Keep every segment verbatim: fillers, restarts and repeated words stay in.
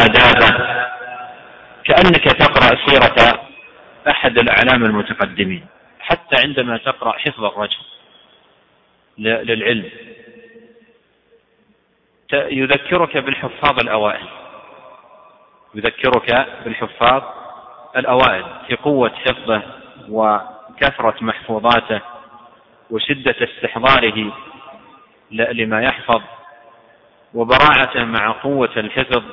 وآدابه، كأنك تقرأ سيرة أحد الأعلام المتقدمين. حتى عندما تقرأ حفظ الرجل للعلم يذكرك بالحفاظ الأوائل، يذكرك بالحفاظ الأوائل في قوة حفظه وكثرة محفوظاته وشدة استحضاره لما يحفظ، وبراعته مع قوة الحفظ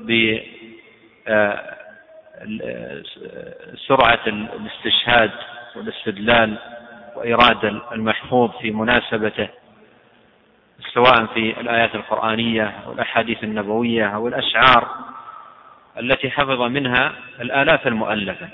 بسرعة الاستشهاد والاستدلال وإرادة المحفوظ في مناسبته، سواء في الآيات القرآنية أو الأحاديث النبوية أو الأشعار التي حفظ منها الآلاف المؤلفة.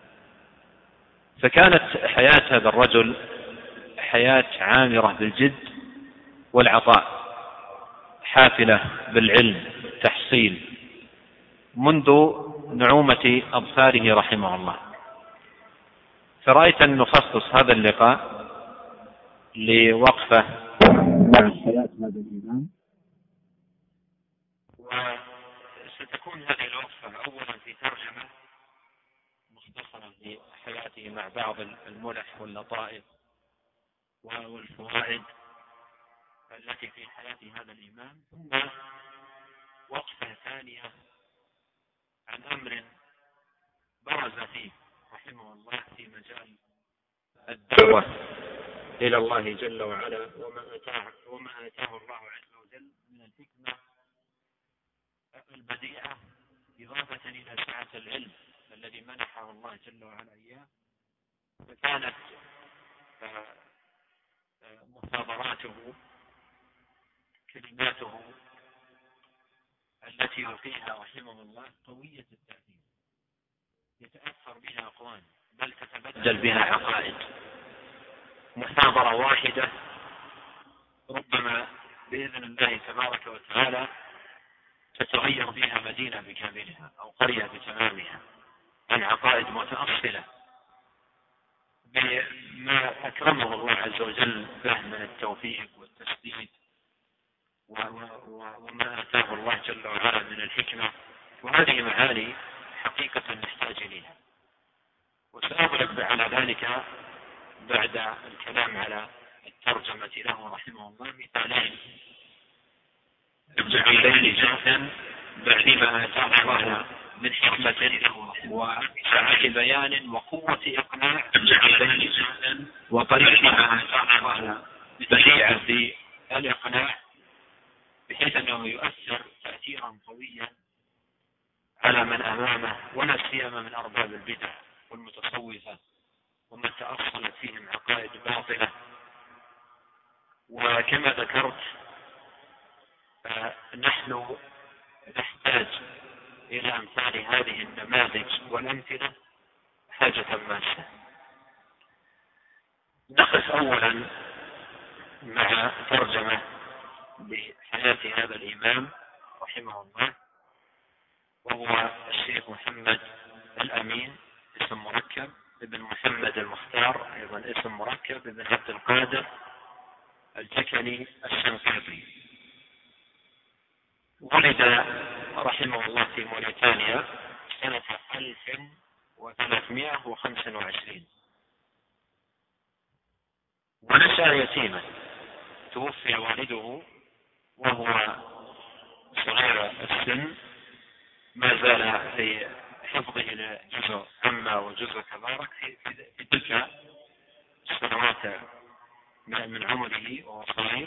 فكانت حياة هذا الرجل حياة عامرة بالجد والعطاء، حافلة بالعلم والتحصيل منذ نعومة أظفاره رحمه الله. فرأيت أن نخصص هذا اللقاء لوقفة مع حياة هذا الإمام، وستكون هذه الوقفة أولا في ترجمة مختصرة لحياته مع بعض الملح واللطائف والفوائد التي في حياة هذا الإمام، ثم وقفة ثانية عن أمر برز فيه رحمه الله في مجال الدعوة إلى الله جل وعلا، وما أتاه, وما آتاه الله عز وجل من الحكمة البديعة إضافة إلى سعة العلم الذي منحه الله جل وعلا إياه. فكانت محاضراته كلماته التي يلقيها رحمه الله قوية التأثير، يتأثر بها أقوال بل تتبدل بها عقائد. محاضرة واحدة ربما بإذن الله تبارك وتعالى تتغير بها مدينة بكاملها أو قرية بتمامها عن عقائد متأصلة بما أكرمه الله عز وجل به من التوفيق والتسديد وما آتاه الله جل وعلا من الحكمة. وهذه معاني حقيقة نحتاج إليها، وسأغلب على ذلك بعد الكلام على الترجمة له رحمه الله مثالين جميلين جدا بعدما آتاه الله من حكمة وسعة بيان وقوة إقناع جميلين جدا، وطريقة آتاه الله بديعة في الإقناع بحيث أنه يؤثر تأثيرا قويا على من أمامه، ولا سيما من أرباب البدع والمتصوفة ومن تأصلت فيهم عقائد باطلة. وكما ذكرت نحن نحتاج إلى أمثال هذه النماذج والأمثلة حاجة ماسة. نقف أولا مع ترجمة بحياة هذا الإمام رحمه الله، وهو الشيخ محمد الأمين، اسم مركب، ابن محمد المختار أيضا اسم مركب، ابن عبد القادر الجكني الشنقيطي. ولد رحمه الله في موريتانيا سنة ألف وثلاثمائة وخمسة وعشرين، ونشأ يتيما، توفي والده وهو صغير السن، ما زال في حفظه لجزء عما وجزء تبارك في تلك السنوات من عمره وهو صغير.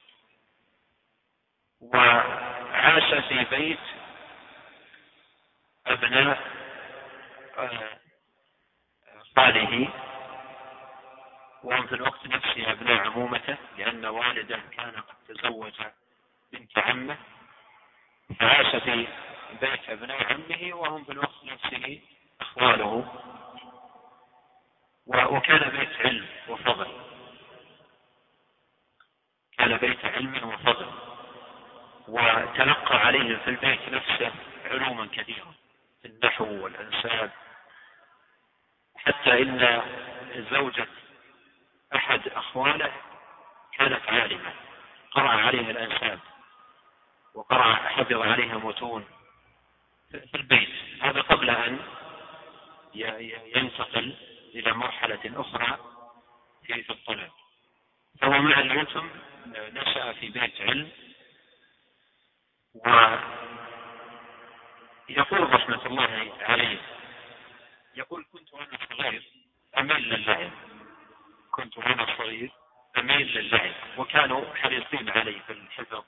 وعاش في بيت أبناء خاله، وهم في الوقت نفسه أبناء عمومته، لأن والده كان قد تزوج بنت عمه، فعاش في بيت أبناء عمه وهم في الوقت نفسه أخواله، وكان بيت علم وفضل، كان بيت علم وفضل، وتلقى عليه في البيت نفسه علوما كثيرة في النحو والأنساب، حتى إن زوجة أحد أخواله كانت عالمة، قرأ عليها الأنساب وقرأ حفظ عليها متون في البيت، هذا قبل أن ينتقل إلى مرحلة أخرى في الطلب. فهو مع اليتم نشأ في بيت علم، ويقول رحمة الله عليه، يقول كنت وأنا صغير أميل للعب، كنت وأنا صغير أميل للعب، وكانوا حريصين علي في الحفظ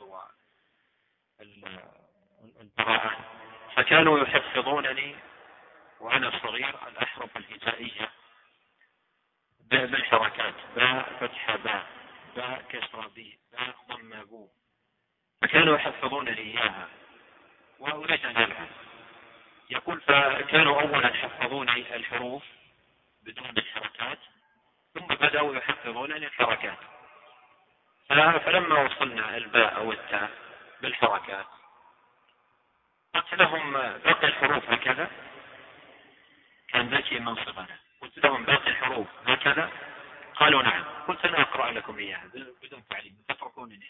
والقراءة، فكانوا يحفظونني وأنا صغير الأحرف الهجائية بالحركات، باء فتحة باء، باء كسرة بي، باء ضم بو، فكانوا يحفظونني إياها وأريد أن ألعب. يقول فكانوا أولا حفظوني الحروف بدون الحركات، ثم بدأوا يحفظونني الحركات، فلما وصلنا الباء أو التاء بالحركات قلت لهم باقي الحروف هكذا، كان ذكي منصبنا، قلت لهم باقي الحروف هكذا، قالوا نعم. قلت أنا أقرأ لكم إياها بدون تعليم، تتركونني.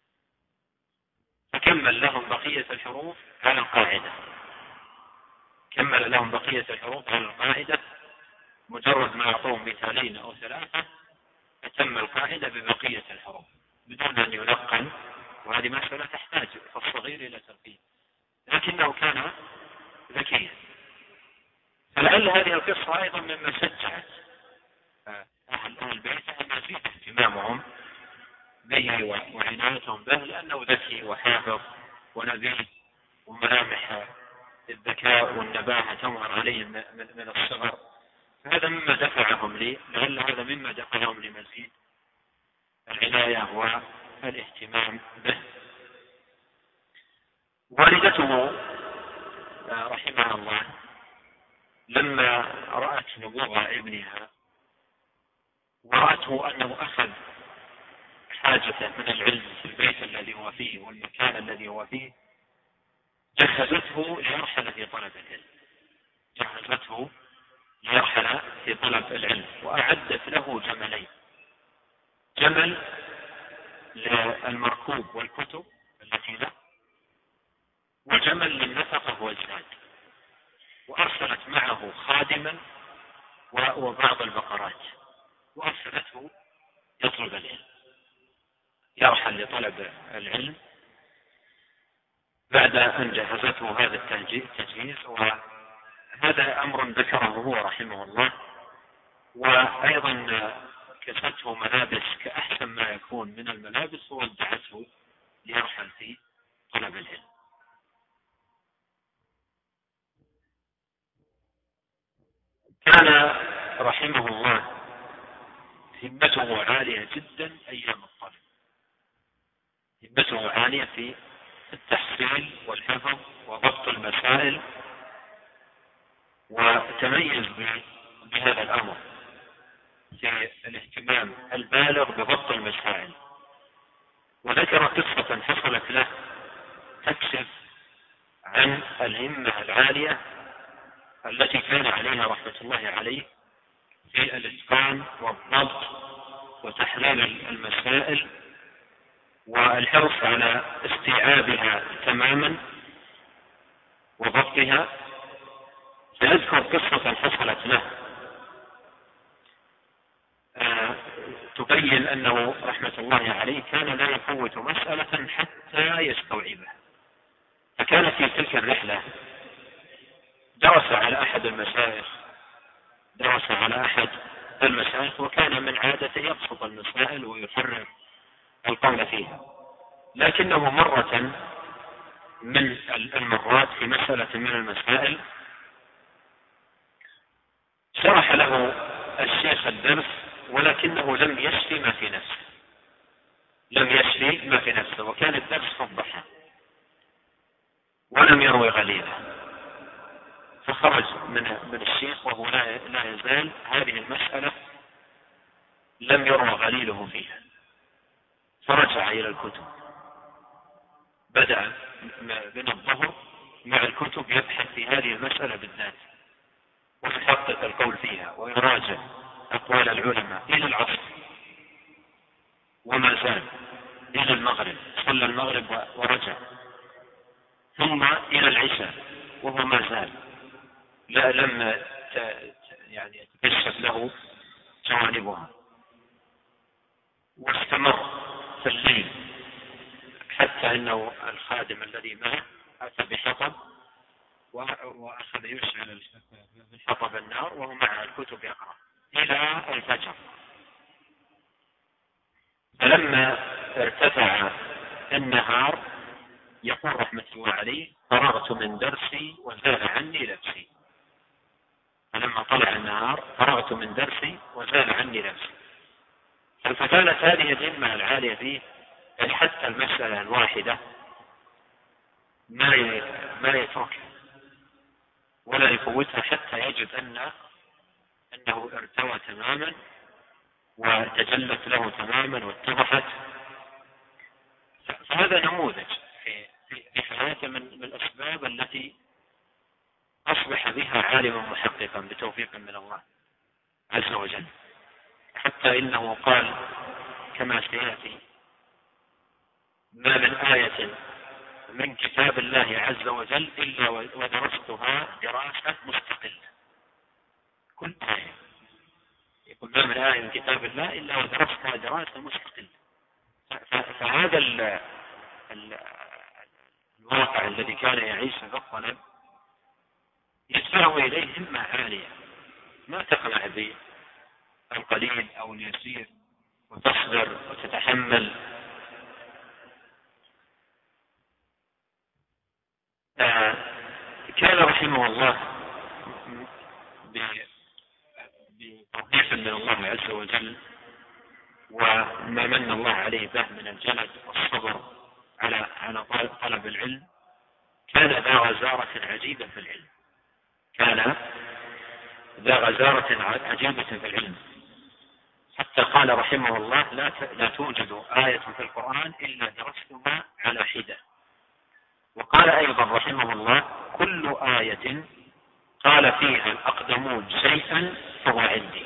فكمل لهم بقية الحروف على القاعدة، كمل لهم بقية الحروف على القاعدة، مجرد ما أعطوهم مثالين أو ثلاثة أتم القاعدة ببقية الحروف بدون أن يلقن، وهذه مسألة تحتاج في الصغير إلى ترتيب، لكنه كان ذكيا. فلعل هذه القصة أيضا مما شجعت أهل البيت أن يزيد اهتمامهم به وعنايتهم به، لأنه ذكي وحافظ ونبيه، وملامح الذكاء والنباهة تظهر عليهم من الصغر، فهذا مما دفعهم لي، لعل هذا مما دفعهم لمزيد العناية والاهتمام به. والدته رحمها الله لما رأت نبوغ ابنها ورأته أنه أخذ حاجته من العلم في البيت الذي هو فيه والمكان الذي هو فيه، جهزته ليرحل في طلب العلم، جهزته ليرحل في طلب العلم، وأعدت له جملين، جمل للمركوب والكتب التي له، وجمل للنفقة والزاد، وأرسلت معه خادما وبعض البقرات، وأرسلته يطلب العلم، يرحل لطلب العلم بعد أن جهزته هذا التجهيز. وهذا أمر ذكره هو رحمه الله. وأيضا كسته ملابس كأحسن ما يكون من الملابس وودعته ليرحل في طلب العلم. كان رحمه الله همته عالية جدا أيام الطلب، همته عالية في التحصيل والحفظ وضبط المسائل، وتميز بهذا الأمر في الاهتمام البالغ بضبط المسائل. وذكر قصة حصلت له تكشف عن الهمة العالية التي كان عليها رحمة الله عليه في الإتقان والضبط وتحليل المسائل والحرص على استيعابها تماما وضبطها. سأذكر قصة حصلت له آه تبين أنه رحمة الله عليه كان لا يفوت مسألة حتى يستوعبها. فكان في تلك الرحلة درس على أحد المشايخ درس على أحد المشايخ وكان من عادته يبسط المسائل ويحرر القول فيها، لكنه مرة من المرات في مسألة من المسائل شرح له الشيخ الدرس، ولكنه لم يشفي ما في نفسه لم يشفي ما في نفسه وكان الدرس في الضحى ولم يروي غليله، فخرج من من الشيخ وهو لا يزال هذه المسألة لم يروى غليله فيها، فرجع إلى الكتب، بدأ من الظهر مع الكتب يبحث في هذه المسألة بالذات ويحقق القول فيها ويراجع أقوال العلماء إلى العصر، وما زال إلى المغرب، صلى المغرب ورجع، ثم إلى العشاء وهو ما زال لا لم يعني يتكشف له جوانبها، واستمر في الليل حتى انه الخادم الذي معه اتى بحطب واخذ يشعل بحطب النار وهو مع الكتب يقرا الى الفجر. فلما ارتفع النهار يقول رحمة الله عليه: فرغت من درسي وزال عني لبسي. فلما طلع النهار فرغت من درسي وزال عني لبسي. فكانت هذه الهمة العالية فيه حتى المسألة الواحدة ما ما يتركها ولا يفوتها حتى يجد أن أنه ارتوى تماما وتجلت له تماما واتضحت. فهذا نموذج في في حياته من الأسباب التي أصبح بها عالما محققا بتوفيق من الله عز وجل، حتى إنه قال كما سيأتي: ما من آية من كتاب الله عز وجل إلا ودرستها دراسة مستقلة. كل آية يقول ما من آية من كتاب الله إلا ودرستها دراسة مستقلة. فهذا ال ال الواقع الذي كان يعيشه في الطلب يدفعه إليه همة عالية ما تقنع بالقليل أو اليسير وتصبر وتتحمل. آه كان رحمه الله بتوفيق من الله عز وجل وما من الله عليه به من الجلد والصبر على على طلب العلم، كان ذا غزارة عجيبة في العلم كان ذا غزارة عجيبة في العلم حتى قال رحمه الله: لا لا توجد آية في القرآن إلا درستها على حدة. وقال أيضا رحمه الله: كل آية قال فيها الأقدمون شيئا فهو عندي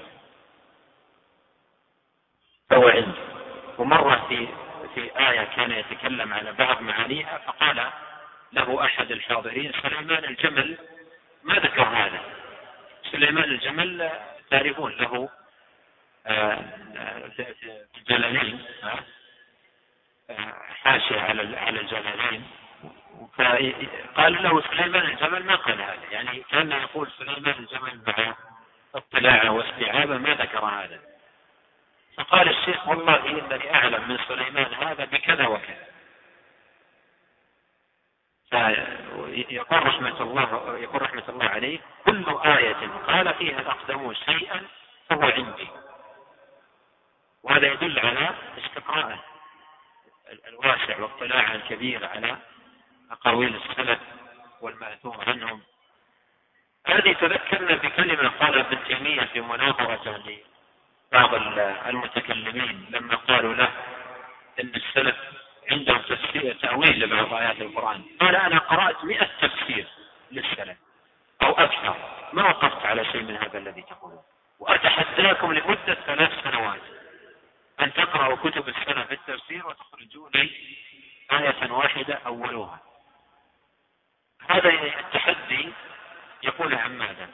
فهو عندي. ومرة في في آية كان يتكلم على بعض معانيها فقال له أحد الحاضرين: سليمان الجمل ما ذكر هذا. سليمان الجمل تعرفون له جلالين حاشية على على الجلالين. فقال له سليمان الجمل ما قال هذا، يعني كان يقول سليمان الجمل مع اطلاعه واستيعابه ما ذكر هذا. فقال الشيخ: والله إنني أعلم من سليمان هذا بكذا وكذا. فيقول رحمة الله يقول رحمة الله عليه: كل آية قال فيها الأقدمون شيئا فهو عندي. وهذا يدل على استقراءه الواسع واطلاعه الكبير على أقاويل السلف والمأثور عنهم. هذه تذكرنا بكلمة قال ابن تيمية في مناظرة لبعض المتكلمين لما قالوا له إن السلف عندهم تفسير تأويل لبعض آيات القرآن. قال: أنا قرأت مئة تفسير للسلف أو أكثر، ما وقفت على شيء من هذا الذي تقولون، وأتحداكم لمدة ثلاث سنوات أن تقرأوا كتب السلف في التفسير وتخرجوا لي آية واحدة أولوها. هذا التحدي يقول عن ماذا؟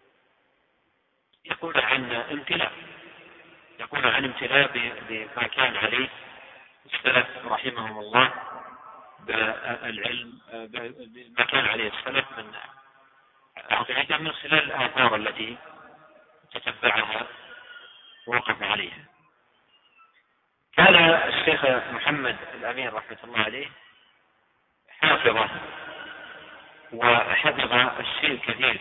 يقول عن امتلاء يقول عن امتلاء بما كان عليه السلف رحمهم الله بالعلم، بما كان عليه السلف من عقيدة من خلال الآثار التي تتبعها ووقف عليها. كان الشيخ محمد الأمين رحمة الله عليه حافظه وحفظ الشيء الكثير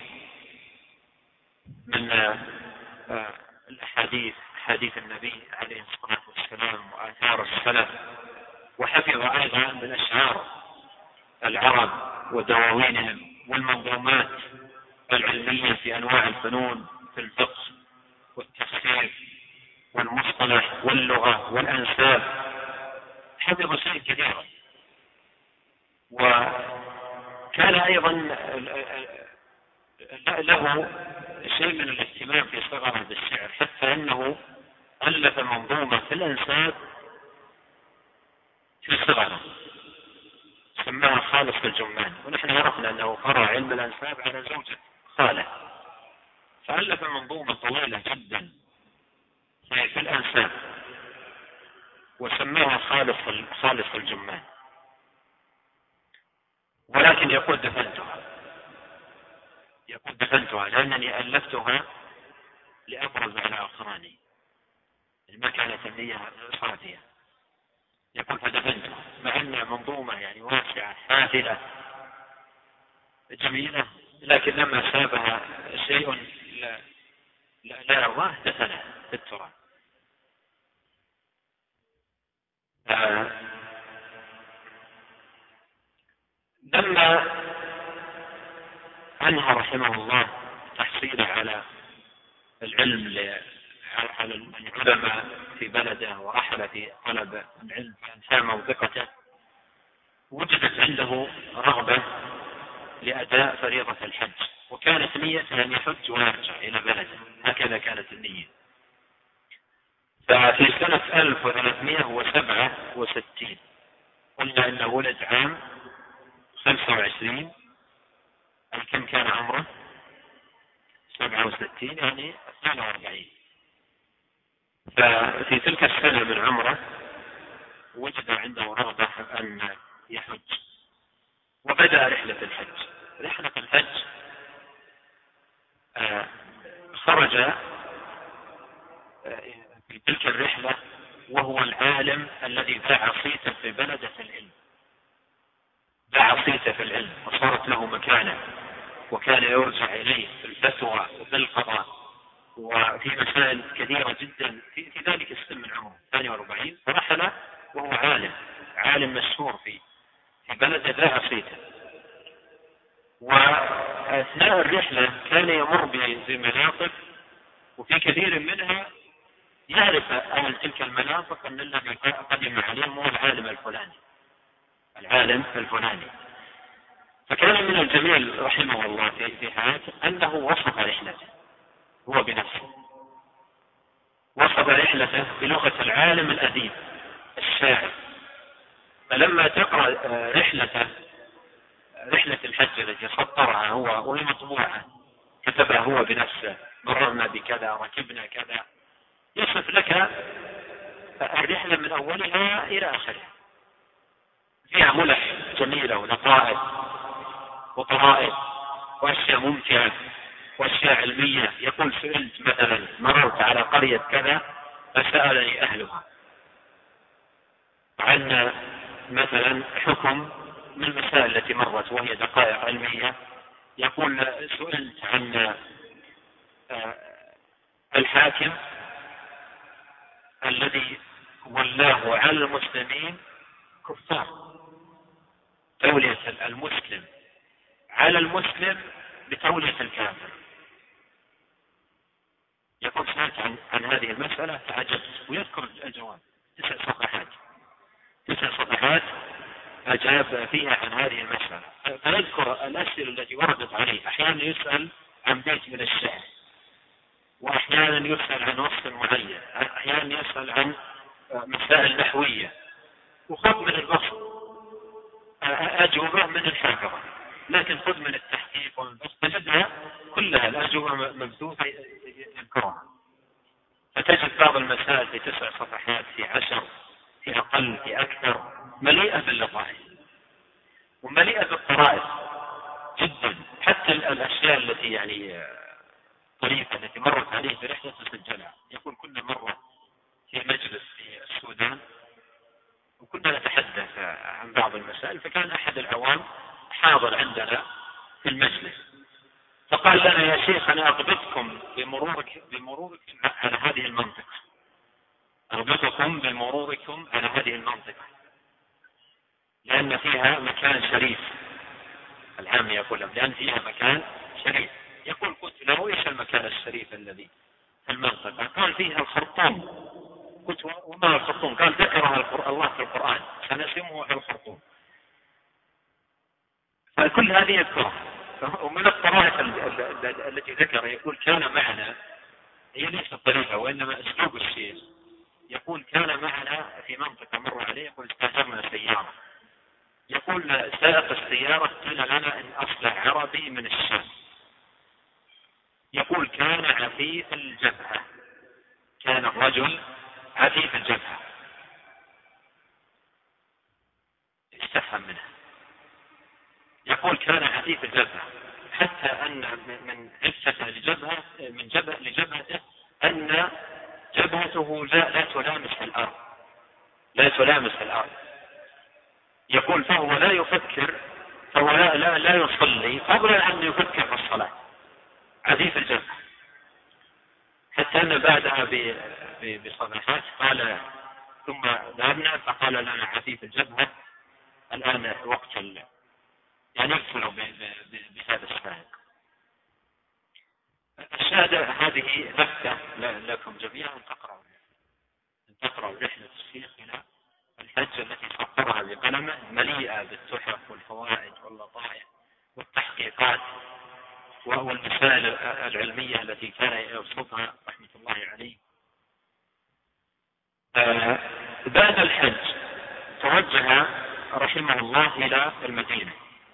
من الأحاديث حديث النبي عليه الصلاة والسلام وآثار السلف، وحفظ أيضا من أشعار العرب ودواوينهم والمنظومات العلمية في أنواع الفنون في الفقه والتفسير والمصطلح واللغة والأنساب. حفظ شيء كثيرا. وكان أيضا له شيء من الاهتمام في صغره بالشعر، حتى أنه ألف منظومة في الأنساب في صغره سماها خالص الجمان، ونحن عرفنا أنه قرأ علم الأنساب على زوجة خاله، فألف منظومة طويلة جدا في الأنساب وسماها خالص خالص الجمان، ولكن يقول دفنتها يقول دفنتها لأنني ألفتها لأبرز على أقراني، ما كانت النية صافية. يقول فدفنتها، مع أنها منظومة يعني واسعة حافلة جميلة، لكن لما سابها شيء لا لا, لا يرضاه دفنها في التراب. آه لما أنهى رحمه الله تحصيله على العلم على العلماء في بلده ورحل في طلب العلم في أنحاء منطقته، وجدت عنده رغبة لأداء فريضة الحج، وكانت نيته أن يحج ويرجع إلى بلده، هكذا كانت النية. ففي سنة ألف وثلاثمائة وسبعة وستين قلنا أنه ولد عام خمسة وعشرين، كم كان عمره؟ سبعة وستين، يعني اثنين وأربعين. ففي تلك السنة من عمره وجد عنده رغبة أن يحج، وبدأ رحلة الحج. رحلة الحج آه خرج آه في تلك الرحلة وهو العالم الذي باع صيته في بلدة العلم، باع صيته في العلم وصارت له مكانة، وكان يرجع إليه في الفتوى وفي القضاء وفي مسائل كثيرة جدا في, في ذلك السن من عمره ثانية وأربعين. فرحل وهو عالم عالم مشهور في في بلد باع صيته. وأثناء الرحلة كان يمر بمناطق، وفي كثير منها يعرف أهل تلك المناطق أن الذي قدم عليهم هو العالم الفلاني العالم الفلاني. فكان من الجميل رحمه الله في حياته أنه وصف رحلته هو بنفسه، وصف رحلته بلغة العالم الأديب الشاعر. فلما تقرأ رحلته رحلة الحج التي سطرها هو وهي مطبوعة كتبها هو بنفسه، مررنا بكذا ركبنا كذا، يصف لك الرحلة من أولها إلى آخرها، فيها ملح جميلة ولطائف وطرائف وأشياء ممتعة وأشياء علمية. يقول سئلت مثلا مررت على قرية كذا فسألني أهلها عن مثلا حكم من المسائل التي مرت وهي دقائق علمية. يقول سئلت عن الحاكم الذي ولاه على المسلمين كفار، تولية المسلم على المسلم بتولية الكافر. يقول سمعت عن, عن هذه المسألة فعجبت، ويذكر الجواب تسع صفحات تسع صفحات أجاب فيها عن هذه المسألة. فيذكر الأسئلة التي وردت عليه، أحيانا يسأل عن بيت من الشعر، وأحيانا يسأل عن وصف معين، أحيانا يسأل عن مسائل نحوية، وخذ من الوصف أجوبة من الحافظة، لكن خذ من التحقيق والبحث تجدها كلها الأجوبة مبثوثة يذكرها. فتجد بعض المسائل في تسع صفحات، في عشر، في أقل، في أكثر، مليئة باللطائف ومليئة بالطرائف جدا. حتى الأشياء التي يعني طريقة التي مرت عليه في رحلة تسجلها. يقول كنا مرة في مجلس في السودان وكنا نتحدث عن بعض المسائل، فكان أحد العوام حاضر عندنا في المجلس، فقال لنا يا شيخ أنا أغبطكم بمرورك بمروركم على هذه المنطقة أغبطكم بمروركم على هذه المنطقة لأن فيها مكان شريف. العام يقول لأن فيها مكان شريف. يقول قلت له إيش المكان الشريف الذي في المنطقة؟ قال فيها الخرطوم. قلت وما الخرطوم؟ قال ذكرها الله في القرآن سنسمه الخرطوم. فكل هذه يذكرها. ومن الطرائف التي ذكر يقول كان معنا، هي ليست طريقة وإنما أسلوب الشيخ، يقول كان معنا في منطقة مر عليه، يقول استأجرنا سيارة يقول سائق السيارة قيل لنا إن أصله عربي من الشام. يقول كان عفيف الجبهة، كان الرجل عفيف الجبهة. استفهم منه. يقول كان عفيف الجبهة حتى أن من عفة لجبهة من جبهة لجبهته أن جبهته لا, لا تلامس الأرض، لا تلامس الأرض. يقول فهو لا يفكر، فهو لا, لا, لا يصلي فضلا أن يفكر في الصلاة، عفيف الجبهة. حتى أن بعدها بصفحات قال ثم ذهبنا فقال لنا عفيف الجبهة الآن وقت يعني يكفر بهذا السائق. الشهادة هذه لفتة لكم جميعا أن تقرأوا أن تقرأوا رحلة الشيخ إلى الحج التي سطرها بقلمه مليئة بالتحف والفوائد واللطائف والتحقيقات والمسائل العلمية التي كان يبسطها رحمة الله عليه. آه بعد الحج توجه رحمه الله إلى المدينة،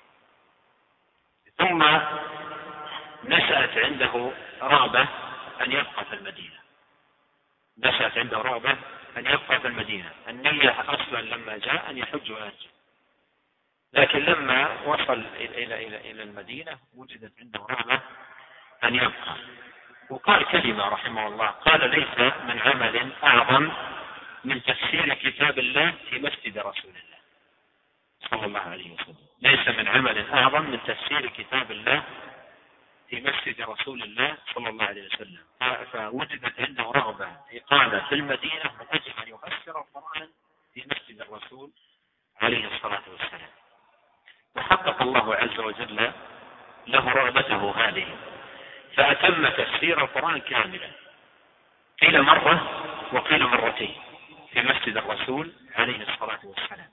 ثم نشأت عنده رغبة أن يبقى في المدينة، نشأت عنده رغبة أن يبقى في المدينة. النية أصلا لما جاء أن يحج ويهج، لكن لما وصل إلى إلى إلى المدينة وجدت عنده رغبة أن يبقى. وقال كلمة رحمه الله، قال ليس من عمل أعظم من تفسير كتاب الله في مسجد رسول الله صلى الله عليه وسلم. ليس من عمل أعظم من تفسير كتاب الله في مسجد رسول الله صلى الله عليه وسلم. فوجدت عنده رغبة إقامة في المدينة من أجل أن يفسر القرآن في مسجد الرسول عليه الصلاة والسلام. وحقق الله عز وجل له رغبته هذه، فأتم تفسير القرآن كاملا، قيل مرة وقيل مرتين في مسجد الرسول عليه الصلاة والسلام.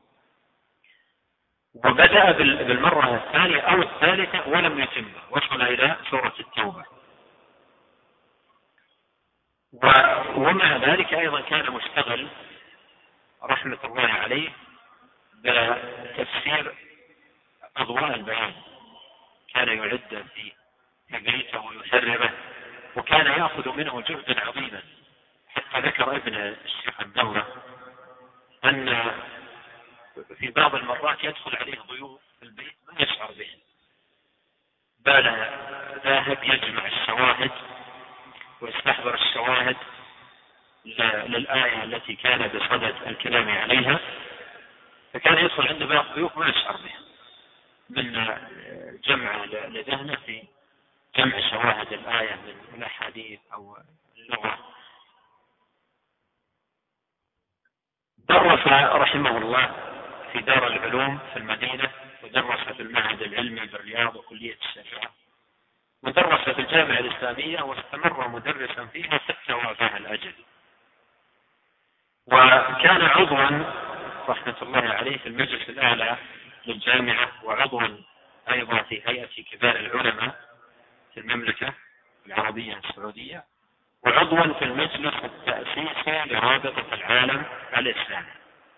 وبدأ بالمرة الثانية أو الثالثة ولم يتم، وصل إلى سورة التوبة. ومع ذلك أيضا كان مشتغل رحمة الله عليه بتفسير أضواء البيان، كان يعد في بيته ويسربه، وكان يأخذ منه جهدا عظيما. حتى ذكر ابن الشيخ الدورة أن في بعض المرات يدخل عليه ضيوف في البيت ما يشعر بهم، بل ذاهب يجمع الشواهد ويستحضر الشواهد للآية التي كان بصدد الكلام عليها، فكان يدخل عند بعض الضيوف ما يشعر بهم من جمع لذهنه في جمع شواهد الآية من الأحاديث أو اللغة. درس رحمه الله في دار العلوم في المدينة، ودرس في المعهد العلمي بالرياض وكلية الشريعة، ودرس في الجامعة الإسلامية، واستمر مدرسا فيها حتى وافاه الأجل. وكان عضوا رحمة الله عليه في المجلس الأعلى للجامعة، وعضوا أيضا في هيئة كبار العلماء في المملكة العربية السعودية، وعضوا في المجلس التأسيسي لرابطة العالم الإسلامي.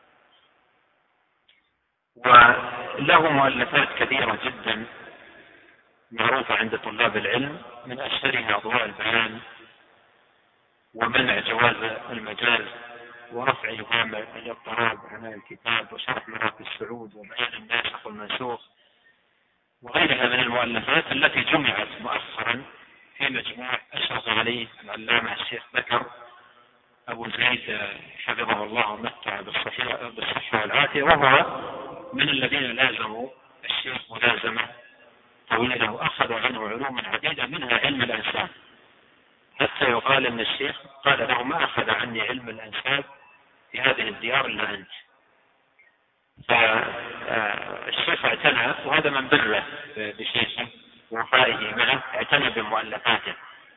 وله مؤلفات كثيرة جدا معروفة عند طلاب العلم، من أشهرها أضواء البيان، ومنع جواز المجاز، ورفع إبهام الاضطراب عن الكتاب، وشرح مراكز السعود، وبيان الناسخ والمنسوخ، وغيرها من المؤلفات التي جمعت مؤخرا في مجموع أشرف عليه العلامة الشيخ بكر أبو زيد حفظه الله ومتع بالصحة والعافية، وهو من الذين لازموا الشيخ ملازمة طويلة وأخذوا عنه علوما عديدة منها علم الأنساب، حتى يقال أن الشيخ قال له ما أخذ عني علم الأنساب في هذه الديار إلا أنت. فالشيخ اعتنى، وهذا من بره بشيخه ووفائه معه، اعتنى بمؤلفاته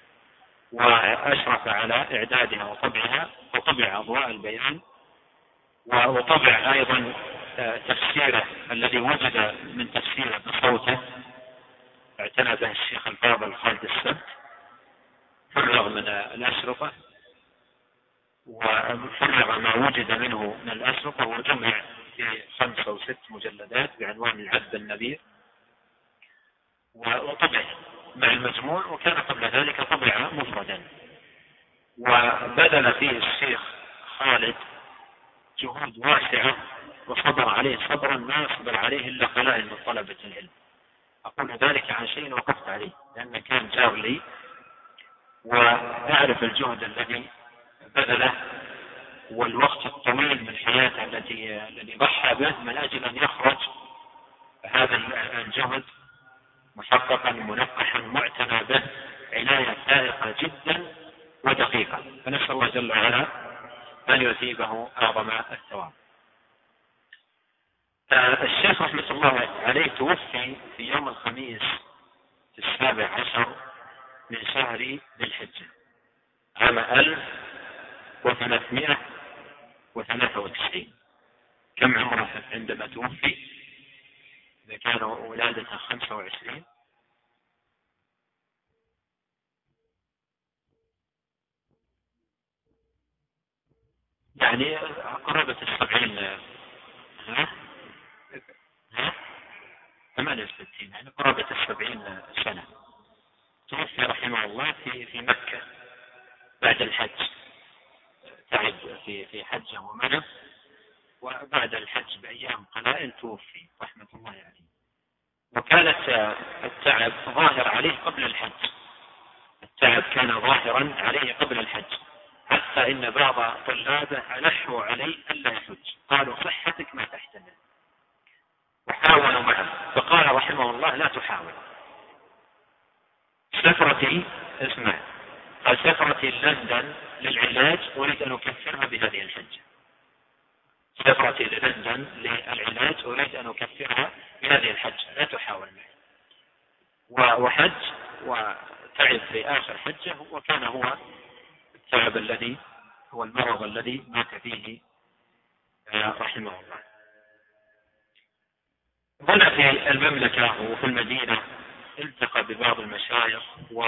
وأشرف على إعدادها وطبعها، وطبع أضواء البيان، وطبع أيضا تفسيره الذي وجد من تفسيره بصوته، اعتنى به الشيخ الفاضل خالد السبت، فرغ من الأشرطة وفرغ ما وجد منه من الأشرطة وجمع في خمس أو ست مجلدات بعنوان العذب النذير، وطبع مع المجموع، وكان قبل ذلك طبع مفردا. وبذل فيه الشيخ خالد جهود واسعة وصبر عليه صبرا ما يصبر عليه إلا قلائل من طلبة العلم. أقول ذلك عن شيء وقفت عليه لأنه كان جار لي وأعرف الجهد الذي بذله والوقت الطويل من حياته التي الذي ضحى به من أجل أن يخرج هذا الجهد محققا منقحا معتنى به عناية فائقة جدا ودقيقة. فنسأل الله جل وعلا أن يثيبه أعظم الثواب. الشيخ رحمة الله عليه توفي في يوم الخميس في السابع عشر من شهر ذي الحجة عام ألف وثلاثمائة وثلاثة وتسعين. كم عمره عندما توفي؟ إذا كان ولادته خمسة وعشرين يعني قرابة السبعين، ها ها ثمانية وستين، يعني قرابة السبعين سنة. توفي رحمه الله في في مكة بعد الحج، تعب في في حجه ومنى، وبعد الحج بأيام قلائل توفي رحمة الله عليه. وكانت التعب ظاهر عليه قبل الحج، التعب كان ظاهرا عليه قبل الحج، حتى إن بعض طلابه ألحوا عليه ألا يحج، قالوا صحتك ما تحتمل، وحاولوا معه فقال رحمه الله لا تحاول. سفرتي اسمع قال سفرتي لندن للعلاج أريد أن أكفرها بهذه الحجة، سفرتي للندن للعلاج أريد أن أكفرها بهذه الحجة لا تحاول معي. وحج وتعب في آخر حجة، وكان هو التعب الذي هو المرض الذي مات فيه رحمه الله. هنا في المملكة وفي المدينة التقى ببعض المشايخ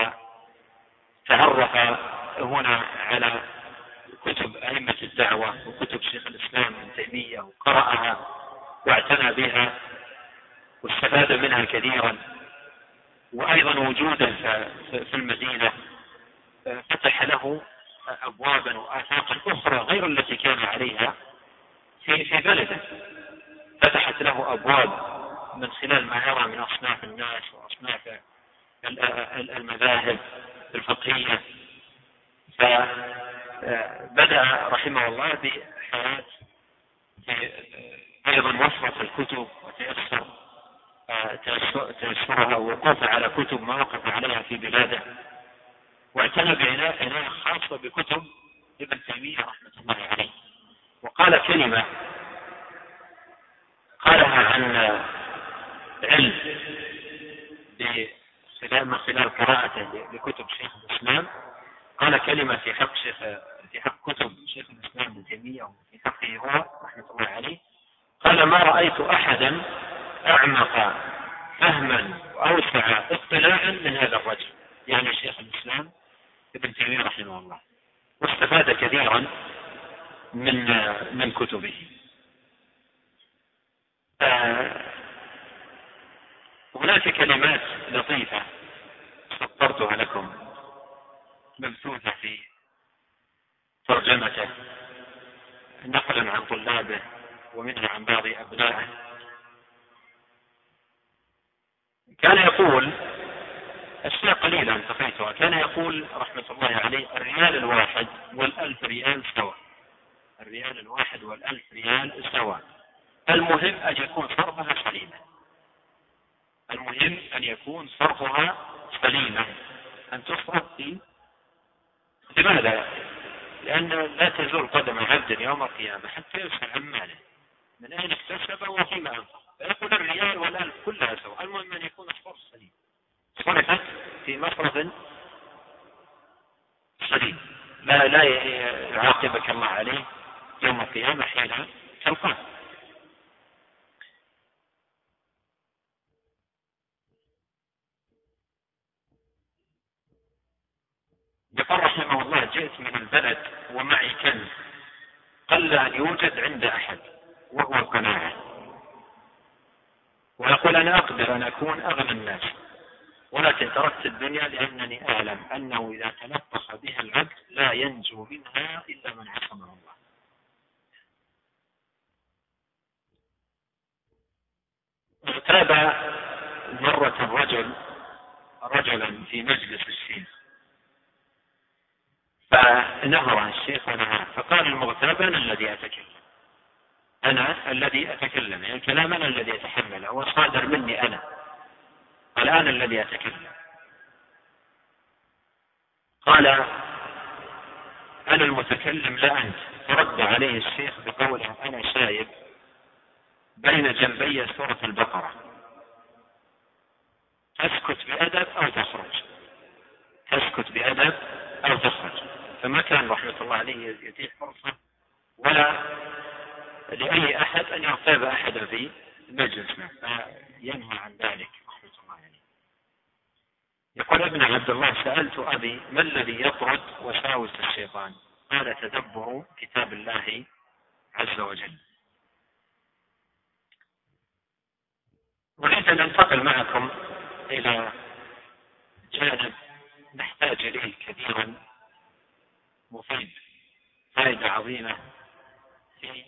وتعرف هنا على كتب أئمة الدعوة وكتب شيخ الإسلام ابن تيمية، وقرأها واعتنى بها واستفاد منها كثيرا. وأيضا وجوده في المدينة فتح له أبوابا وآفاقا أخرى غير التي كان عليها في في بلده، فتحت له أبواب من خلال ما يرى من أصناف الناس وأصناف المذاهب الفقهية. فبدأ رحمه الله بحياة أيضا وفرة الكتب وتيسر تيسرها ووقوفه على كتب ما وقف عليها في بلاده، واعتنى بعناية خاصة بكتب ابن تيمية رحمة الله عليه. وقال كلمة قالها عن علم من خلال قراءته لكتب شيخ الإسلام، قال كلمة في حق شيخ في حق كتب شيخ الإسلام ابن تيمية وفي حقه هو رحمة الله عليه. قال ما رأيت أحدا أعمق فهما وأوسع اطلاعا من هذا الرجل، يعني شيخ الإسلام ابن تيمية رحمه الله، واستفاد كثيرا من من كتبه. آه هناك كلمات لطيفة سطرتها لكم مبثوثة في ترجمته نقلا عن طلابه ومنها عن بعض أبنائه. كان يقول أشياء قليلة انتقيتها، كان يقول رحمة الله عليه الريال الواحد والألف ريال سواء، الريال الواحد والألف ريال سواء، المهم أن يكون صرفها سليما، المهم أن يكون صرفها سليما، أن تصرف في لماذا؟ لأن لا تزول قدم عبد يوم القيامة حتى يسأل عن ماله من أين اكتسب وفيما أنفق، فيقول الريال والألف كلها سواء، المهم أن يكون الصرف سليم، صرفت في مصرف سليم لا لا يعاقبك الله عليه يوم القيامة حين تلقاه. يقول رحمه الله جئت من البلد ومعي كنز قل أن يوجد عند أحد، وهو القناعة، ويقول أنا أقدر أن أكون أغنى الناس، ولكن تركت الدنيا لأنني أعلم أنه إذا تلطخ بها العبد لا ينجو منها إلا من عصمه الله. اغتاب مرة الرجل رجلا في مجلس الشيخ، فنهر الشيخ ونهى، فقال المغتاب أنا الذي أتكلم، أنا الذي أتكلم، يعني الكلام أنا الذي أتحمله، هو صادر مني أنا، قال أنا الذي أتكلم. قال أنا المتكلم لا أنت. فرد عليه الشيخ بقوله أنا شايب بين جنبي سورة البقرة، تسكت بأدب أو تخرج، تسكت بأدب أو تخرج. فما كان رحمة الله عليه يتيح فرصة ولا لأي أحد أن يغتاب أحدا في مجلسنا، فينهى عن ذلك رحمة الله عليه. يقول ابن عبد الله سألت أبي ما الذي يطرد وساوس الشيطان؟ قال تدبر كتاب الله عز وجل. أريد أن أنتقل معكم إلى جانب نحتاج إليه كثيرا، مفيد، فائدة عظيمة في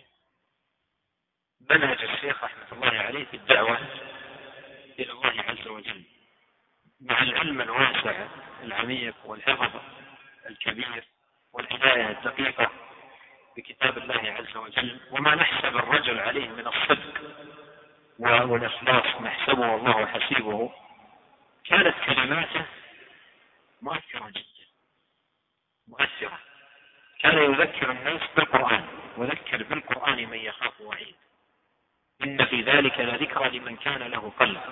منهج الشيخ رحمة الله عليه في الدعوة إلى الله عز وجل، مع العلم الواسع العميق والحفظ الكبير والعناية الدقيقة بكتاب الله عز وجل، وما نحسب الرجل عليه من الصدق والإخلاص نحسبه والله حسيبه. كانت كلماته مؤثرة جدا، مؤثرة. كان يذكر الناس بالقرآن، وذكر بالقرآن من يخاف وعيد، إن في ذلك لذكرى لمن كان له قلب.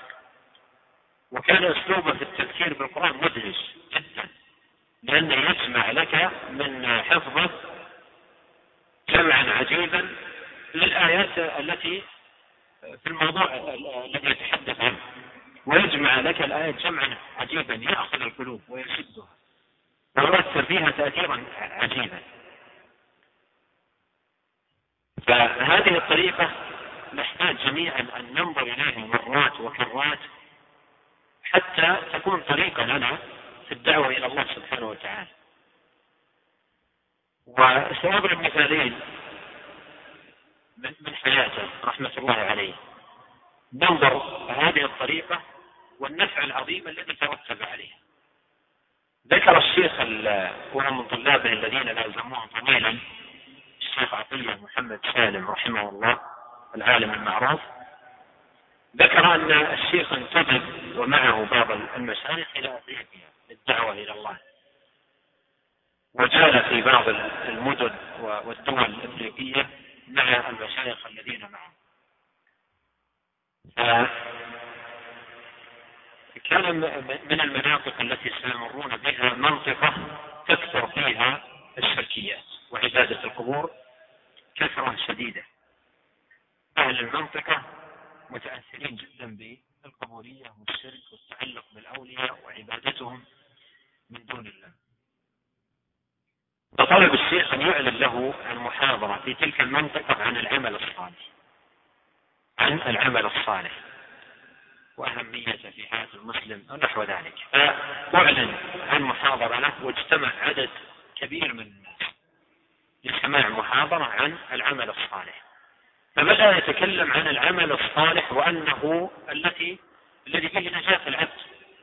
وكان أسلوبه في التذكير بالقرآن مدهش جدا، لأنه يجمع لك من حفظه جمعا عجيبا للآيات التي في الموضوع الذي يتحدث عنه، ويجمع لك الآيات جمعا عجيبا يأخذ القلوب ويشدها ويؤثر فيها تأثيرا عجيبا. فهذه الطريقة نحتاج جميعا أن ننظر إليها مرات وكرات حتى تكون طريقة لنا في الدعوة إلى الله سبحانه وتعالى. وسأضرب مثالين من حياته رحمة الله عليه، ننظر هذه الطريقة والنفع العظيم الذي ترتب عليه. ذكر الشيخ وهو من طلابه الذين لازموه طويلا، الشيخ عطية محمد سالم رحمه الله العالم المعروف، ذكر أن الشيخ انتدب ومعه بعض المشايخ إلى أفريقيا للدعوة إلى الله، وجال في بعض المدن والدول الأفريقية مع المشايخ الذين معه. كان من المناطق التي سيمرون بها منطقة تكثر فيها الشركيات وعبادة القبور كثرة شديدة. أهل المنطقة متأثرين جدا بالقبورية والشرك والتعلق بالأولياء وعبادتهم من دون الله. فطلب الشيخ أن يعلن له المحاضرة في تلك المنطقة عن العمل الصالح، عن العمل الصالح وأهميته في حياة المسلم ونحو ذلك. فأعلن عن محاضرة له، واجتمع عدد كبير من الناس لسماع محاضرة عن العمل الصالح. فبدأ يتكلم عن العمل الصالح وأنه التي الذي فيه نجاة العبد،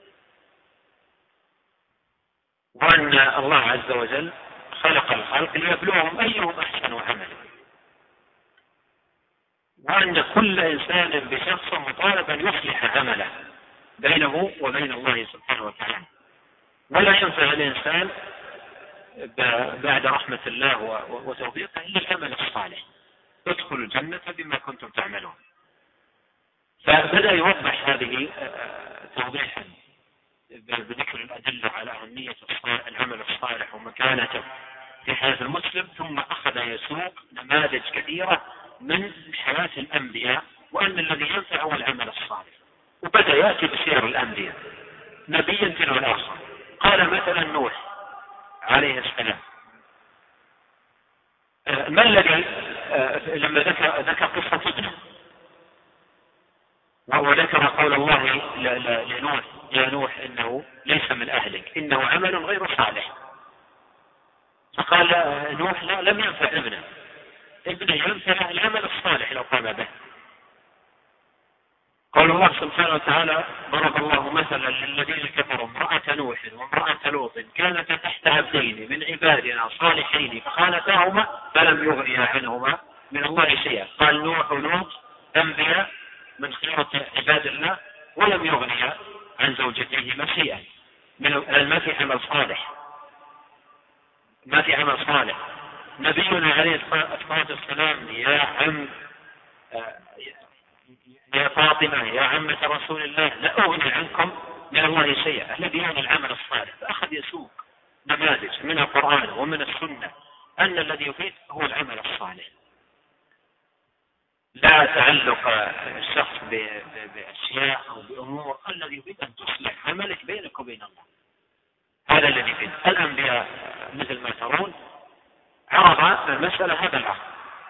وأن الله عز وجل خلق الخلق ليبلوهم أيهم أحسن عملا، وأن كل إنسان بشخصه مطالب أن يصلح عمله بينه وبين الله سبحانه وتعالى، ولا ينفع الإنسان بعد رحمة الله وتوفيقه إلا العمل الصالح. ادخلوا الجنة بما كنتم تعملون. فبدأ يوضح هذه توضيحا بذكر الأدلة على أهمية العمل الصالح ومكانته في حياة المسلم، ثم أخذ يسوق نماذج كثيرة من حياة الأنبياء، وأن الذي ينفع هو العمل الصالح. وبدأ يأتي بسير الأنبياء نبيا تلو الآخر. قال مثلا نوح عليه السلام، ما الذي لما ذكر ذكر قصة ابنه وذكر قول الله لنوح يا نوح إنه ليس من أهلك إنه عمل غير صالح، فقال نوح لا لم ينفع ابنه، ابنه ينفع العمل الصالح لو قام به. قول الله سبحانه وتعالى ضرب الله مثلا للذين كفروا امرأة نوح وامرأة لوط كانتا تحت عبدين من عبادنا صالحين فخانتاهما فلم يغنيا عنهما من الله شيئا. قال نوح ولوط أنبياء من خيرة عباد الله ولم يغنيا عن زوجتيهما شيئا، ما في عمل صالح، ما في عمل صالح. نبينا عليه الصلاة والسلام يا عم يا فاطمة يا عمة رسول الله لا أغني عنكم من الله شيئا، الذي يعني العمل الصالح. فأخذ يسوق نماذج من القرآن ومن السنة أن الذي يفيد هو العمل الصالح، لا تعلق الشخص بأشياء أو بأمور، الذي يفيد أن تصلح عملك بينك وبين الله، هذا الذي يفيد. الأنبياء مثل ما ترون عرض المسألة هذا العرض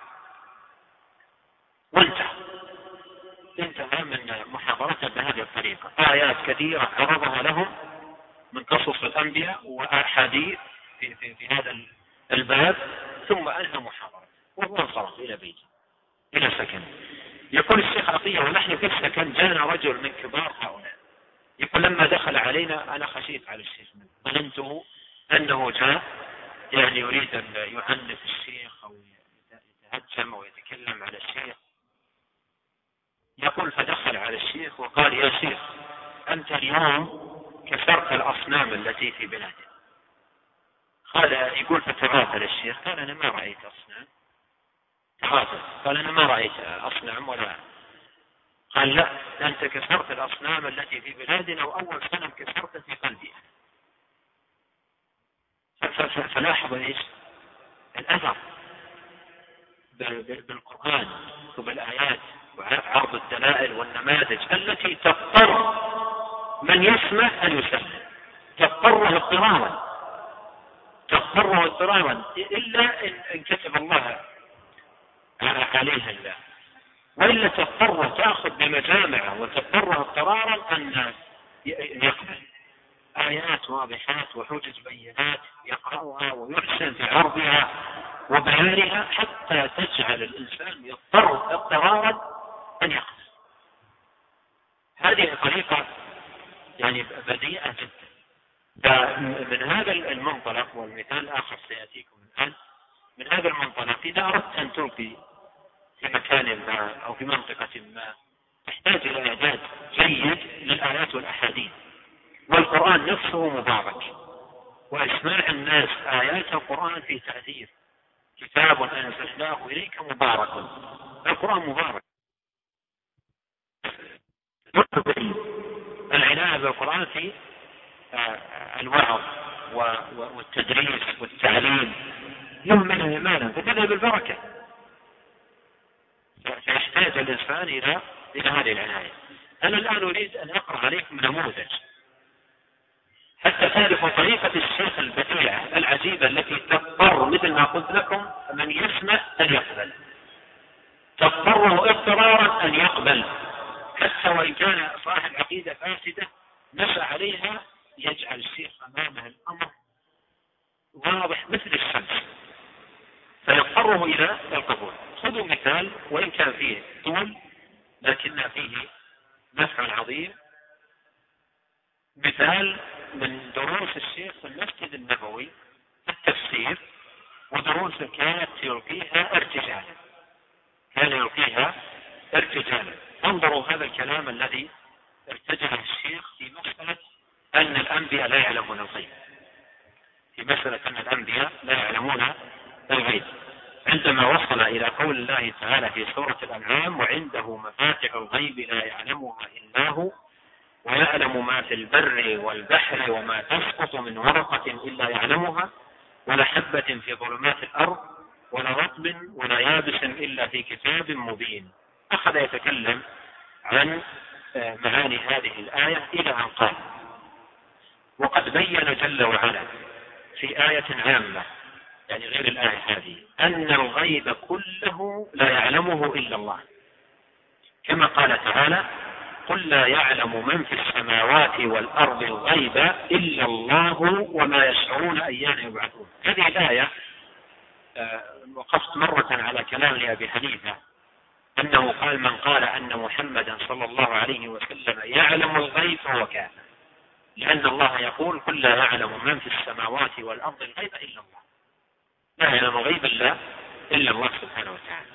وانتهى انتهى من محاضرته بهذه الطريقة. آيات كثيرة عرضها لهم من قصص الأنبياء وأحاديث في, في, في هذا الباب، ثم أنهى محاضرة وهو انصرف إلى بيته إلى سكن. يقول الشيخ عطية ونحن في السكن جاءنا رجل من كبار هؤلاء، يقول لما دخل علينا أنا خشيت على الشيخ منه، ظننته أنه جاء يعني يريد أن يعنف الشيخ أو يتهجم أو يتكلم على الشيخ. يقول فدخل على الشيخ وقال يا شيخ أنت اليوم كسرت الأصنام التي في بلادنا. قال يقول فتغافل الشيخ قال أنا ما رأيت أصنام، تغافل قال أنا ما رأيت أصنام ولا. قال لا أنت كسرت الأصنام التي في بلادنا وأول صنم كسرت في قلبي. فلاحظ ايش الأثر بالقرآن وبالآيات وعرض الدلائل والنماذج التي تضطر من يسمع أن يسمع، تضطره اضطرارا تضطره اضطرارا إلا إن كتب الله عليها الله، وإلا تضطر تأخذ بمجامعه وتضطره اضطرارا أن يقبل آيات واضحات وحجج بينات يقرأها ويحسن في عرضها وبيانها حتى تجعل الإنسان يضطر اضطرارا أن يقبل. هذه الطريقة يعني بديئة جدا. من هذا المنطلق والمثال الآخر سيأتيكم الآن، من هذا المنطلق إذا أردت أن تلقي في مكان ما أو في منطقة ما تحتاج إلى إعداد جيد للآيات والأحاديث، والقرآن نفسه مبارك، وإسماع الناس آيات القرآن في تأثير. كتاب أنزلناه إليك مبارك، القرآن مبارك. العناية بالقرآن في الوعظ والتدريس والتعليم يوم من الإيمان فتذهب البركة، فيحتاج الإنسان إلى إلى هذه العناية. أنا الآن أريد أن أقرأ عليكم نموذج حتى تعرفوا طريقة الشيخ البديعة العجيبة التي تضطر مثل ما قلت لكم من يسمع أن يقبل، تضطره اضطرارا أن يقبل حتى وإن كان صاحب عقيدة فاسدة نشأ عليها، يجعل الشيخ أمامه الأمر واضح مثل الشمس فيضطره إلى القبول. خذوا مثال وإن كان فيه طول لكن فيه نفع عظيم، مثال من دروس الشيخ في المسجد النبوي في التفسير، ودروس كانت يلقيها ارتجالا كان يلقيها ارتجالا. انظروا هذا الكلام الذي ارتجله الشيخ في مسألة أن الأنبياء لا يعلمون الغيب، في مسألة أن الأنبياء لا يعلمون الغيب، عندما وصل إلى قول الله تعالى في سورة الأنعام وعنده مفاتح الغيب لا يعلمها إلا هو ويعلم ما في البر والبحر وما تسقط من ورقة إلا يعلمها ولا حبة في ظلمات الأرض ولا رطب ولا يابس إلا في كتاب مبين. أخذ يتكلم عن معاني هذه الآية إلى أن قال وقد بين جل وعلا في آية عامة يعني غير الآية هذه، أن الغيب كله لا يعلمه إلا الله، كما قال تعالى: قل لا يعلم من في السماوات والأرض الغيب إلا الله وما يشعرون أيان يبعثون. هذه الآية وقفت مرة على كلام لأبي حنيفة أنه قال: من قال أن محمدا صلى الله عليه وسلم يعلم الغيب فهو كافر، لأن الله يقول: قل لا يعلم من في السماوات والأرض الغيب إلا الله، لا يعلم الغيب إلا إلا الله سبحانه وتعالى.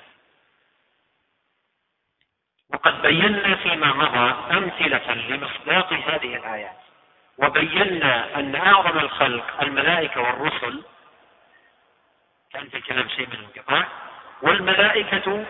وقد بينا فيما مضى أمثلة لمصداق هذه الآيات، وبينا أن أعظم الخلق الملائكة والرسل، كان في الكلام شيء من الانقطاع، والملائكة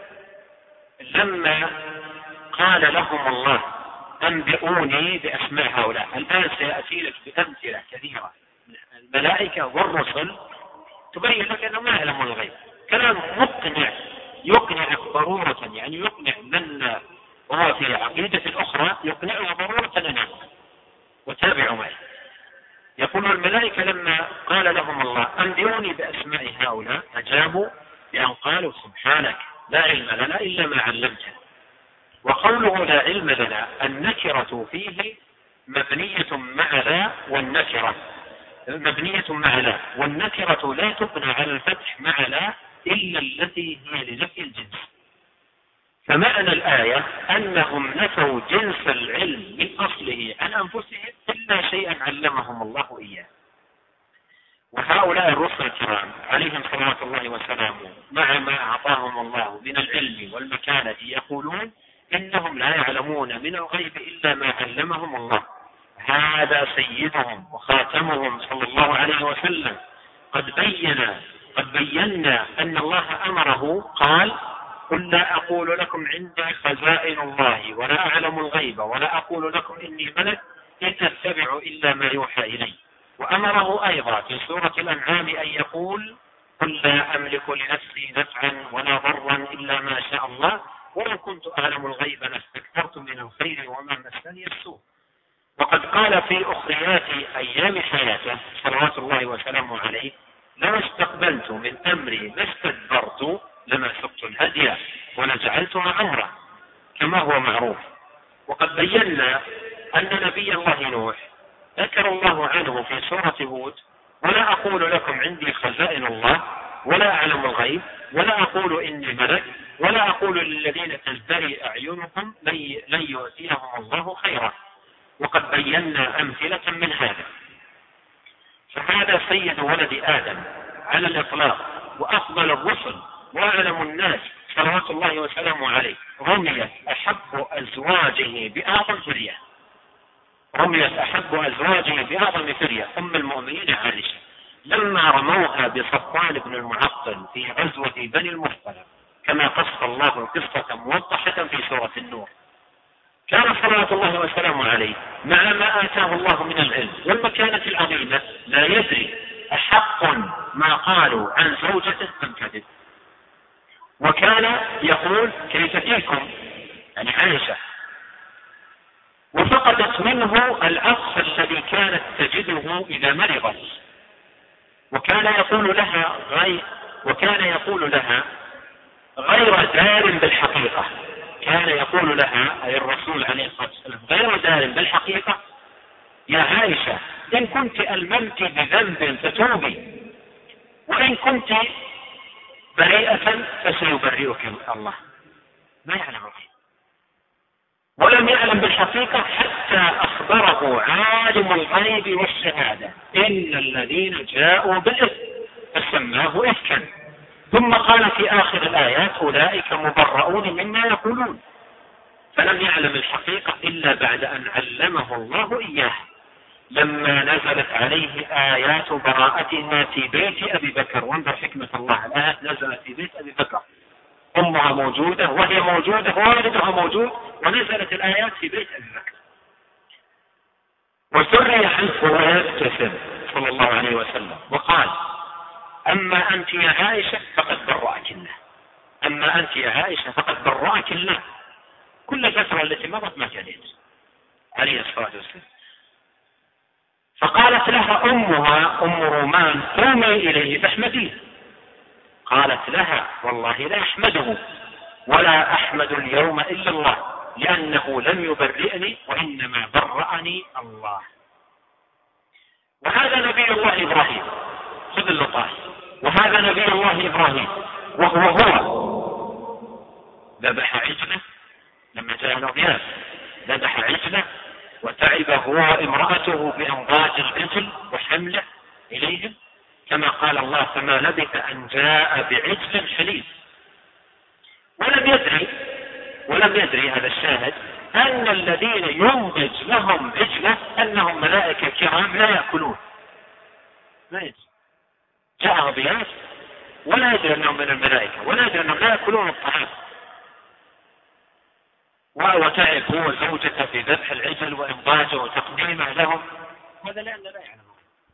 لما قال لهم الله: أنبئوني بأسماء هؤلاء، الآن سيأتي لك بأمثلة كثيرة الملائكة والرسل تبين لك أنه ما يعلم الغيب، كلام مقنع يقنع ضرورة، يعني يقنع من هو في عقيدة الأخرى يقنعه ضرورة أن وتابعوا معي. يقول: الملائكة لما قال لهم الله: أنبئوني بأسماء هؤلاء، أجابوا بأن قالوا: سبحانك لا علم لنا إلا ما علمتنا. وقوله لا علم لنا النكرة فيه مبنية مع لا، والنكرة مبنية مع لا، والنكرة لا تبنى على الفتح مع لا إلا التي هي لنفي الجنس. فمعنى الآية أنهم نفوا جنس العلم من أصله عن أنفسهم إلا شيئا علمهم الله إياه. وهؤلاء الرسل الكرام عليهم صلوات الله وسلامه مع ما أعطاهم الله من العلم والمكانة يقولون إنهم لا يعلمون من الغيب إلا ما علمهم الله. هذا سيدهم وخاتمهم صلى الله عليه وسلم قد بين قد بينا أن الله أمره قال: قل لا أقول لكم عندي خزائن الله ولا أعلم الغيب ولا أقول لكم إني ملك إن أتبع إلا ما يوحى إلي. وأمره أيضا في سورة الأنعام أن يقول: قل لا أملك لنفسي نفعا ولا ضرا إلا ما شاء الله ولو كنت أعلم الغيب لاستكثرت من الخير وما مسني السوء. وقد قال في أخريات أيام حياته صلوات الله وسلامه عليه: لو استقبلت من أمري ما استدبرت لما سقت الهدي ولجعلتها أمرا، كما هو معروف. وقد بينا أن نبي الله نوح ذكر الله عنه في سورة هود: ولا أقول لكم عندي خزائن الله ولا أعلم الغيب ولا أقول إني ملك ولا أقول للذين تزدري أعينكم لن يؤتيهم الله خيرا. وقد بينا أمثلة من هذا. فهذا سيد ولد آدم على الإطلاق وأفضل الرسل وأعلم الناس صلوات الله وسلامه عليه، رميت أحب أزواجه بأعظم فرية رميت أحب أزواجه بأعظم فرية أم المؤمنين عائشة، لما رموها بصفوان بن المعطل في غزوة بني المصطلق، كما قص الله القصة موضحة في سورة النور. كان صلوات الله وسلامه عليه مع ما آتاه الله من العلم والمكانة العظيمة لا يدري أحق ما قالوا عن زوجته أم كذب، وكان يقول: كيف فيكم، يعني عائشة، وفقدت منه الأخ الذي كانت تجده إذا مرضت، وكان يقول لها غير وكان يقول لها غير دار بالحقيقة كان يقول لها أي الرسول عليه الصلاة والسلام: غير دار بالحقيقة يا عائشة، إن كنت ألممت بذنب فتوبي، وإن كنت بريئة فسيبرئك الله. ما يعلم الغيب، ولم يعلم بالحقيقة حتى أخبره عالم الغيب والشهادة: إن الذين جاءوا بالإثم فسماه إفكا. ثم قال في آخر الآيات: أولئك مبرؤون مما يقولون. فلم يعلم الحقيقة إلا بعد أن علمه الله إياه، لما نزلت عليه آيات براءتها في بيت أبي بكر. وانظر حكمة الله، الآيات نزلت في بيت أبي بكر، أمها موجودة وهي موجودة ووالدها موجود، ونزلت الآيات في بيت أبي بكر. وسري عنه وهو يبتسم صلى الله عليه وسلم وقال: أما أنت يا عائشة فقد برأك الله أما أنت يا عائشة فقد برأك الله. كل الفترة التي مضت ما كانت عليه الصلاة والسلام. فقالت لها أمها أم رومان قومي إليه فاحمديه. قالت لها والله لا أحمده ولا أحمد اليوم إلا الله لأنه لم يبرئني وإنما برأني الله. وهذا نبي الله إبراهيم، خذ اللطاف، وهذا نبي الله إبراهيم وهو هو ذبح عجله لما جاء الأضياف، ذبح عجله وتعب هو وامرأته بإنضاج العجل وحمله إليهم، كما قال الله فما لبث أن جاء بعجل حليب. ولم يدري ولم يدري هذا الشاهد أن الذين ينضج لهم عجلة أنهم ملائكة كرام لا يأكلون، لا يدري، جاء ضياف ولا يدري أنهم من الملائكة ولا يدري أنهم لا يأكلون الطعام، وتعب هو زوجته في ذبح العجل وإنضاجه وتقديمه لهم، هذا لأنه لا يعلم.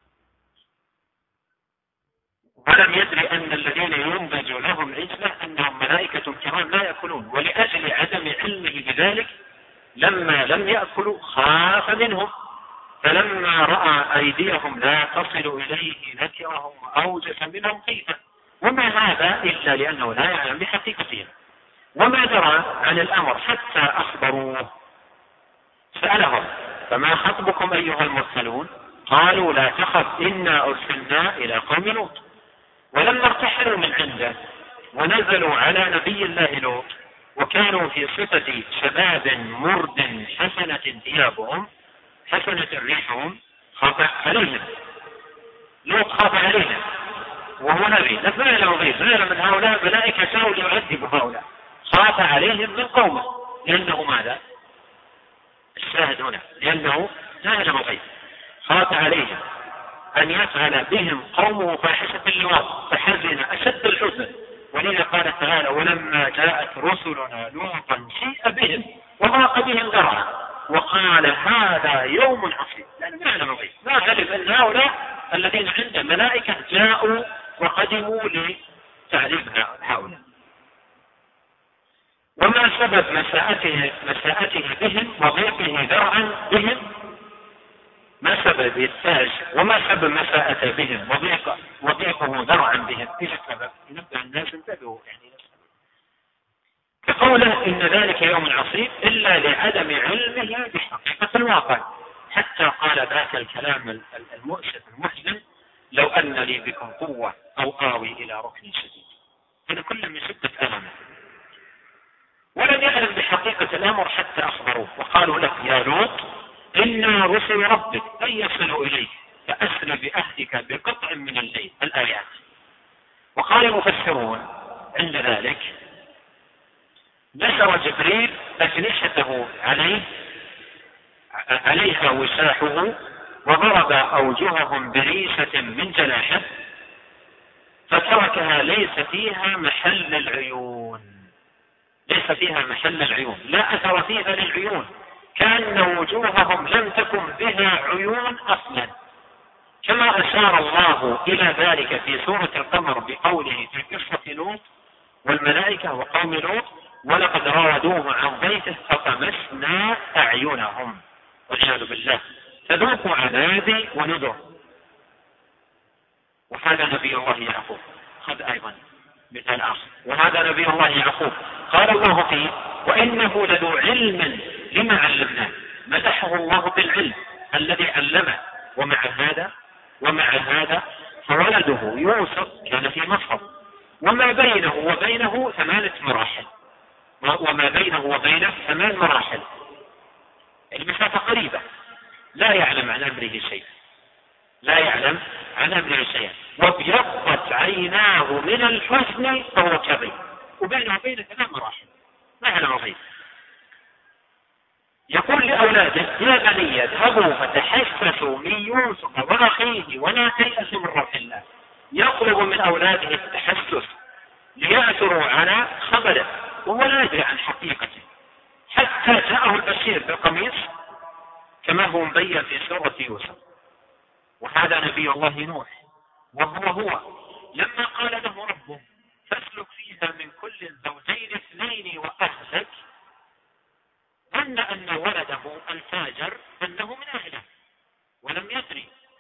ولم يدري أن الذين ينضج لهم عجلة أنهم ملائكة كرام لا يأكلون، ولأجل عدم علمه بذلك لما لم يأكلوا خاف منهم، فلما رأى أيديهم لا تصل إليه نكرهم وأوجس منهم خيفة، وما هذا إلا لأنه لا يعلم بحقيقتهم وما درى عن الأمر حتى أخبروه. سألهم فما خطبكم أيها المرسلون؟ قالوا لا تخف إنا أرسلنا إلى قوم لوط. ولما ارتحلوا من عنده ونزلوا على نبي الله لوط وكانوا في صفة شباب مرد حسنة ثيابهم حسنة ريحهم خاف عليهم. لوط خاف عليهم وهو نبي، لا يعلم غيب، لا يعلم من هؤلاء ملائكة جاءوا ليعذبوا هؤلاء، خاف عليهم من قومه لأنه ماذا؟ الشاهد هنا لأنه لا يعلم غيب، خاف عليهم أن يفعل بهم قومه فاحشة اللواط فحزن أشد الحزن. ولذا قال تعالى ولما جاءت رسلنا لوطا سيء بهم وضاق بهم ذرعا وقال هذا يوم عصيب، لأنه ما يعلم غيب، ما علم أن هؤلاء الذين عند ملائكة جاءوا وقدموا لتعذيب هؤلاء. وما سبب مساءته, مساءته بهم وضيقه ذرعا بهم؟ ما سبب التاج وما سبب مساءته بهم وضيق وضيقه ذرعا بهم؟ ايش السبب؟ ينبه الناس انتبهوا يعني كقوله إن ذلك يوم عصيب إلا لعدم علمه بحقيقة الواقع، حتى قال ذاك الكلام المؤسف المحزن لو أن لي بكم قوة أو آوي إلى ركن شديد. هذا كله من شدة ألمه. ولم يعلم بحقيقة الأمر حتى أخبروه وقالوا له يا لوط إنا رسل ربك أن يصلوا إليك فأسر بأهلك بقطع من الليل الآيات. وقال المفسرون عند ذلك نشر جبريل أجنحته عليه عليها وساحه وضرب أوجههم بريشة من جناحه فتركها ليس فيها محل العيون، ليس فيها محل العيون، لا أثر فيها للعيون، كأن وجوههم لم تكن بها عيون أصلا، كما أشار الله إلى ذلك في سورة القمر بقوله في قصة لوط والملائكة وقوم لوط ولقد راودوه عن ضيفه فطمسنا أعينهم والعياذ بالله فذوقوا عذابي ونذر. وهذا نبي الله يعقوب، خذ أيضا مثال آخر، وهذا نبي الله يعقوب قال الله فيه وإنه لذو علم لما علمناه، مدحه الله بالعلم الذي علمه. ومع هذا ومع هذا فولده يوسف كان في مصر وما بينه وبينه ثمانية مراحل وما بينه وبينه ثمان مراحل، المسافة قريبة، لا يعلم عن أمره شيء، لا يعلم عن أمره شيئا، وابيضت عيناه من الحزن فهو كظيم، وبينه وبينه ثمان مراحل ما يعلم الغيب. يقول لأولاده يا بني اذهبوا فتحسسوا من يوسف وأخيه ولا تيأسوا من روح الله، يطلب من أولاده التحسس ليأثروا على خبره وهو لا يدري عن حقيقته، حتى جاءه البشير بالقميص كما هو مبين في سورة يوسف. وهذا نبي الله نوح وهو هو لما قال له ربه فاسلك فيها من كل زوجين اثنين وأهلك، ظن أن ولده الفاجر أنه من أهله ولم يدري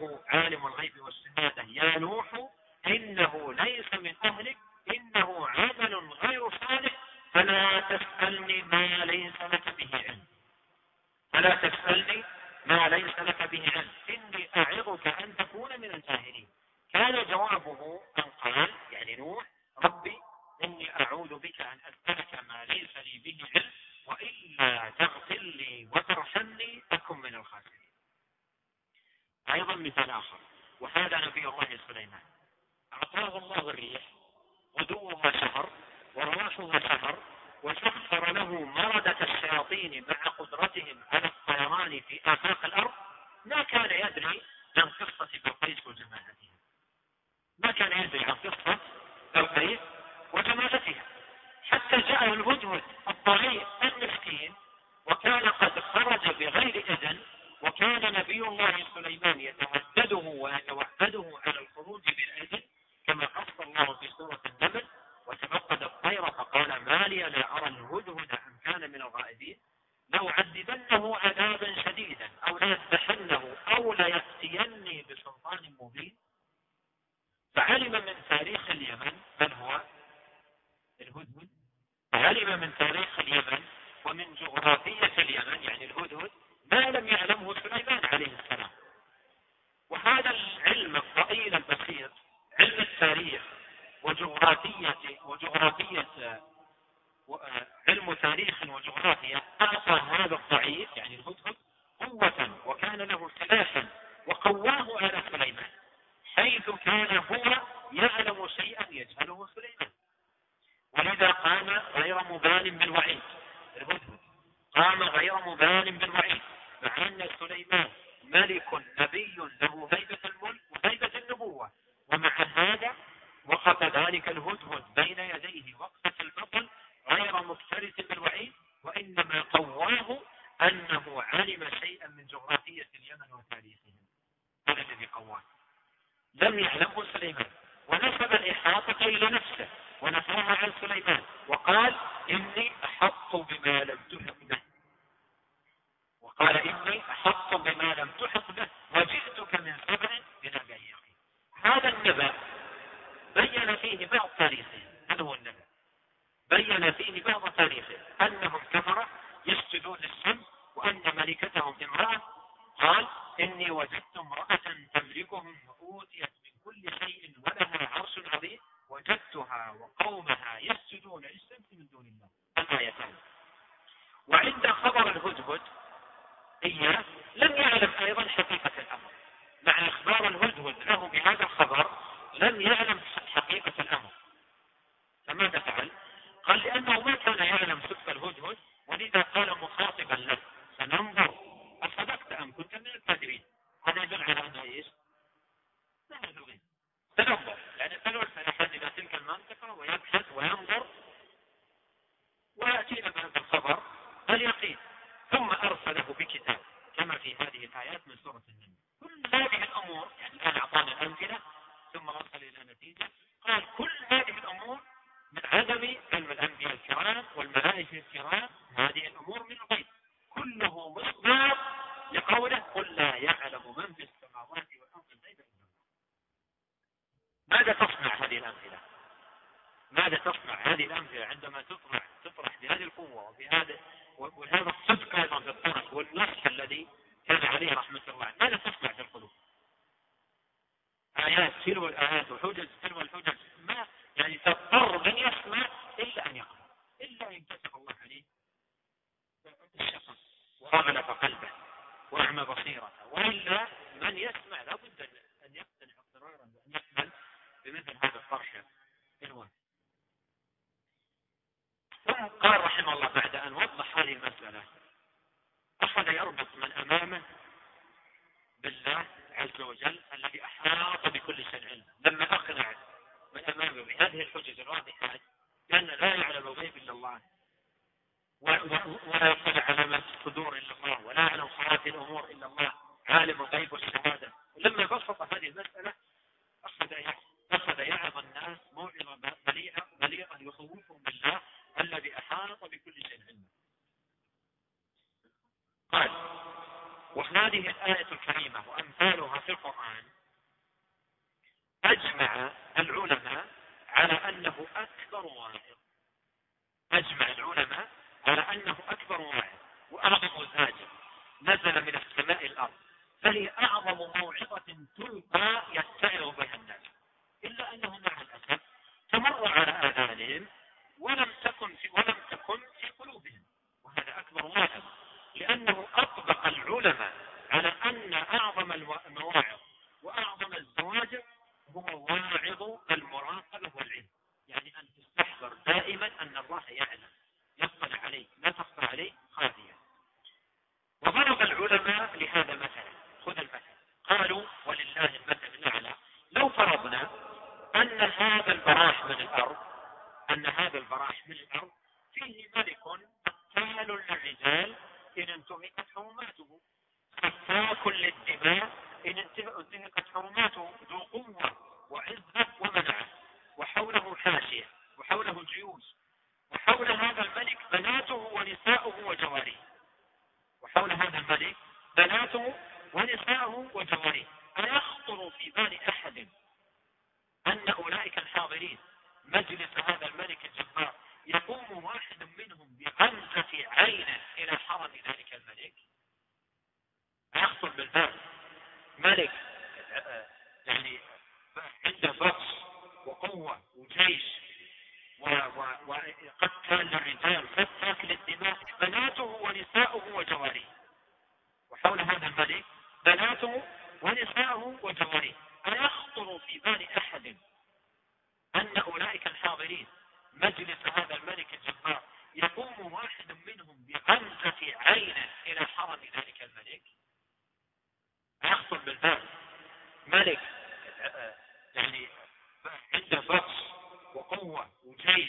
إنه عالم الغيب والشهادة يا نوح إنه ليس من أهلك إنه عمل غير صالح فلا تسألني ما ليس لك به علم فلا تسألني ما ليس لك به علم إني أعظك أن تكون من الجاهلين. كان جوابه أن قال يعني نوح ربي إني أعوذ بك أن أسألك ما ليس لي به علم وإلا تغفر لي وترحمني أكن من الخاسرين. أيضا مثال آخر وهذا نبي الله سليمان أعطاه الله الريح غدوها شهر ورواحها شهر وسخر له مردة الشياطين مع قدرتهم على الطيران في آفاق الأرض. ما كان يدري عن قصة بلقيس وجماعتها ما كان يدري عن قصة بلقيس وجماعتها حتى جاء الهدهد الضعيف المسكين وكان قد خرج بغير إذن وكان نبي الله سليمان يتهدده ويتوعده على الخروج بالإذن كما قص الله في سورة النمل وتفقد الطير فقال ما لي لا أرى الهدهد أم كان من الغائبين لو عذبنه عذابا شديدا أو ليذبحنه أو ليأتيني بسلطان مبين. فعلم من تاريخ اليمن من هو الهدهد علم من تاريخ اليمن ومن جغرافية اليمن يعني الهدهد ما لم يعلمه سليمان عليه السلام. وهذا العلم الضئيل البسيط علم التاريخ وجغرافية وجغرافية علم تاريخ وجغرافيا أعطى هذا الضعيف يعني الهدهد قوة وكان له سلاحا وقواه على سليمان حيث كان هو يعلم شيئا يجهله سليمان. ولذا قام غير مبال بالوعيد الهدهد قام غير مبال بالوعيد مع أن سليمان ملك نبي له هيبة الملك وهيبة النبوة ومع هذا وقف ذلك الهدهد بين يديه وقفة البطل غير مكترث بالوعيد وإنما قواه أنه علم شيئا من جغرافية اليمن وتاريخهم. هذا الذي قواه لم يعلمه سليمان ونسب الإحاطة إلى نفسه ونفاها عن سليمان وقال إني أحط بما لم تحط به وقال إني أحط بما لم تحط به وجئتك من سبع بنبأ يقين. هذا النبأ بين فيه بعض تاريخه. هذا هو النبأ بين فيه بعض تاريخه أنهم كفرة يسجدون للشمس وأن ملكتهم امرأة قال إني وجدت امرأة تملكهم وأوتيت من كل شيء ولها عرش عظيم وجدتها وقومها يسجدون للشمس من دون الله الآيتان. وعند خبر الهدهد إياه لم يعلم أيضا حقيقة الأمر مع إخبار الهدهد له بهذا الخبر لم يعلم حقيقة الأمر. فماذا فعل؟ قال لأنه ما كان يعلم صدق الهدهد ولذا قال مخاطبا له سننظر أصدقت أم كنت من الكاذبين. هذا يدل على أنه إيش؟ لا يدل سننظر يعني سنوى سيحد إلى تلك المنطقة ويبحث وينظر ويأتينا بهذا الخبر اليقين ثم أرسله بكتاب كما في هذه الآيات من سورة النمل. كل هذه الأمور يعني الآن أعطانا الأمثلة ثم وصل إلى نتيجة قال كل هذه الأمور من عدم علم الأنبياء الكرام والملائكة الكرام. هذه الأمور من الغيب كله مصدر لقوله قل لا يعلم من في السماوات والأرض الغيب إلا الله. ماذا تصنع هذه الأمثلة؟ ماذا تصنع هذه الأمثلة عندما تطرح تطرح بهذه القوة وبهذا وهذا الصدق أيضا في الطرح والنصح الذي كان عليه رحمة الله؟ ماذا تصنع في القلوب؟ آيات تلو الآيات وحجج تلو الحجج ما يعني تضطر من يسمع إلا أن يقرأ إلا أن ينكسر الله عليه الشخص وأغلق قلبه وأعمى بصيرته وإلا من يسمع لابد أن يقتنع اضطرارا بأن يقبل بمثل هذا الطرح الواسع. ثم قال رحمه الله بعد أن وضح هذه المسألة أخذ يربط من أمامه بالله عز وجل الذي أحاط بكل شيء علما. لما أقنع من أمامه بهذه الحجج الواضحات لأن لا يعلم الغيب إلا الله ولا يطلع على ما في الصدور إلا الله ولا يعلم خفايا الأمور إلا الله عالم الغيب والشهادة. ولما بسط هذه المسألة أخذ أخذ يعظ الناس موعظة بليغة بليغة يخوفهم بالله الذي أحاط بكل شيء علما. قال وهذه الآية الكريمة وأمثالها في القرآن فهي أعظم موعظة تلقى يتعظ بها الناس، إلا أنهم مع الأسف تمر على آذانهم ولم تكن في ولم تكن في قلوبهم، وهذا أكبر واجب، لأنه أطبق العلماء على أن أعظم المواعظ وأعظم الزواجر هو واعظ المراقبة والعلم، يعني أن تستحضر دائما أن الله يعلم يطلع عليك، لا تخفى عليه خافية. وضرب العلماء لهذا مثلا، خذ المثل، قالوا ولله المثل الأعلى، لو فرضنا أن هذا البراح من الأرض أن هذا البراح من الأرض فيه ملك قتال للرجال إن انتهكت حرماته، سفاك للدماء إن انتهكت حرماته، ذو قوة وعزة ومنعة، وحوله حاشية وحوله جيوش، وحول هذا الملك بناته ونساؤه وجواريه، وحول هذا الملك بناته ونساؤه وجواريه. أيخطر في بال أحد أن أولئك الحاضرين مجلس هذا الملك الجبار يقوم واحد منهم بغمزة عينه إلى حرم ذلك الملك؟ أيخطر بالبال ملك يعني عنده بطش وقوة وجيش وقتال للرجال فتاك للدماء، بناته ونساؤه وجواريه، وحول هذا الملك بناته ونساؤه وجواريه. أيخطر في بال أحد أن أولئك الحاضرين مجلس هذا الملك الجبار يقوم واحد منهم بغمزة عينه إلى حرم ذلك الملك؟ أيخطر بالبال ملك يعني عنده بطش وقوة وجيش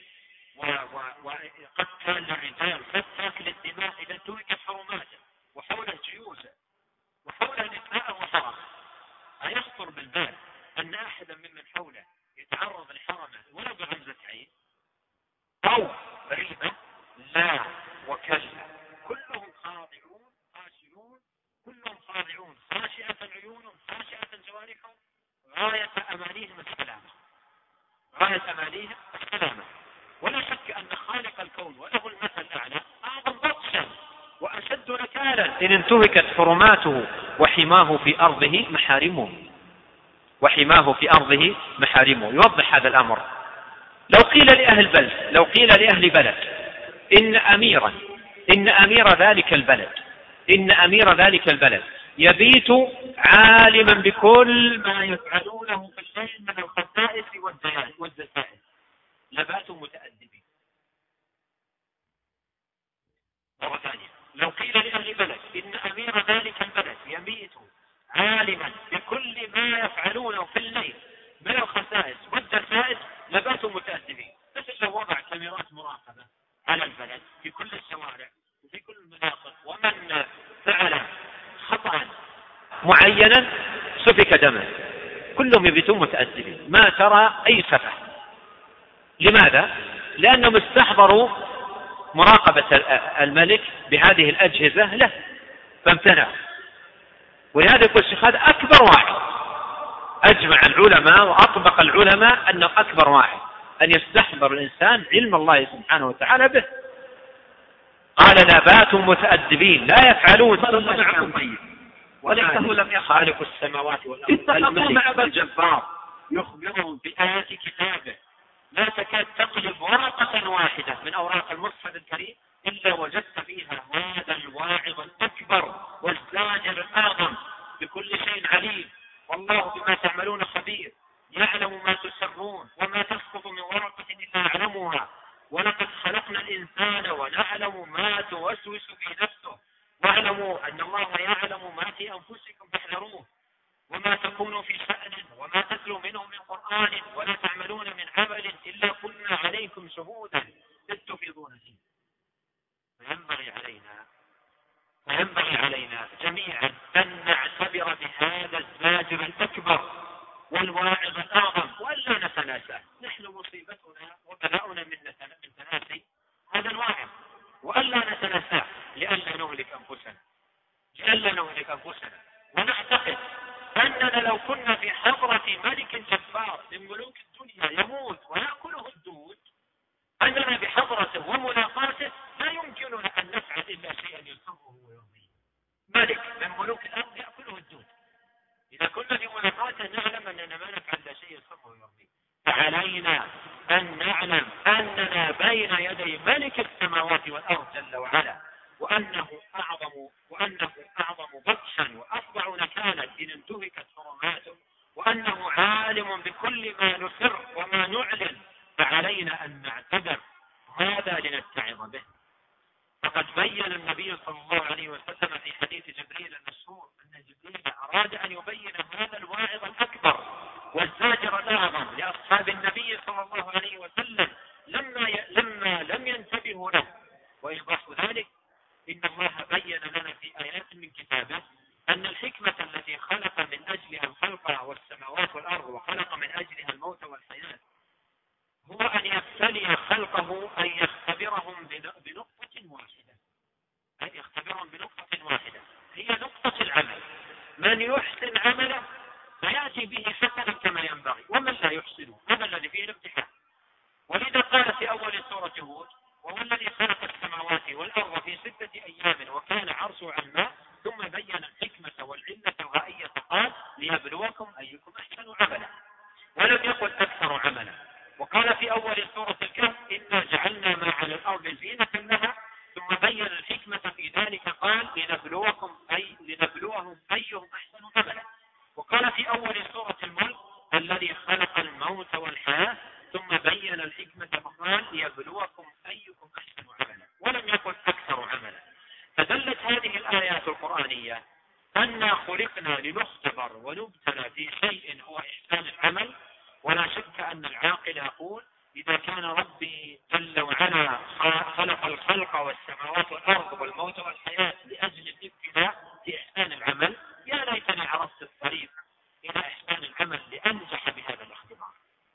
وقتال للرجال فتاك للدماء إذا انتهكت حرماته، وحوله جيوشه وحوله نساءه وحرمه، أيخطر بالبال أن أحدا ممن حوله يتعرض لحرمه ولو بغمزة عين أو ريبة؟ لا وكلا، كلهم خاضعون خاشعون، كلهم خاضعون خاشعة عيونهم خاشعة جوارحهم، غاية أمانيهم السلامة، غاية أمانيهم السلامة. ولا شك أن خالق الكون وله المثل الأعلى أعظم بطشا وأشد نكالا إن انتهكت حرماته وحماه في أرضه محارمه، وحماه في أرضه محارمه. يوضح هذا الأمر. لو قيل لأهل بلد لو قيل لأهل بلد إن أميرا إن أمير ذلك البلد إن أمير ذلك البلد يبيت عالما بكل ما يفعلونه في الليل من الخسائس والدسائس، لباتوا متأدبين. مرة ثانية، لو قيل لأهل بلد إن أمير ذلك البلد يبيت عالما بكل ما يفعلونه في الليل من الخسائس والدسائس، لباتوا متأدبين. مثل لو وضع كاميرات مراقبة على البلد في كل الشوارع وفي كل المناطق، ومن فعل خطأ معينا سفك دمه، كلهم يبيتون متأدبين، ما ترى أي سفه. لماذا؟ لأنهم استحضروا مراقبة الملك بهذه الأجهزة له فامتنعوا. ولهذا يقول الشيخ هذا أكبر واحد، أجمع العلماء وأطبق العلماء أنه أكبر واحد أن يستحضر الإنسان علم الله سبحانه وتعالى به. قال نبات متأدبين لا يفعلون طيب ولكنه لم يخالق السماوات والأرض. الملك الجبار يخبرهم بآيات كتابه لا تكاد تقلب ورقة واحدة من أوراق المصحف الكريم إلا وجدت فيها هذا الواعظ الأكبر والزاجر الأعظم بكل شيء عليم، والله بما تعملون خبير، يعلم ما تسرون وما تسقط من ورقة إلا يعلمها، ولقد خلقنا الإنسان ونعلم ما توسوس في نفسه، واعلموا أن الله يعلم ما في أنفسكم فاحذروه، وما تكونوا في شأن وما تتلو منه من قرآن ولا تعملون من عمل إلا كنا عليكم شهودا إذ تفيضون فيه. فينبغي علينا فينبغي علينا جميعا أن نعتبر بهذا الزاجر الأكبر والواعظ الأعظم وألا نتناساه. نحن مصيبتنا وبلاؤنا من تناسي هذا الواعظ، وألا نتناساه لئلا نهلك أنفسنا لئلا نهلك أنفسنا ونعتقد أننا لو كنا في حضرة ملك جبار من ملوك الدنيا يموت ويأكله الدود، أننا بحضرته وملاقاته لا يمكننا أن نفعل إلا شيئا يسره ويرضيه. ملك من ملوك الأرض يأكله الدود. إذا كنا في ملاقاته نعلم أننا ما نفعل لا شيء يسره ويرضيه. فعلينا أن نعلم أننا بين يدي ملك السماوات والأرض جل وعلا، وأنه أعظم وأنه أعظم بطشا وأفظع نكالا إن انتهكت حرماته، وأنه عالم بكل ما نسر وما نعلن. فعلينا أن نعتبر هذا لنتعظ به. فقد بين النبي صلى الله عليه وسلم في حديث جبريل المشهور أن جبريل أراد أن يبين هذا الواعظ الأكبر والزاجر الأعظم لأصحاب النبي صلى الله عليه وسلم لما ي... لما لم ينتبهوا له. وإيضاح ذلك إن الله بين لنا في آيات من كتابه أن الحكمة التي خلق من أجلها الخلق والسماوات والأرض وخلق من أجلها الموت والحياة هو أن يبتلي خلقه، أن يختبرهم بنقطة واحدة، أن يختبرهم بنقطة واحدة هي نقطة العمل. من يحسن عمله فيأتي به حسنا كما ينبغي، ومن لا يحسنه هذا الذي فيه الامتحان. ولذا قال في أول سورة هود: وهو الذي خلق السماوات والأرض في ستة أيام وكان عرشه على الماء ثم بين الحكمة والعلة الغائية قال: ليبلوكم أيكم أحسن عملا. ولم يقل أكثر عملا. وقال في أول سورة الكهف: إنا جعلنا ما على الأرض زينة لها ثم بين الحكمة في ذلك قال: لنبلوكم أي لنبلوهم أيهم أحسن عملا. وقال في أول سورة الملك: الذي خلق الموت والحياة ثم بين الحكمة فقال: ليبلوكم أيكم أحسن عملا. ولم يقل أكثر عملا. فدلت هذه الآيات القرآنية أننا خلقنا لنختبر ونبتلى في شيء هو إحسان العمل. ولا شك أن العاقل يقول: إذا كان ربي جل وعلا خلق الخلق والسماوات والأرض والموت والحياة لأجل الابتلاء في إحسان العمل، يا ليتني عرفت الطريق إلى إحسان العمل لأنجح بهذا الاختبار.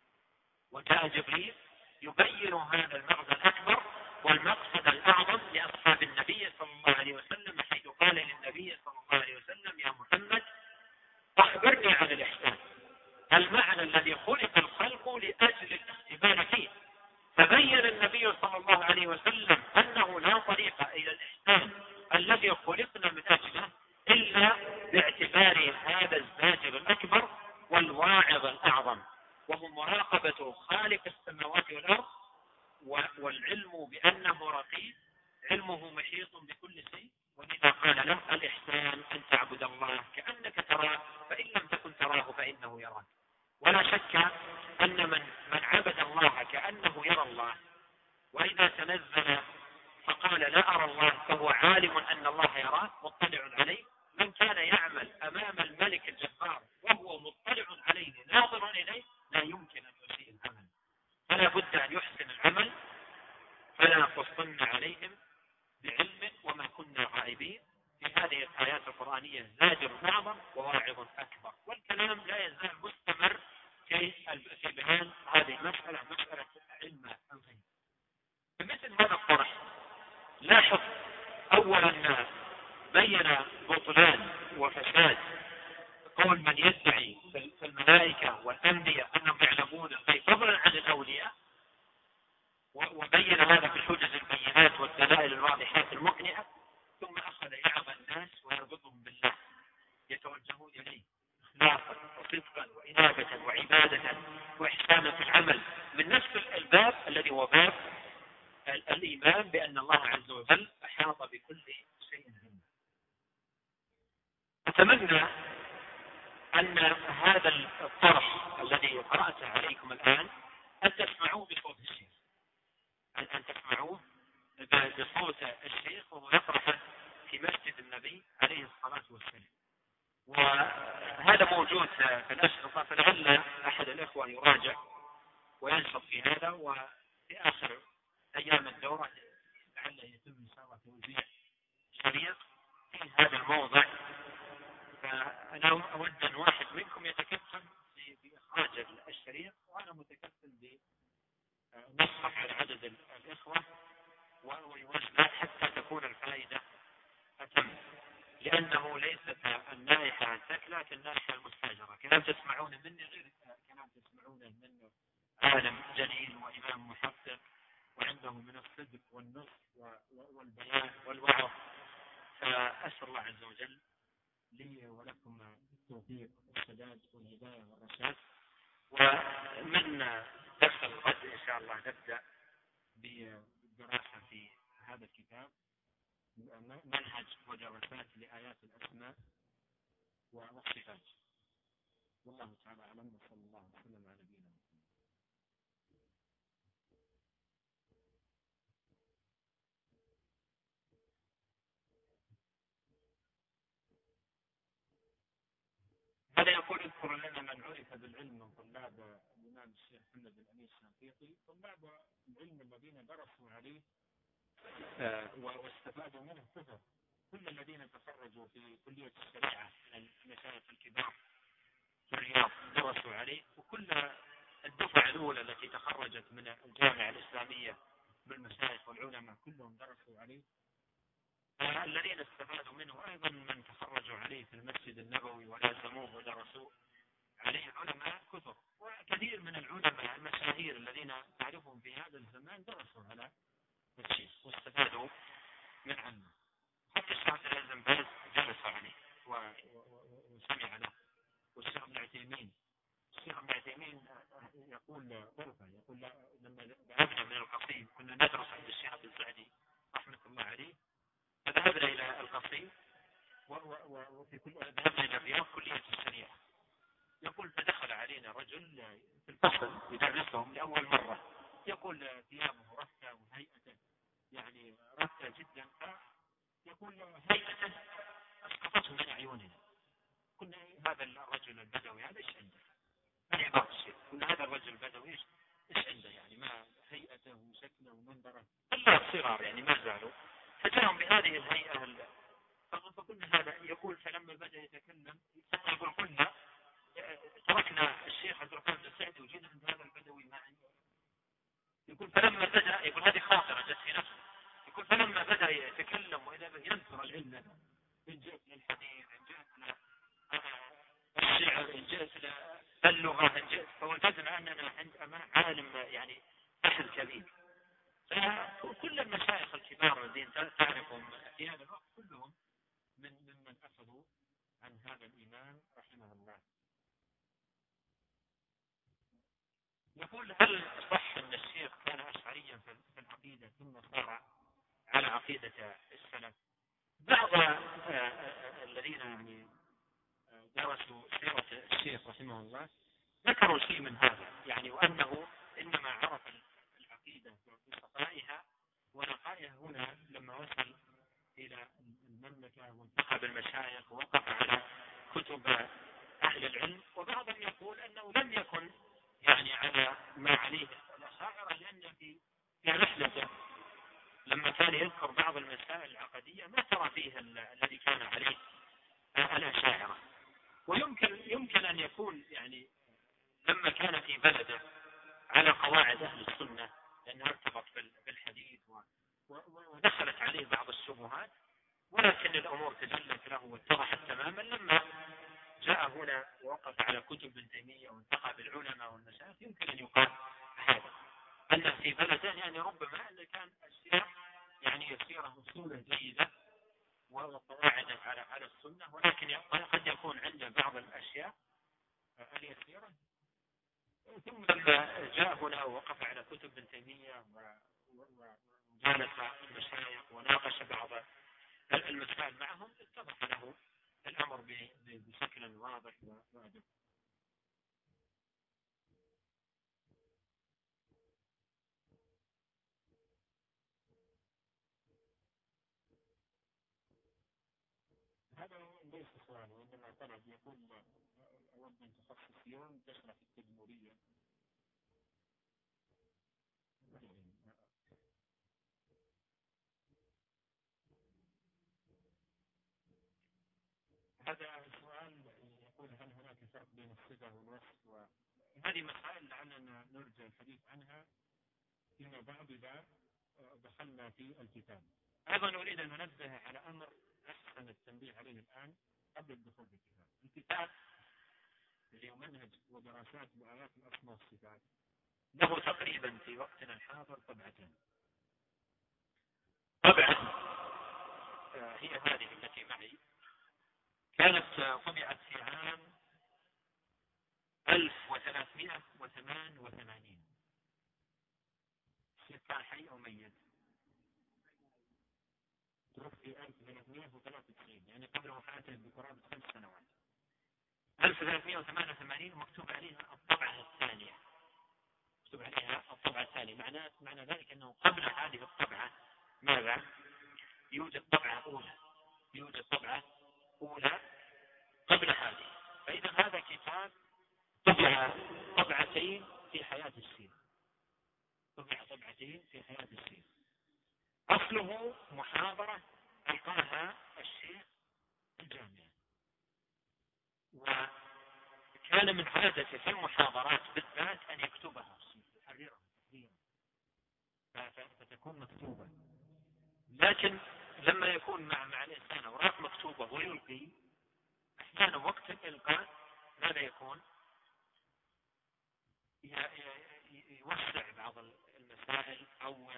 وجاء جبريل يبين هذا المغزى الأكبر والمقصد الأعظم لأصحاب النبي صلى الله عليه وسلم، حيث قال للنبي صلى الله عليه وسلم: يا محمد أخبرني عن الإحسان، المعنى الذي خلق الخلق لأجل الاختبار فيه. فبين النبي صلى الله عليه وسلم أنه لا طريق إلى الإحسان الذي خلقنا من أجله إلا باعتبار هذا الزاجر الأكبر والواعظ الأعظم، وهو مراقبة خالق السماوات والأرض والعلم بأنه رقيب، علمه محيط بكل شيء. ولذا قال له: الإحسان أن تعبد الله كأنك تراه فإن لم تكن تراه فإنه يراك. ولا شك أن من, من عبد الله كأنه يرى الله، وإذا تنزل فقال لا أرى الله فهو عالم أن الله يراه مطلع عليه. من كان يعمل أمام الملك الجبار وهو مطلع عليه ناظر إليه لا يمكن أن يسيء العمل. فلا بد أن يحسن العمل. فلا قصن عليهم بعلم وما كنا غائبين. في هذه الآيات القرآنية زاجر أعظم وواعظ أكبر، والكلام لا يزال مستمر في في بيان هذه المسألة، مسألة علم الغيب. بمثل هذا الطرح لاحظ أولا بين بطلان وفساد قول من يدعي في الملائكة والأنبياء أنهم يعلمون الغيب فضلا عن الأولياء، وبين هذا في الحجج البينات والدلائل الواضحات المقنعة. ثم أخذ يعظ الناس ويربطهم بالله، يتوجهون إليه إخلاصا وصدقا وإنابة وعبادة وإحسانا في العمل من نفس الباب الذي هو باب الإيمان بأن الله عز وجل أحاط بكل شيء علما. أتمنى أن هذا الطرح الذي قرأته عليكم الآن أن تسمعوه بصوت الشيخ، أن تسمعوه بصوت الشيخ وهو يطرح في مسجد النبي عليه الصلاة والسلام. وهذا موجود في الأشرطة، فلعل أحد الإخوة يراجع وينشط في هذا، وفي آخر أيام الدورة لعل يتم إن شاء الله توزيع شريط في هذا الموضع. فأنا أود أن واحد منكم يتكفل بإخراج الشريط، وأنا متكفل بنسخه على عدد الإخوة ويوزع حتى تكون الفائدة أتم، لأنه ليست النائحة الثكلى كالنائحة المستاجرة. كلام تسمعون مني غير كلام تسمعون من عالم جليل وإمام محقق وعنده من الصدق والنصح والبيان والوعظ فأسأل الله عز وجل لي ولكم التوفيق والسداد والهداية والرشاد. ومن درس الغد إن شاء الله نبدأ بالدراسة في هذا الكتاب، منهج ودراسات لآيات الأسماء والصفات. والله تعالى أعلم، وصلى الله وسلم على نبينا محمد. هذا يقول اذكر لنا من عرف بالعلم من طلاب الإمام الشيخ محمد الأمين الشنقيطي، طلاب العلم الذين درسوا عليه واستفادوا منه كثر. كل الذين تخرجوا في كلية الشريعة من المشايخ الكبار في الرياض درسوا عليه، وكل الدفعة الأولى التي تخرجت من الجامعة الإسلامية بالمشايخ والعلماء كلهم درسوا عليه. الذين استفادوا منه أيضا من تخرجوا عليه في المسجد النبوي ولازموه ودرسوا عليه علماء كثر، وكثير من العلماء المشاهير الذين تعرفهم في هذا الزمان درسوا على الشيخ واستفادوا من علمه. حتى الشيخ عبد العزيز بن باز جلس عليه وسمع له، والشيخ ابن عثيمين الشيخ ابن عثيمين يقول غرفة، يقول لما ذهبنا من القصيم كنا ندرس عند الشيخ عبد السعدي رحمة الله عليه، فذهبنا إلى القصيم وفي كل ذهبنا إلى الرياض كلية الشريعة. يقول فدخل علينا رجل في الفصل يدرسهم لأول مرة، يقول ثيابه رثة وهيئته يعني رثة جدا، يقول هيئته أسقطته من أعيننا. كنا هذا الرجل البدوي هذا إيش عنده؟ هذا بعض الشيء، كنا هذا الرجل البدوي إيش إيش عنده يعني، ما هيئته وشكله ومنظره الله صغار يعني ما زالوا، فجاءهم بهذه الهيئة. فقلنا هذا، يقول فلما بدأ يتكلم يقول قلنا تركنا الشيخ عبد الرحمن بن سعد وجينا عند هذا البدوي ما عنده. يقول فلما بدأ، يقول هذه خاطرة جت في نفسه، يقول فلما بدأ يتكلم وإذا ينثر العلم، إن جئت للحديث إن جئت للشعر إن جئت للغة إن جئت، فوجدنا أننا عند أمام عالم يعني أهل كبير. فكل المشايخ الكبار الذين تعرفهم في هذا الوقت كلهم من ممن أخذوا عن هذا الإمام رحمه الله. يقول هل صح أن الشيخ كان أشعريا في العقيدة ثم صار على عقيدة السلف؟ بعض الذين يعني درسوا سيرة الشيخ رحمه الله ذكروا شيء من هذا يعني، وأنه إنما عرف العقيدة بصفائها ونقائها هنا لما وصل إلى المملكة وانتخب المشايخ ووقف على كتب أهل العلم. وبعضهم يقول أنه لم يكن يعني على ما عليه الأشاعرة، لأن في في رحلته لما كان يذكر بعض المسائل العقدية ما ترى فيه الذي كان عليه الأشاعرة. ويمكن يمكن أن يكون يعني لما كان في بلده على قواعد أهل السنة، لأنها ارتبط بالحديث ودخلت عليه بعض الشبهات، ولكن الأمور تجلت له واتضحت تماما لما جاء هنا ووقف على كتب ابن تيمية وانتقى بالعلماء والمشايخ. يمكن أن يقال هذا أن في بلده يعني ربما أن كان الشيخ يعني يسيره أصولا جيدة وقواعد على على السنة، ولكن قد يكون عنده بعض الأشياء اليسيرة. ثم لما جاء هنا ووقف على كتب ابن تيمية وجالس المشايخ وناقش بعض المسائل معهم اتضح له الأمر بشكل واضح وواضح. هذا ليس سؤال، وإنما طلب يقول أود أن تخصص يوم تشرح التدمرية. هذا السؤال يقول هل هناك فرق بين الصفة والوصف، وهذه مسائل لعلنا نرجع الحديث عنها فيما بعد إذا دخلنا في الكتاب. أيضا أريد أن ننبه على أمر أحسن التنبيه عليه الآن قبل الدخول في الكتاب. الكتاب اللي هو منهج ودراسات وآيات الأسماء والصفات له تقريبا في وقتنا الحاضر طبعتين. طبعا هي هذه التي معي، كانت طبعت في عام ألف وثلاثمائة وثمانية وثمانين. كان حي أو ميت؟ توفي ألف وثلاثمائة وثلاثة وتسعين، يعني قبل وفاته بقرابة خمس سنوات. ألف وثلاثمائة وثمانية وثمانين مكتوب عليها الطبعة الثانية، مكتوب عليها الطبعة الثانية. معنى معنى ذلك أنه قبل هذه الطبعة ماذا؟ يوجد طبعة أولى، يوجد طبعة أولى قبل هذه. فإذا هذا كتاب طبع طبعتين في حياة السير، طبع طبعتين في حياة السير. أصله محاضرة ألقاها الشيخ الجامعة، وكان من عادته في المحاضرات بالذات أن يكتبها يحررها فتكون مكتوبة. لكن لما يكون مع مع الإنسان أوراق مكتوبة ويلقي، أحيانا وقت الإلقاء ماذا يكون؟ يوسع بعض المسائل أو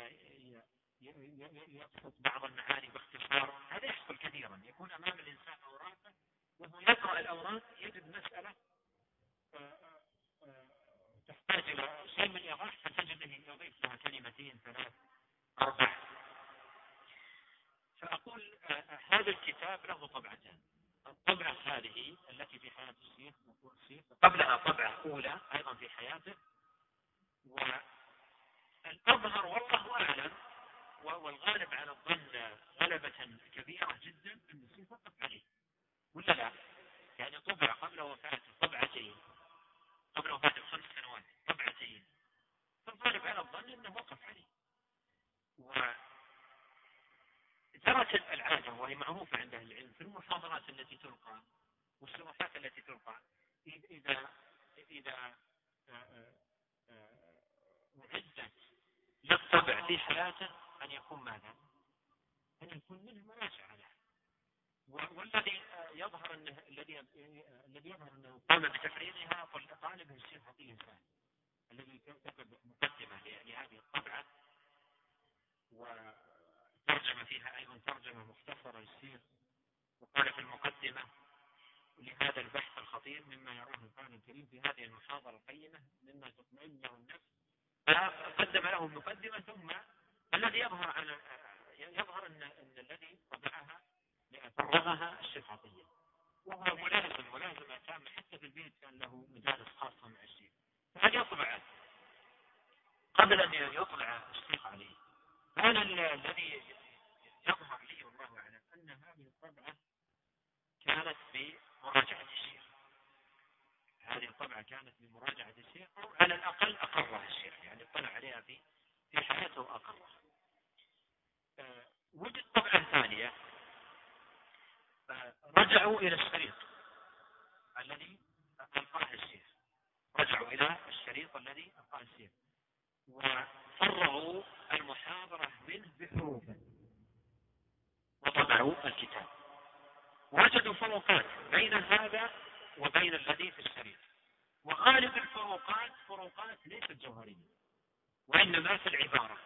يبسط بعض المعاني باختصار. هذا يحصل كثيرا، يكون أمام الإنسان أوراقه وهو يقرأ الأوراق يجد مسألة تحتاج إلى شيء من الإيضاح، فتجد أنه يضيف لها كلمتين ثلاث أربع. فأقول هذا الكتاب له طبعتان. الطبعة هذه التي في حياة الشيخ قبلها طبعة أولى أيضا في حياته، والأظهر والله أعلم والغالب على الظن غلبة كبيرة جدا أن الشيخ وقف عليه ولا لا؟ يعني طبع قبل وفاته طبعتين، قبل وفاته خمس سنوات طبعتين، فالغالب على الظن أنه وقف عليه. وجرت العادة وهي معروفة عند أهل العلم في المحاضرات التي تلقى والشروحات التي تلقى، إذا إذا أعدت للطبع في حياته أن يكون ماذا؟ أن يكون منه مراجعة له. والذي يظهر أنه الذي الذي يظهر أنه قام بتفريغها طالب الشيخ عطية الثاني الذي كتب مقدمة لهذه الطبعة، وترجم فيها أيضا ترجمة مختصرة للشيخ، وقال في المقدمة لهذا البحث الخطير مما يراه القرآن الكريم في هذه المحاضرة القيمة مما تطمئن له النفس، فقدم له المقدمة. ثم الذي يظهر على يظهر أن أن الذي طبعها فرغها الشيخ عطية، وهو ملازم ملازمة تامة، حتى في البيت كان له مجالس خاصة مع الشيخ. فهذه طبعات قبل أن يطلع الشيخ عليه. هذا الذي يظهر لي والله أعلم أن هذه الطبعة كانت بمراجعة الشيخ، هذه الطبعة كانت بمراجعة الشيخ، أو على الأقل أقرها الشيخ، يعني اطلع عليها في في حياته وأقرها. أه وجد طبعة ثانية، أه رجعوا إلى الشريط الذي ألقاه الشيخ، رجعوا إلى الشريط الذي ألقاه الشيخ وفرغوا المحاضرة منه بحروفه وطبعوا الكتاب. وجدوا فروقات بين هذا وبين الذي في الشريط، وغالب الفروقات فروقات ليست جوهرية وإنما في العبارة.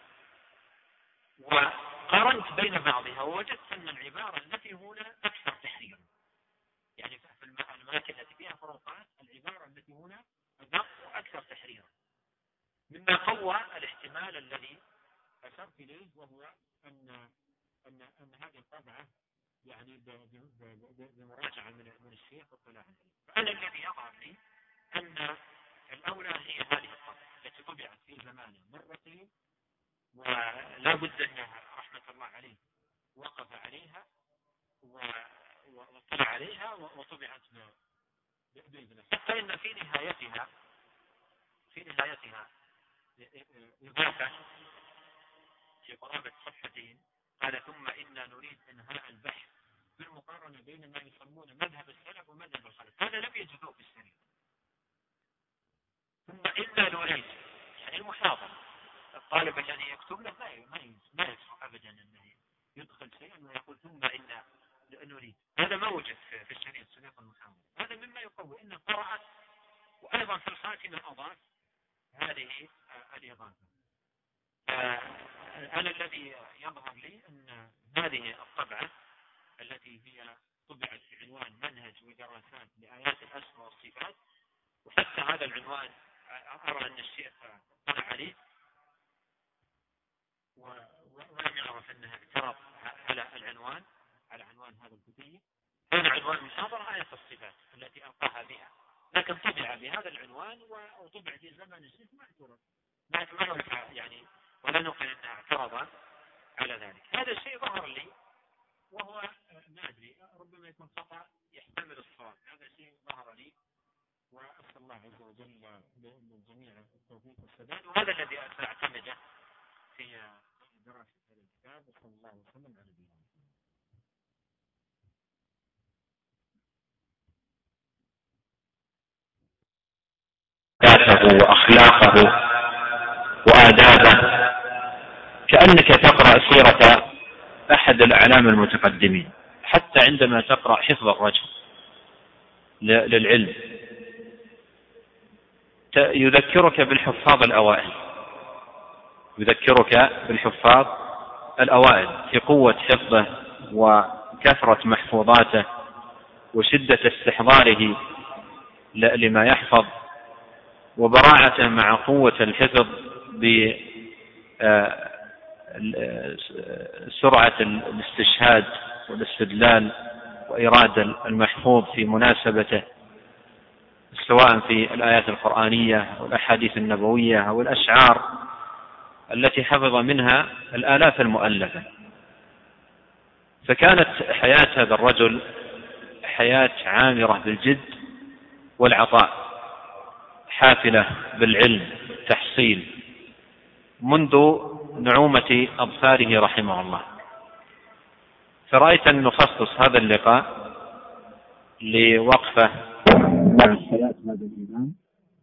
وقارنت بين بعضها ووجدت أن العبارة التي هنا أكثر تحريرا، يعني في الأماكن التي فيها فروقات العبارة التي هنا أدق وأكثر تحريرا، مما قوى الاحتمال الذي أشرت إليه، وهو أن أن أن هذه الطبعة يعني بمراجعة من من الشيخ واطلاع عليه. فأنا الذي يظهر لي أن الأولى هي هذه الطبعة التي طبعت في زمانه مرتين، ولا بد أنها رحمة الله عليه وقف عليها واطلع عليها وطبعت بإذنه، حتى إن في نهايتها في نهايتها إضافة في قرابة صفحتين، قال: ثم إنا نريد إنهاء البحث بالمقارنة بين ما يسمون مذهب السلف ومذهب الخلف. هذا لم يجدوه في السنة. ثم إنا نريد يعني المحاضرة، الطالب الذي يعني يكتب له ما ما يصح أبدا أنه يدخل شيئا ويقول ثم إنا نريد. هذا ما وجد في الشريط شريط المحاضرة. هذا مما يقوي إنه قرأت، وأيضا في الخاتمة أضاف هذه الإضافة. أنا الذي يظهر لي أن هذه الطبعة التي هي طبعت في عنوان منهج ودراسات لآيات الأسماء والصفات، وحتى هذا العنوان أرى أن الشيخ طلع عليه ولم يعرف أنها اعترض على العنوان على عنوان هذا الكتيب. كان عنوان المحاضرة آية الصفات التي ألقاها بها، لكن طبع بهذا العنوان وطبع في زمن الشيخ ما اعترض، ما يعني ولا نقل أنها اعترض على ذلك. هذا الشيء ظهر لي وهو ما أدري ربما يكون خطأ يحتمل الصواب. هذا الشيء ظهر لي وأسأل الله عز وجل للجميع التوفيق والسداد، وهذا الذي سأعتمده في دراسة هذا الكتاب. وصلى الله وسلم على نبينا محمد وأخلاقه وآدابه كأنك تقرأ سيرة أحد الأعلام المتقدمين، حتى عندما تقرأ حفظ الرجل للعلم يذكرك بالحفاظ الأوائل يذكرك بالحفاظ الأوائل في قوة حفظه وكثرة محفوظاته وشدة استحضاره لما يحفظ، وبراعته مع قوة الحفظ بسرعة الاستشهاد والاستدلال وإيراد المحفوظ في مناسبته، سواء في الآيات القرآنية أو الأحاديث النبوية أو الأشعار التي حفظ منها الآلاف المؤلفة. فكانت حياة هذا الرجل حياة عامرة بالجد والعطاء، حافلة بالعلم والتحصيل منذ نعومة أظفاره رحمه الله. فرأيت أن نخصص هذا اللقاء لوقفة مع حياة هذا الإمام،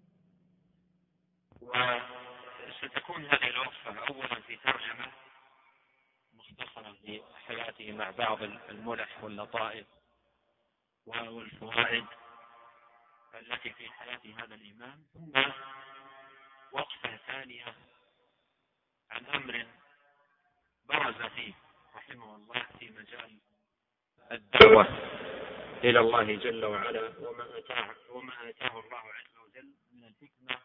وستكون هذه الوقفة أولا في ترجمة مختصرة لحياته مع بعض الملح واللطائف والفوائد التي في حياة هذا الإمام، ثم وقفة ثانية عن أمر برز فيه رحمه الله في مجال الدعوة إلى الله جل وعلا، وما آتاه وما آتاه الله عز وجل من الحكمة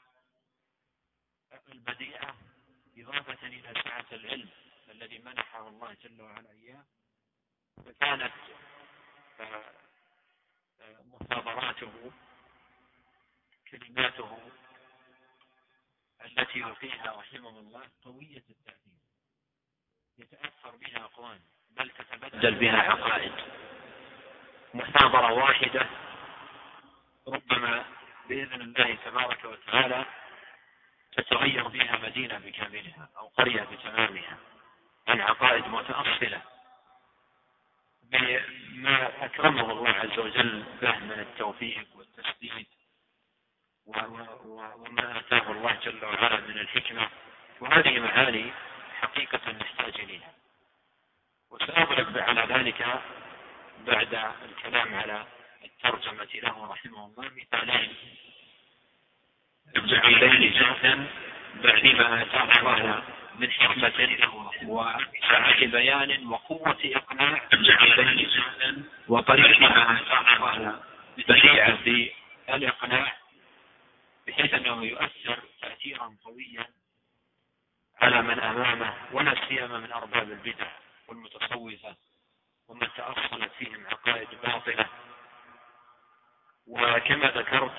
البديعة إضافة إلى سعة العلم الذي منحه الله جل وعلا إياه. فكانت محاضراته كلماته التي يلقيها رحمه الله قوية التأثير، يتأثر بها أقوام بل تتبدل بها عقائد. محاضرة واحدة ربما بإذن الله تبارك وتعالى تتغير بها مدينة بكاملها أو قرية بتمامها عن عقائد متأصلة بما أكرمه الله عز وجل به من التوفيق والتسديد وما آتاه الله جل وعلا من الحكمة. وهذه معاني حقيقة نحتاج إليها، وسأضرب على ذلك بعد الكلام على الترجمة له رحمه الله مثالين جميلين جدا بما آتاه الله من حكمة وسعة بيان وقوة إقناع جميلين جدا، وطريقة آتاه الله بديعة في الإقناع بحيث أنه يؤثر تأثيرا قويا على من أمامه، ولا سيما من أرباب البدع والمتصوفة ومن تأصلت فيهم عقائد باطلة. وكما ذكرت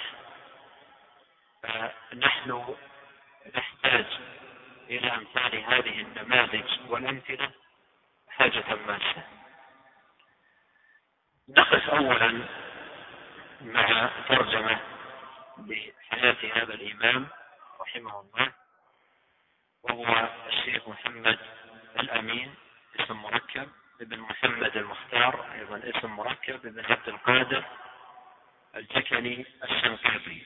نحن نحتاج إلى أمثال هذه النماذج والأمثلة حاجة ماسة. نقف أولا مع ترجمة بحياة هذا الإمام رحمه الله، وهو الشيخ محمد الأمين اسم مركب، ابن محمد المختار أيضا اسم مركب، ابن عبد القادر الجكني الشنقيطي.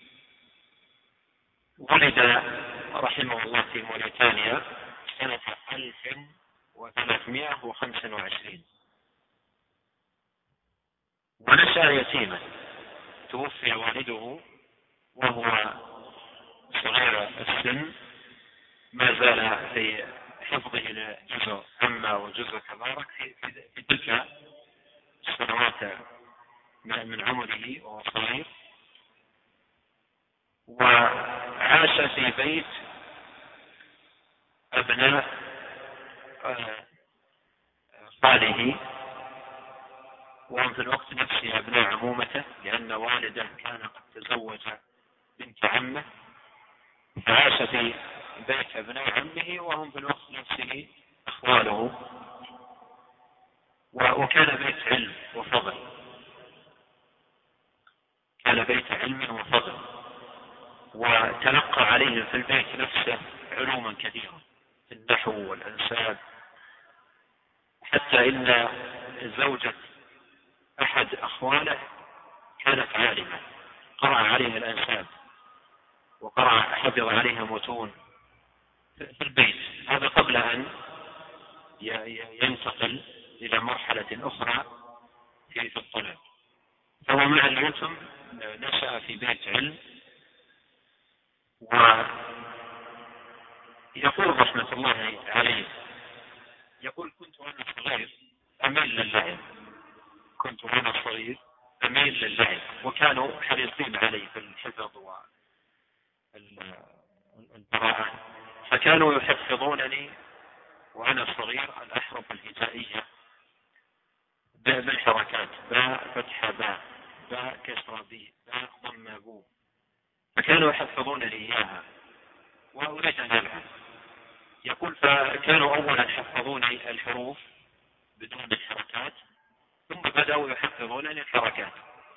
ولد رحمه الله في موريتانيا سنة ألف وثلاثمائة وخمسة وعشرين، ونشأ يتيما، توفي والده وهو صغير السن، ما زال في حفظه لجزء عما وجزء تبارك في تلك سنوات من عمره وهو صغير، وعاش في بيت أبناء خاله، وهم في الوقت نفسه أبناء عمومته، لأن والده كان قد تزوج بنت عمه، فعاش في بيت أبناء عمه وهم في الوقت نفسه أخواله، وكان بيت علم وفضل، كان بيت علم وفضل، وتلقى عليهم في البيت نفسه علوما كثيرة في النحو والأنساب، حتى إن زوجة أحد أخواله كانت عالمة، قرأ عليها الأنساب وقرأ حفظ عليها متون في البيت، هذا قبل أن ينتقل إلى مرحلة أخرى في الطلب. فهو مع اليتم نشأ في بيت علم. ويقول رحمة الله عليه، يقول كنت وأنا صغير أميل للعب، كنت وأنا صغير أميل للعب، وكانوا حريصين علي في الحفظ والقراءة، فكانوا يحفظونني وأنا صغير الأحرف الهجائية بالحركات، باء فتحة باء، باء كسرة بي، باء ضم بو، فكانوا يحفظونني إياها وأريد أن ألعب. يقول فكانوا أولا حفظوني الحروف بدون الحركات، ثم بدأوا يحفظونني الحركات،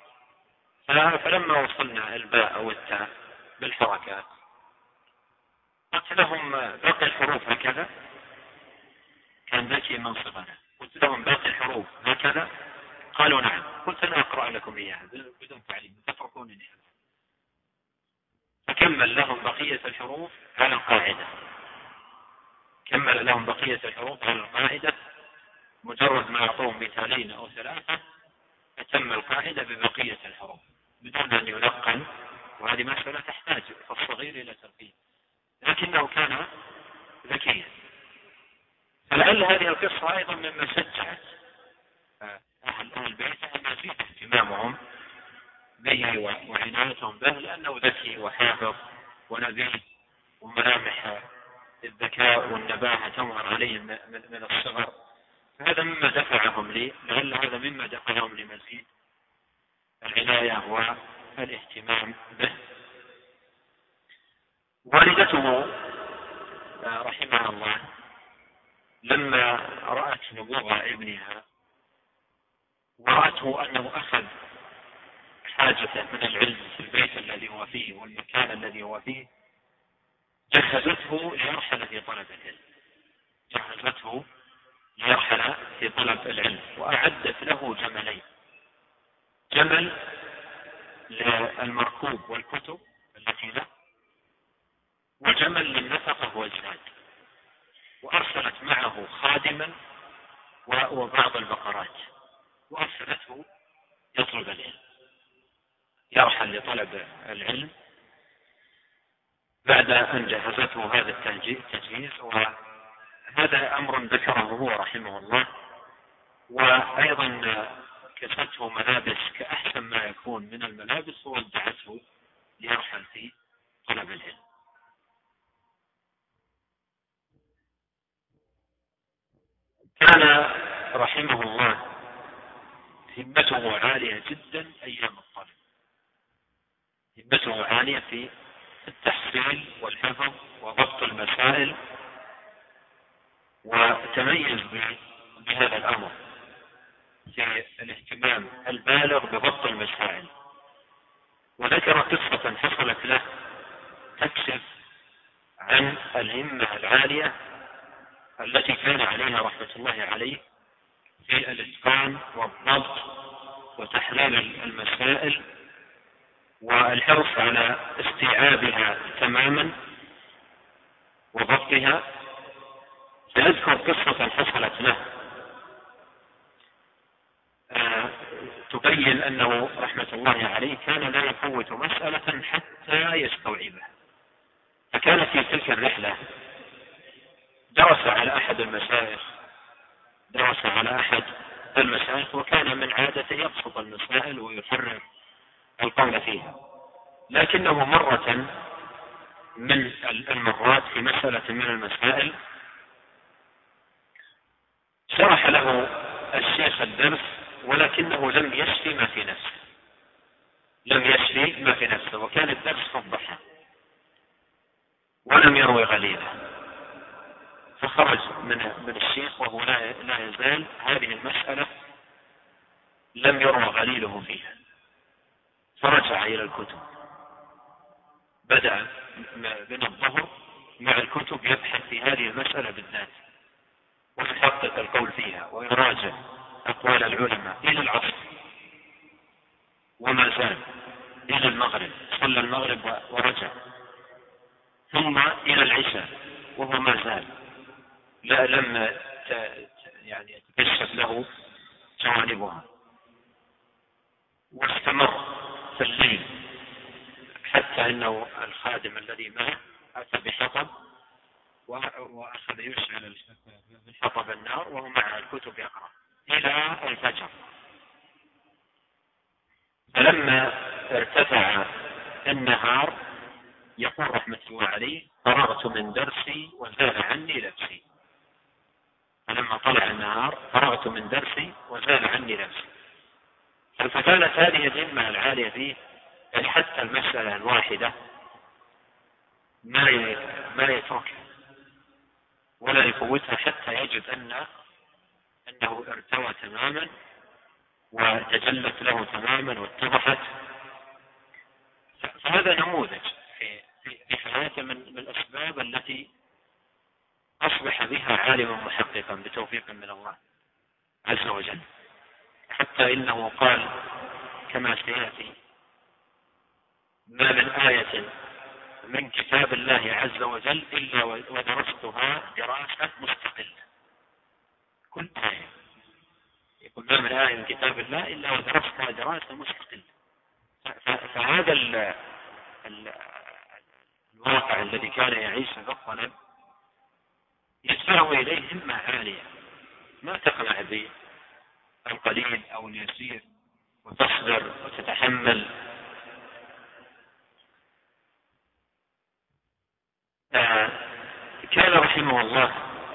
فلما وصلنا الباء أو التاء بالحركات قلت لهم باقي الحروف هكذا، كان ذكي من صغره، قلت لهم باقي الحروف هكذا، قالوا نعم، قلت أنا أقرأ لكم إياها بدون تعليم تتركونني، فكمل لهم بقية الحروف على القاعدة، كمل لهم بقية الحروف على القاعدة، مجرد ما أعطوهم مثالين أو ثلاثة أتم القاعدة ببقية الحروف بدون أن يلقن، وهذه مسألة تحتاج في الصغير إلى تربية، لكنه كان ذكيا. فلعل هذه القصة أيضا مما شجعت أهل البيت أن يزيد اهتمامهم به وعنايتهم به، لأنه ذكي وحافظ ونبيه، وملامح الذكاء والنباهة تظهر عليهم من الصغر، فهذا مما دفعهم لي، لعل هذا مما دفعهم لمزيد العناية والاهتمام به. والدته رحمها الله لما رأت نبوغ ابنها ورأته أنه أخذ حاجته من العلم في البيت الذي هو فيه والمكان الذي هو فيه، جهزته ليرحل في طلب العلم، جهزته ليرحل في طلب العلم، وأعدت له جملين، جمل للمركوب والكتب التي له، وجمل للنفقة والزاد، وأرسلت معه خادما وبعض البقرات، وأرسلته يطلب العلم، يرحل لطلب العلم بعد أن جهزته هذا التجهيز. وهذا أمر ذكره هو رحمه الله. وأيضا كسته ملابس كأحسن ما يكون من الملابس وودعته ليرحل في طلب العلم. كان رحمه الله همته عالية جدا أيام الطلب، همته عالية في التحصيل والحفظ وضبط المسائل، وتميز بهذا الأمر في الاهتمام البالغ بضبط المسائل. وذكر قصة حصلت له تكشف عن الهمة العالية التي كان عليها رحمة الله عليه في الإتقان والضبط وتحليل المسائل والحرص على استيعابها تماما وضبطها. سأذكر قصة حصلت له آه تبين أنه رحمة الله عليه كان لا يفوت مسألة حتى يستوعبها. فكان في تلك الرحلة درس على أحد المشايخ، درس على أحد المسائل، وكان من عادته يبسط المسائل ويحرر القول فيها. لكنه مرة من المرات في مسألة من المسائل شرح له الشيخ الدرس، ولكنه لم يشفي ما في نفسه لم يشفي ما في نفسه وكان الدرس في الضحى ولم يروي غليله، فخرج من من الشيخ وهو لا يزال هذه المسألة لم يروى غليله فيها، فرجع إلى الكتب، بدأ من الظهر مع الكتب يبحث في هذه المسألة بالذات ويحقق القول فيها ويراجع أقوال العلماء إلى العصر، وما زال إلى المغرب، صلى المغرب ورجع، ثم إلى العشاء وهو ما زال لا لم يعني يتكشف له جوانبها، واستمر في الليل حتى انه الخادم الذي معه اتى بحطب واخذ يشعل بالحطب النار وهو مع الكتب يقرا الى الفجر. فلما ارتفع النهار يقول رحمة الله عليه: فرغت من درسي وزال عني لبسي. فلما طلع النهار فرغت من درسي وزال عني لبسي. فكانت هذه الهمة العالية فيه، يعني حتى المسألة الواحدة ما ما يتركها ولا يفوتها حتى يجد أن أنه ارتوى تماما وتجلت له تماما واتضحت. فهذا نموذج في في حياته من الأسباب التي أصبح بها عالما محققا بتوفيق من الله عز وجل، حتى إنه قال كما سيأتي: ما من آية من كتاب الله عز وجل إلا ودرستها دراسة مستقلة. كل آية يقول ما من آية من كتاب الله إلا ودرستها دراسة مستقلة. فهذا ال ال الواقع الذي كان يعيشه في الطلب يدفعه إليه همة عالية، ما تقنع بالقليل أو اليسير وتصبر وتتحمل. آه كان رحمه الله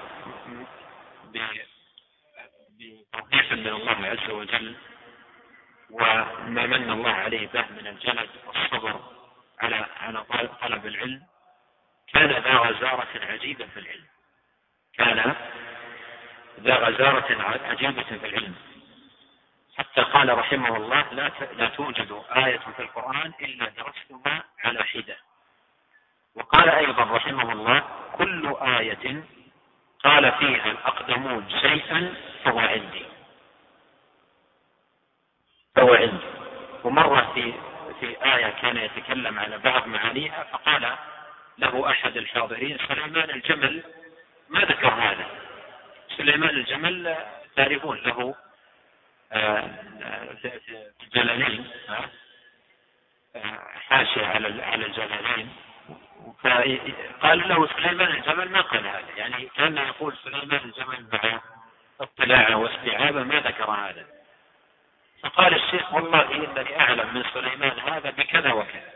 بتوفيق من الله عز وجل وما من الله عليه به من الجلد والصبر على على طلب العلم، كان ذا غزارة عجيبة في العلم كان ذا غزارة عجيبة في العلم حتى قال رحمه الله: لا لا توجد آية في القرآن إلا درستها على حدة. وقال أيضا رحمه الله: كل آية قال فيها الأقدمون شيئا فهو عندي فهو عندي. ومرة في في آية كان يتكلم على بعض معانيها، فقال له أحد الحاضرين: سليمان الجمل ما ذكر هذا. سليمان الجمل تعرفون له في الجلالين حاشية على على الجلالين، فقال له سليمان الجمل ما قال هذا، يعني كان يقول سليمان الجمل مع اطلاعه واستيعابه ما ذكر هذا. فقال الشيخ: والله إنني أعلم من سليمان هذا بكذا وكذا.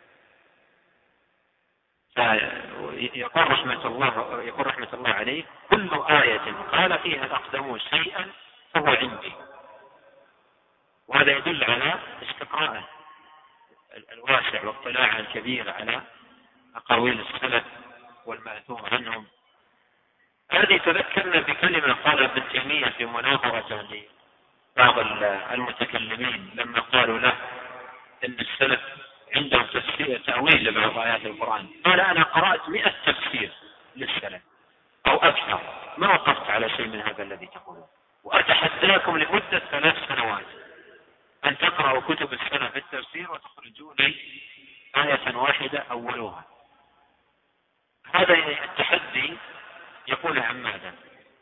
يقول رحمة الله يقول رحمة الله عليه: كل آية قال فيها الأقدمون شيئا فهو عندي. وهذا يدل على استقراءه الواسع واطلاعه الكبير على أقاويل السلف والمأثور عنهم. هذه تذكرنا بكلمة قال ابن تيمية في مناظرة لبعض المتكلمين لما قالوا له إن السلف عندهم تفسير تأويل لبعض آيات القرآن. قال: أنا قرأت مئة تفسير للسلف أو أكثر، ما وقفت على شيء من هذا الذي تقولون، وأتحداكم لمدة ثلاث سنوات أن تقرأوا كتب السلف في التفسير وتخرجوا لي آية واحدة أولوها. هذا التحدي يقول عن ماذا؟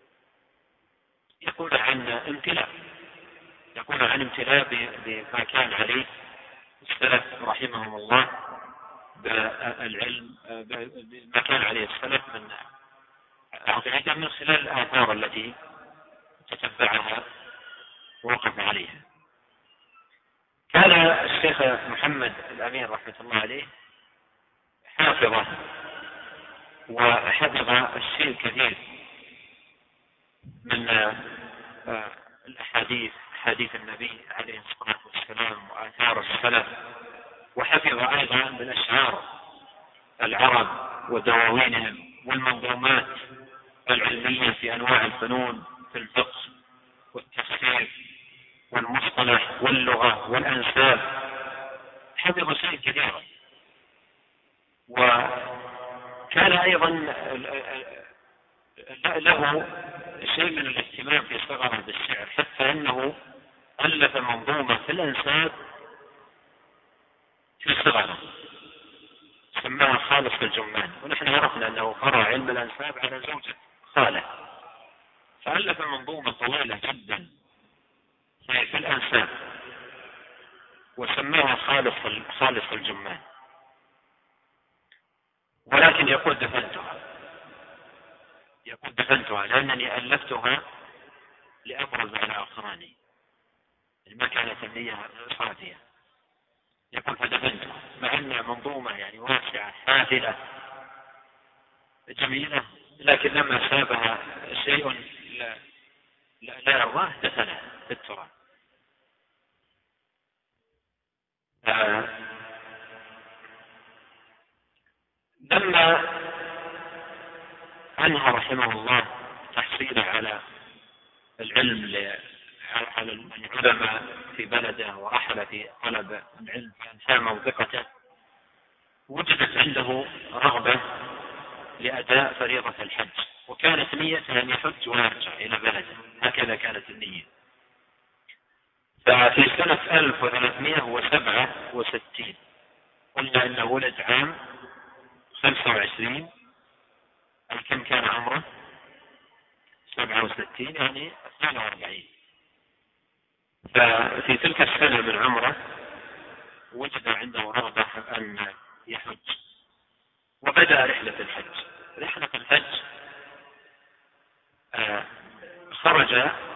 يقول عن امتلاء يقول عن امتلاء بما كان عليه السلف رحمهم الله بالعلم، بما كان عليه السلف من عقيدة من خلال الآثار التي تتبعها ووقف عليها. كان الشيخ محمد الأمين رحمة الله عليه حافظه، وحفظ الشيء الكثير من الأحاديث، حديث النبي عليه الصلاة والسلام وآثار السلف، وحفظ أيضا من أشعار العرب ودواوينهم والمنظومات العلمية في أنواع الفنون، في الفقه والتفسير والمصطلح واللغة والأنساب، حفظ شيء كثيرا. وكان أيضا له شيء من الاهتمام في صغره بالشعر، حتى أنه ألف منظومة في الأنساب في صغره سماها خالص الجمان، ونحن عرفنا أنه قرأ علم الأنساب على زوجة خاله، فألف منظومة طويلة جدا في الأنساب وسماها خالص خالص الجمان، ولكن يقول دفنتها يقول دفنتها لأنني ألفتها لأبرز على أقراني، ما كانت النية صافية. يقول فدفنتها، مع أنها منظومة يعني واسعة حافلة جميلة، لكن لما سابها شيء لا لا, لا يرضاه دفنها في التراب. آه لما أنهى رحمه الله تحصيله على العلم على العلماء في بلده، ورحل في طلب العلم في أنحاء منطقته، وجدت عنده رغبة لأداء فريضة الحج، وكانت نيته أن يحج ويرجع إلى بلده، هكذا كانت النية. ففي سنة ألف وثلاثمائة وسبعة وستين قلنا أنه ولد عام خمسة وعشرين، أي كم كان عمره؟ سبعة وستين، يعني اثنين وأربعين. ففي تلك السنة من عمره وجد عنده رغبة أن يحج، وبدأ رحلة الحج. رحلة الحج آه خرج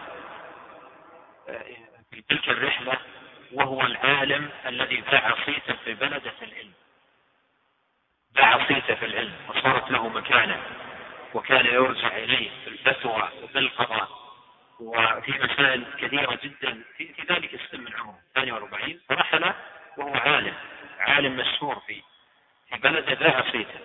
آه في تلك الرحلة وهو العالم الذي باع صيته في بلدة العلم، باع صيته في العلم وصارت له مكانة، وكان يرجع إليه في الفتوى وفي القضاء وفي مسائل كثيرة جدا في, في ذلك السن من عمره ثانية وأربعين. فرحل وهو عالم عالم مشهور في في بلده باع صيته.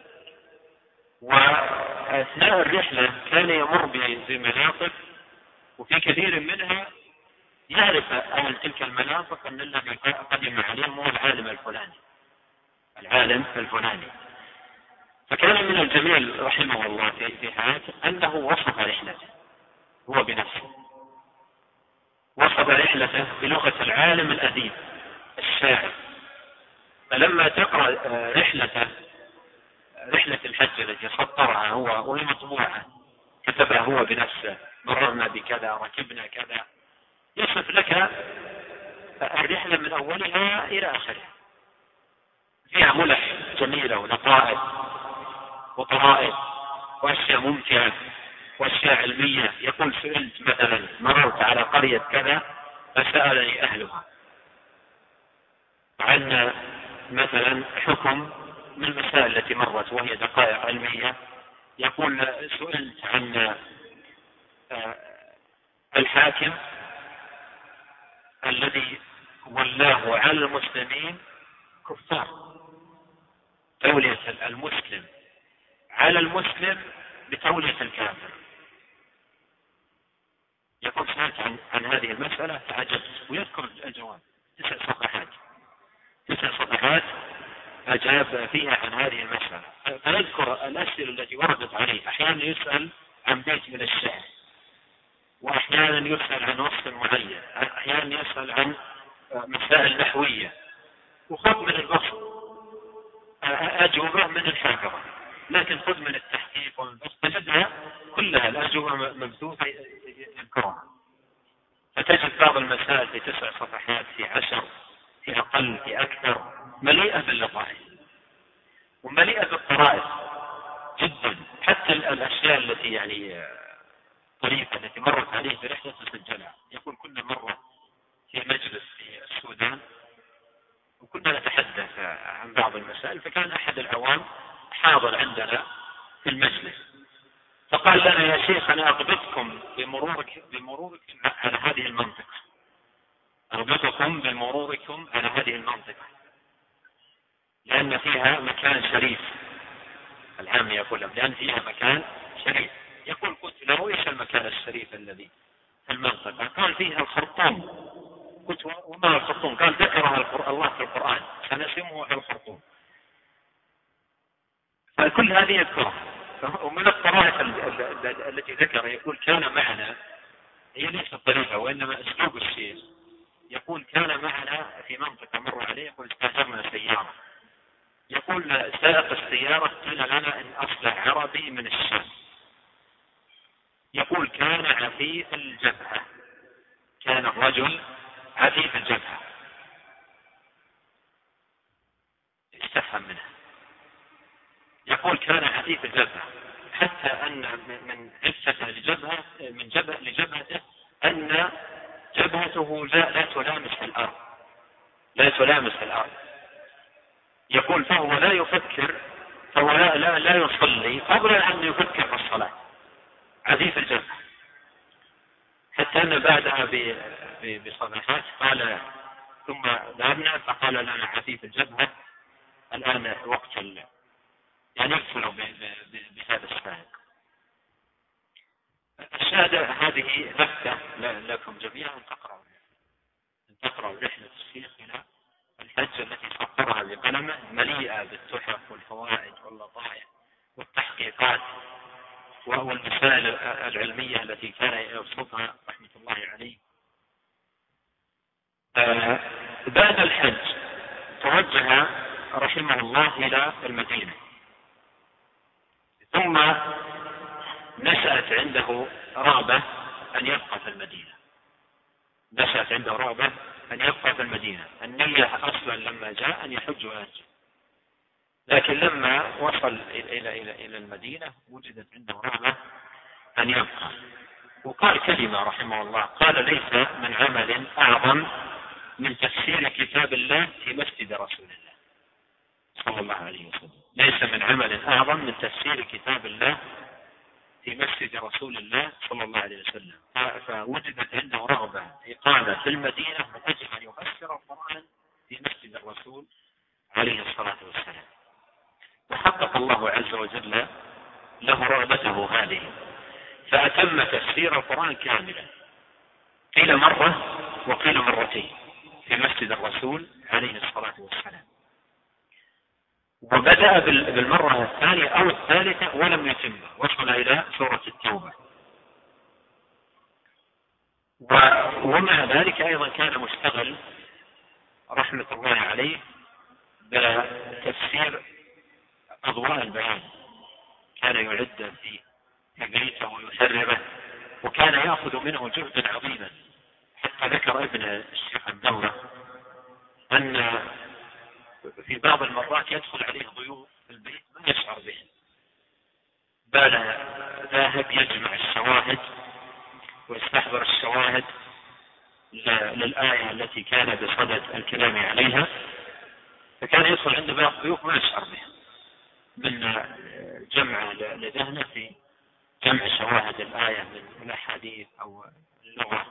وأثناء الرحلة كان يمر بمناطق، وفي كثير منها يعرف أهل تلك المناطق أن الذي قدم عليهم هو العالم الفلاني العالم الفلاني. فكان من الجميل رحمه الله في حياته أنه وصف رحلته هو بنفسه، وصف رحلته بلغة العالم الأديب الشاعر. فلما تقرأ رحلته رحلة الحج التي سطرها هو وهي مطبوعة كتبها هو بنفسه، مررنا بكذا ركبنا كذا، يصف لك الرحلة من أولها إلى آخرها، فيها ملح جميلة ولطائف وطرائف وأشياء ممتعة وأشياء علمية. يقول سئلت مثلا مررت على قرية كذا فسألني أهلها عن مثلا حكم من المسائل التي مرت وهي دقائق علمية. يقول سئلت عن الحاكم الذي ولاه على المسلمين كفار، تولية المسلم على المسلم بتولية الكافر. يقول سمعت عن, عن هذه المسألة تعجبت، ويذكر الجواب تسع صفحات تسع صفحات أجاب فيها عن هذه المسألة. فيذكر الأسئلة التي وردت عليه، أحيانا يسأل عن بيت من الشعر، وأحيانا يسأل عن وصف معين، أحيانا يسأل عن مسائل نحوية، وخذ من البسط أجوبة من الحافظة، لكن خذ من التحقيق والبسط تجدها كلها الأجوبة مبثوثة يذكرها. فتجد بعض المسائل في تسع صفحات، في عشر، في أقل، في أكثر، مليئة باللطائف ومليئة بالطرائف جدا. حتى الأشياء التي يعني الطريقة التي مرت عليه برحلة تسجلها. يقول كنا مرة في مجلس في السودان وكنا نتحدث عن بعض المسائل، فكان أحد العوام حاضر عندنا في المجلس، فقال لنا يا شيخ أنا أضبطكم بمرورك بمروركم على هذه المنطقة، أضبطكم بمروركم على هذه المنطقة لأن فيها مكان شريف. العام يقول لهم لأن فيها مكان شريف. يقول قلت له إيش المكان الشريف الذي في المنطقة؟ قال فيها الخرطوم. قلت وما الخرطوم؟ قال ذكرها الله في القرآن سنسمه الخرطوم. فكل هذه يذكرها. ومن الطرائف التي ذكر يقول كان معنا، هي ليست طريقة وإنما أسلوب الشيخ، يقول كان معنا في منطقة مر عليه، يقول استأجرنا سيارة، يقول سائق السيارة قال لنا إن أصلح عربي من الشام. يقول كان عفيف الجبهة، كان الرجل عفيف الجبهة، استفهم منه. يقول كان عفيف الجبهة حتى أن من عفته لجبهة من جبهة لجبهته أن جبهته لا, لا تلامس الأرض، لا تلامس الأرض. يقول فهو لا يفكر، فهو لا, لا, لا يصلي قبل أن يفكر في الصلاة، عفيف الجبهة. حتى أن بعدها بصفحات قال ثم ذهبنا فقال لنا عفيف الجبهة الآن وقت ال... يعني يكفلوا بهذا السائق. الشهادة هذه نكتة لكم جميعا أن تقرأوا أن تقرأوا رحلة الشيخ إلى الحج التي سطرها بقلمه مليئة بالتحف والفوائد واللطائف والتحقيقات والمسائل العلمية التي كان يبسطها رحمة الله عليه. آه بعد الحج توجه رحمه الله إلى المدينة، ثم نشأت عنده رغبة أن يبقى في المدينة، نشأت عنده رغبة أن يبقى في المدينة. النية أصلا لما جاء أن يحج ويهج، لكن لما وصل إلى إلى إلى المدينة وجدت عنده رغبة أن يبقى. وقال كلمة رحمه الله، قال ليس من عمل أعظم من تفسير كتاب الله في مسجد رسول الله صلى الله عليه وسلم، ليس من عمل أعظم من تفسير كتاب الله في مسجد رسول الله صلى الله عليه وسلم. فوجدت عنده رغبة إقامة في المدينة من أجل أن يفسر القرآن في مسجد الرسول عليه الصلاة والسلام، وحقق الله عز وجل له رغبته هذه، فأتم تفسير القرآن كاملا، قيل مرة وقيل مرتين في مسجد الرسول عليه الصلاة والسلام. وبدأ بالمرة الثانية أو الثالثة ولم يتم، وصل إلى سورة التوبة. ومع ذلك أيضا كان مشتغل رحمة الله عليه بتفسير أضواء البيان، كان يعد في بيته ويسربه، وكان يأخذ منه جهدا عظيما. حتى ذكر ابن الشيخ عبد الله أن في بعض المرات يدخل عليه ضيوف في البيت ما يشعر بهم، بل ذاهب يجمع الشواهد ويستحضر الشواهد للآية التي كان بصدد الكلام عليها، فكان يدخل عند بعض الضيوف ما يشعر بهم من جمع لذهنه في جمع شواهد الآية من الأحاديث أو اللغة.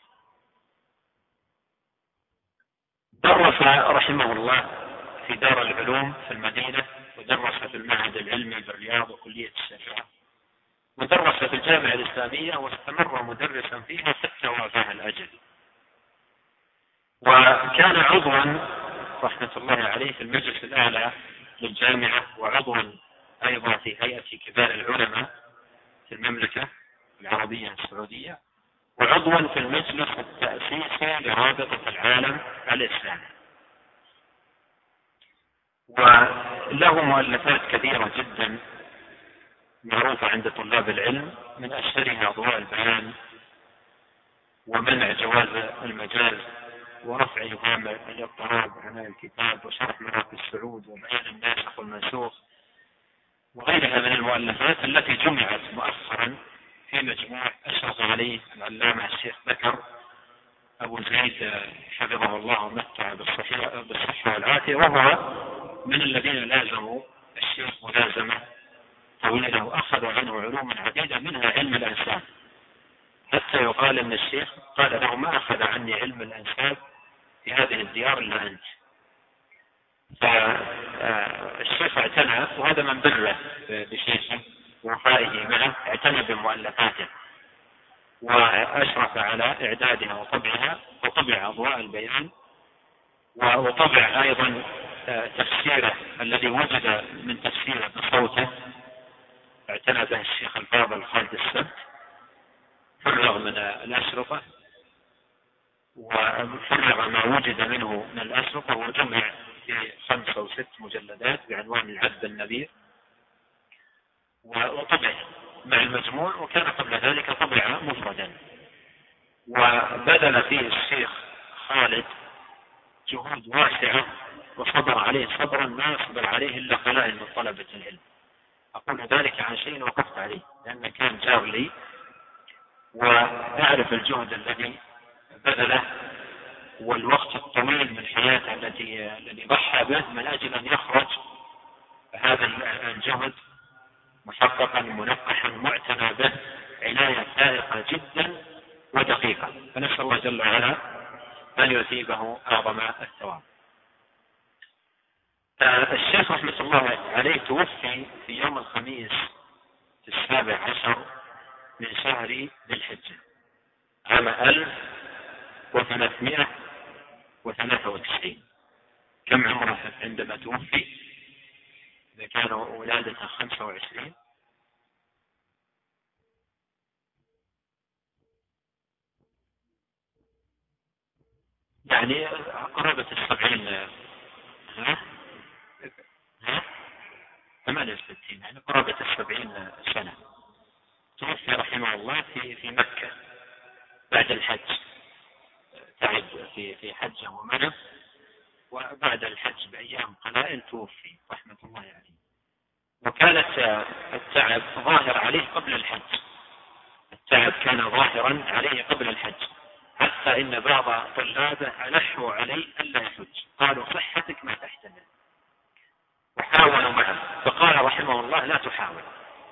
درس رحمه الله في دار العلوم في المدينة، ودرس في المعهد العلمي بالرياض وكلية الشريعة، ودرس في الجامعة الإسلامية، واستمر مدرسا فيها حتى وافاه الأجل. وكان عضوا رحمة الله عليه في المجلس الأعلى للجامعة، وعضوا أيضا في هيئة كبار العلماء في المملكة العربية السعودية، وعضوا في المجلس التأسيسي لرابطة العالم الإسلامي. وله مؤلفات كثيرة جدا معروفة عند طلاب العلم، من أشهرها أضواء البيان، ومنع جواز المجاز، ورفع إبهام الاضطراب عن الكتاب، وشرح مراقي السعود، وبيان الناسخ والمنسوخ، وغيرها من المؤلفات التي جمعت مؤخرا في مجموع أشرف عليه العلامة الشيخ بكر أبو زيد حفظه الله ومتع بالصحة والعافية، وهو من الذين لازموا الشيخ ملازمة طويلة وأخذوا عنه علوما عديدة منها علم الأنساب، حتى يقال أن الشيخ قال له ما أخذ عني علم الأنساب في هذه الديار إلا أنت. فالشيخ اعتنى، وهذا من بره بشيخه ووفائه معه، اعتنى بمؤلفاته وأشرف على إعدادها وطبعها، وطبع أضواء البيان، وطبع أيضا تفسيره الذي وجد من تفسيره بصوته، اعتنى به الشيخ الفاضل خالد السبت، فرغ من الأشرطة وفرغ ما وجد منه من الأشرطة وجمع في خمس أو ست مجلدات بعنوان العذب النبير، وطبع مع المجموع، وكان قبل ذلك طبع مفردا. وبذل فيه الشيخ خالد جهود واسعة وصبر عليه صبرا ما يصبر عليه إلا قلائل من طلبة العلم. أقول ذلك عن شيء وقفت عليه لأنه كان جار لي وأعرف الجهد الذي بذله والوقت الطويل من حياته التي الذي ضحى به من أجل أن يخرج هذا الجهد محققا منقحا معتنى به عناية دقيقة جدا ودقيقة، فنسأل الله جل وعلا أن يثيبه أعظم الثواب. الشيخ رحمة الله عليه توفي في يوم الخميس في السابع عشر من شهر ذي الحجة عام ألف وثلاثمائة وثلاثة وتسعين. كم عمره عندما توفي؟ إذا كان ولادته خمسة وعشرين، يعني قرابة السبعين، ها ها ثمانية وستين، يعني قرابة السبعين سنة. توفي رحمه الله في في مكة بعد الحج، تعب في في حجه ومنه، وبعد الحج بأيام قلائل توفي رحمة الله عليه. وكانت التعب ظاهر عليه قبل الحج، التعب كان ظاهرا عليه قبل الحج، حتى إن بعض طلابه ألحوا عليه ألا يحج، قالوا صحتك ما تحتمل، وحاولوا معه، فقال رحمه الله لا تحاول،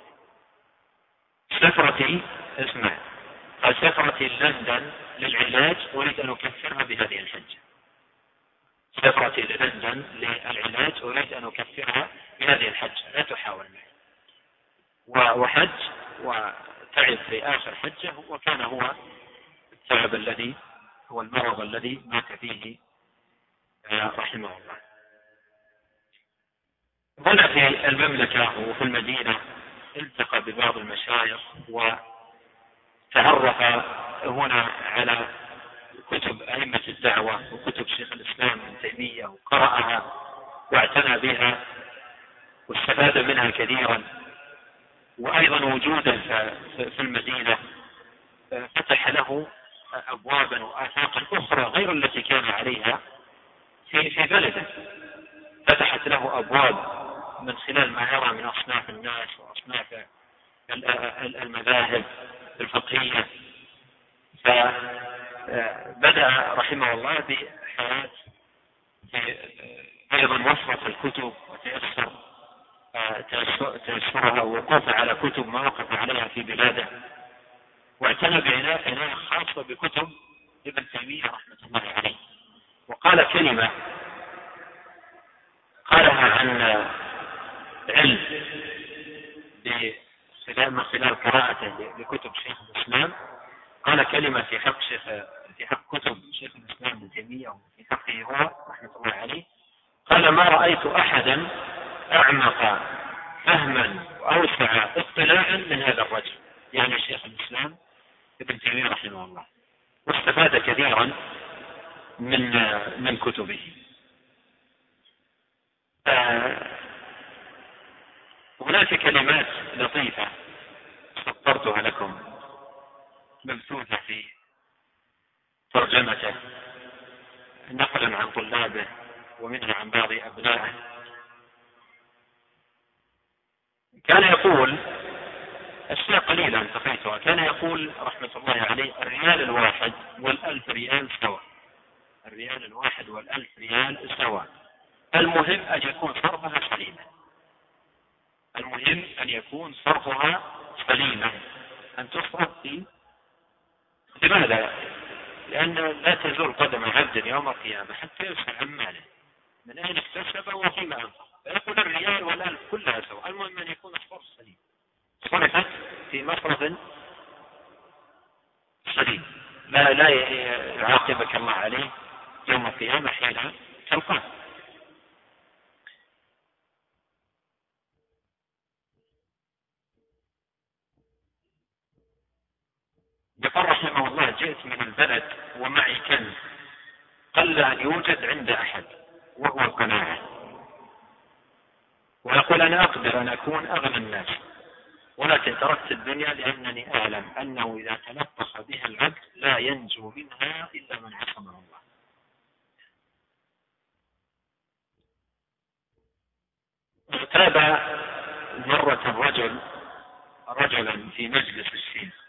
سفرتي اسمع قال سفرتي لندن للعلاج أريد أن أكفرها بهذه الحجة، سفرتي للندن للعلاج أريد أن أكفرها بهذه الحجة، لا تحاول معي. وحج وتعب في آخر حجة، وكان هو التعب الذي هو المرض الذي مات فيه رحمه الله. هنا في المملكة وفي المدينة التقى ببعض المشايخ وتعرف هنا على كتب أئمة الدعوة وكتب شيخ الإسلام ابن تيمية، وقرأها واعتنى بها واستفاد منها كثيرا. وأيضا وجودا في المدينة فتح له أبوابا وآفاقا أخرى غير التي كان عليها في في بلده، فتحت له أبواب من خلال ما يرى من أصناف الناس وأصناف المذاهب الفقهية. فبدأ رحمه الله بحياة أيضا وفرة الكتب وتيسر تيسرها ووقوف على كتب ما وقف عليها في بلاده، واعتنى بعناية خاصة بكتب ابن تيمية رحمة الله عليه. وقال كلمة قالها عن علم من خلال قراءته لكتب شيخ الإسلام، قال كلمة في حق شيخ في حق كتب شيخ الإسلام ابن تيمية وفي حقه هو رحمة الله عليه، قال ما رأيت أحدا أعمق فهما وأوسع اطلاعا من هذا الرجل، يعني شيخ الإسلام ابن تيمية رحمه الله، واستفاد كثيرا من من كتبه. هناك كلمات لطيفة سطرتها لكم مبثوثة في ترجمته نقلا عن طلابه ومنها عن بعض أبنائه. كان يقول أشياء قليلة انتقيتها. كان يقول رحمة الله عليه الريال الواحد والألف ريال سواء، الريال الواحد والألف ريال سواء، المهم أن يكون صرفها سليما، المهم أن يكون صرفها سليما، أن تصرف في. لماذا؟ لأن لا تزول قدم عبد يوم القيامة حتى يسأل عن ماله من أين اكتسب وفيما أنفق، فيقول الريال والألف كلها سواء، المهم أن يكون الصرف سليم، صرفت في مصرف سليم، لا لا يعاقبك الله عليه يوم القيامة حين تلقاه. يقول رحمه الله جئت من البلد ومعي كنز قل أن يوجد عند أحد وهو القناعة، ويقول أنا أقدر أن أكون أغنى الناس، ولكن تركت الدنيا لأنني أعلم أنه إذا تلطخ بها العبد لا ينجو منها إلا من عصمه الله. اغتاب مرة الرجل رجلا في مجلس الشيخ،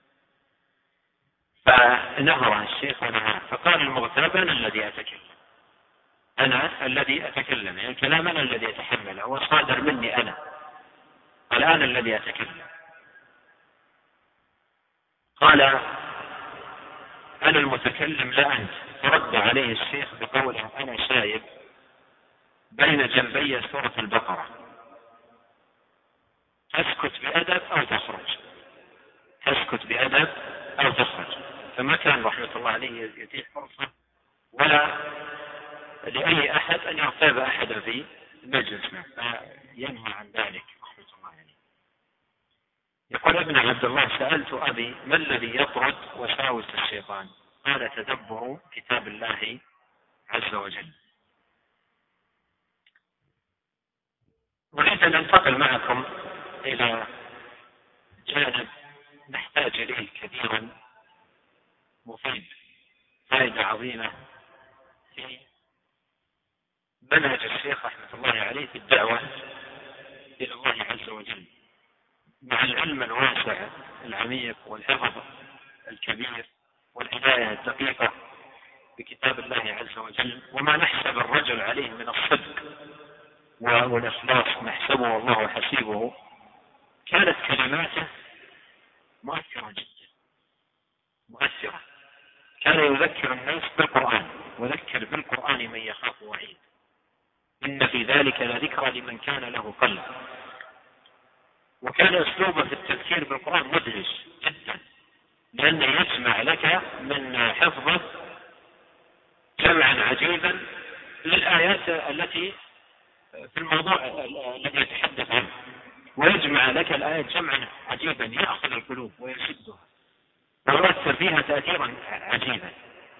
فنهر الشيخ ونهى، فقال المغتاب أنا الذي أتكلم، أنا الذي أتكلم، يعني الكلام أنا الذي أتحمله، هو صادر مني أنا، قال أنا الذي أتكلم. قال أنا المتكلم لا أنت. فرد عليه الشيخ بقوله أنا شايب بين جنبي سورة البقرة، تسكت بأدب أو تخرج، تسكت بأدب أو تخرج. فما كان رحمة الله عليه يتيح فرصة ولا لأي أحد أن يغتاب أحدا في مجلسنا، فينهى عن ذلك رحمة الله عليه. يقول ابن عبد الله سألت أبي ما الذي يطرد وساوس الشيطان؟ قال تدبر كتاب الله عز وجل. أريد أن أنتقل معكم إلى جانب نحتاج إليه كثيرا، مفيد، فائدة عظيمة في منهج الشيخ رحمة الله عليه في الدعوة إلى الله عز وجل، مع العلم الواسع العميق والحفظ الكبير والعناية الدقيقة بكتاب الله عز وجل، وما نحسب الرجل عليه من الصدق والإخلاص نحسبه والله حسيبه. كانت كلماته مؤثرة جدا، مؤثرة. كان يذكر الناس بالقرآن، وذكر بالقرآن من يخاف وعيد، إن في ذلك لذكرى لمن كان له قلب. وكان أسلوبه في التذكير بالقرآن مدهش جدا، لأنه يجمع لك من حفظه جمعا عجيبا للآيات التي في الموضوع الذي يتحدث عنه، ويجمع لك الآيات جمعا عجيبا يأخذ القلوب ويشدها ويؤثر فيها تأثيرا عجيبا.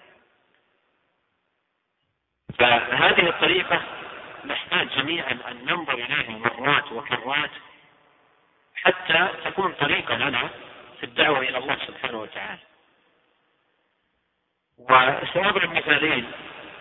فهذه الطريقة نحتاج جميعا أن ننظر إليها مرات وكرات حتى تكون طريقة لنا في الدعوة إلى الله سبحانه وتعالى. وسأضرب مثالين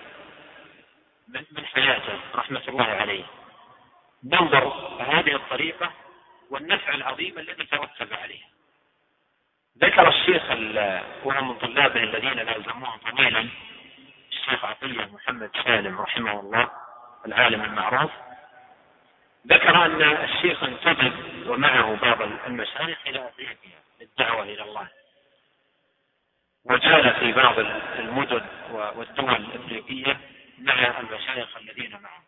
من حياته رحمة الله عليه ننظر هذه الطريقة والنفع العظيم الذي ترتب عليها. ذكر الشيخ وهو من طلابه الذين لازموه طويلا الشيخ عطية محمد سالم رحمه الله العالم المعروف، ذكر أن الشيخ انتدب ومعه بعض المشايخ إلى أفريقيا للدعوة إلى الله، وجال في بعض المدن والدول الأفريقية مع المشايخ الذين معه.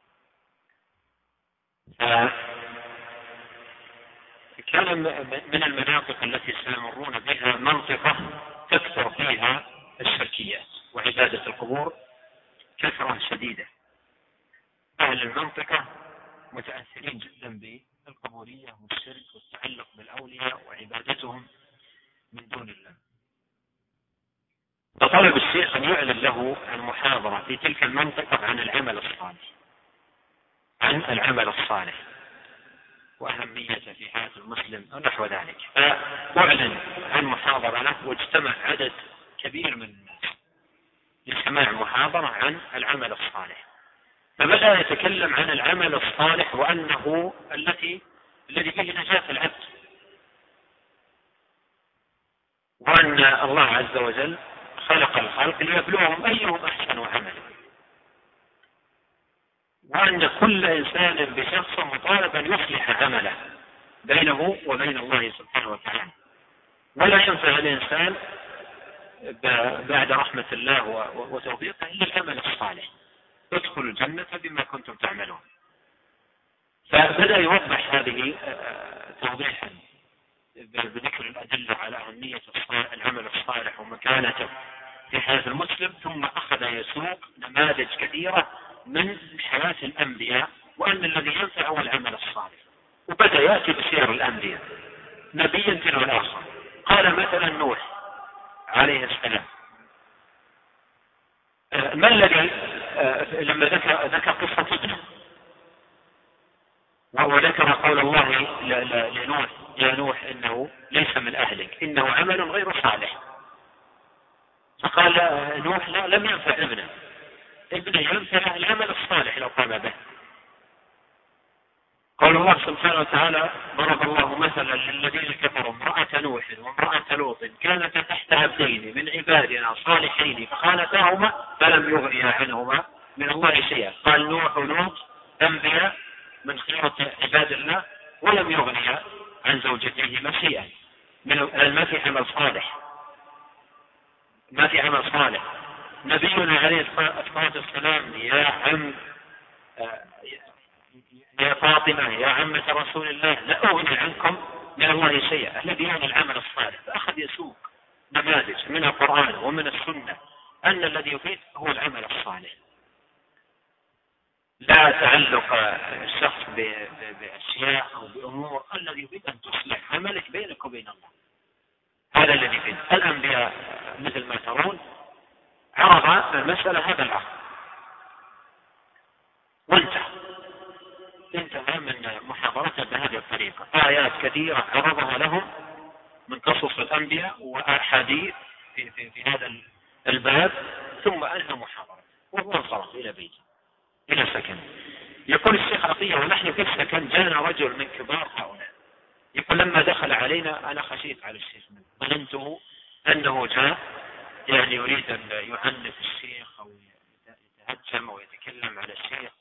كان من المناطق التي سيمرون بها منطقة تكثر فيها الشركيات وعبادة القبور كثرة شديدة. أهل المنطقة متأثرين جدا بالقبورية والشرك والتعلق بالأولياء وعبادتهم من دون الله. فطلب الشيخ أن يعلن له المحاضرة في تلك المنطقة عن العمل الصالح، عن العمل الصالح وأهميته في حياة المسلم ونحو ذلك. فأعلن عن محاضرة له واجتمع عدد كبير من الناس لسماع محاضرة عن العمل الصالح. فبدأ يتكلم عن العمل الصالح وأنه التي الذي فيه نجاة العبد، وأن الله عز وجل خلق الخلق ليبلوهم أيهم أحسن عملا، وأن كل إنسان بشخص مطالب أن يصلح عمله بينه وبين الله سبحانه وتعالى، ولا ينفع الإنسان بعد رحمة الله وتوفيقه إلا العمل الصالح. ادخلوا الجنة بما كنتم تعملون. فبدأ يوضح هذه توضيحا بذكر الأدلة على أهمية العمل الصالح ومكانته في حياة المسلم، ثم أخذ يسوق نماذج كثيرة من حياة الأنبياء، وأن الذي ينفع هو العمل الصالح. وبدأ يأتي بسير الأنبياء نبيا تلو الآخر. قال مثلا نوح عليه السلام، ما الذي لما ذكر ذكر قصة ابنه وذكر قول الله لنوح يا نوح إنه ليس من أهلك إنه عمل غير صالح، فقال نوح لا لم ينفع ابنه، ابنه ينفع العمل الصالح لو قام به. قول الله سبحانه وتعالى ضرب الله مثلا للذين كفروا امرأة نوح وامرأة لوط كانتا تحت عبدين من عبادنا صالحين فخانتاهما فلم يغنيا عنهما من الله شيئا. قال نوح ولوط أنبياء من خيرة عباد الله ولم يغنيا عن زوجتيهما شيئا، ما في عمل صالح، ما في عمل صالح. نبينا عليه الصلاة والسلام يا عم يا فاطمة يا عمة رسول الله لا أغني عنكم من الله شيئا، الذي يعني العمل الصالح. فأخذ يسوق نماذج من القرآن ومن السنة أن الذي يفيد هو العمل الصالح، لا تعلق الشخص بأشياء أو بأمور، الذي يفيد أن تصلح عملك بينك وبين الله، هذا الذي يفيد. الأنبياء مثل ما ترون عرض المسألة هذا العرض وانتهى انتهى من محاضرته بهذه الطريقة. آيات كثيرة عرضها لهم من قصص الأنبياء وأحاديث في, في, في هذا الباب، ثم أنهى محاضرته وانصرف إلى بيته إلى سكن. يقول الشيخ عطية ونحن في السكن جاءنا رجل من كبار هؤلاء، يقول لما دخل علينا أنا خشيت على الشيخ منه، ظننته أنه جاء يعني يريد أن يعنف الشيخ أو يتهجم أو يتكلم على الشيخ.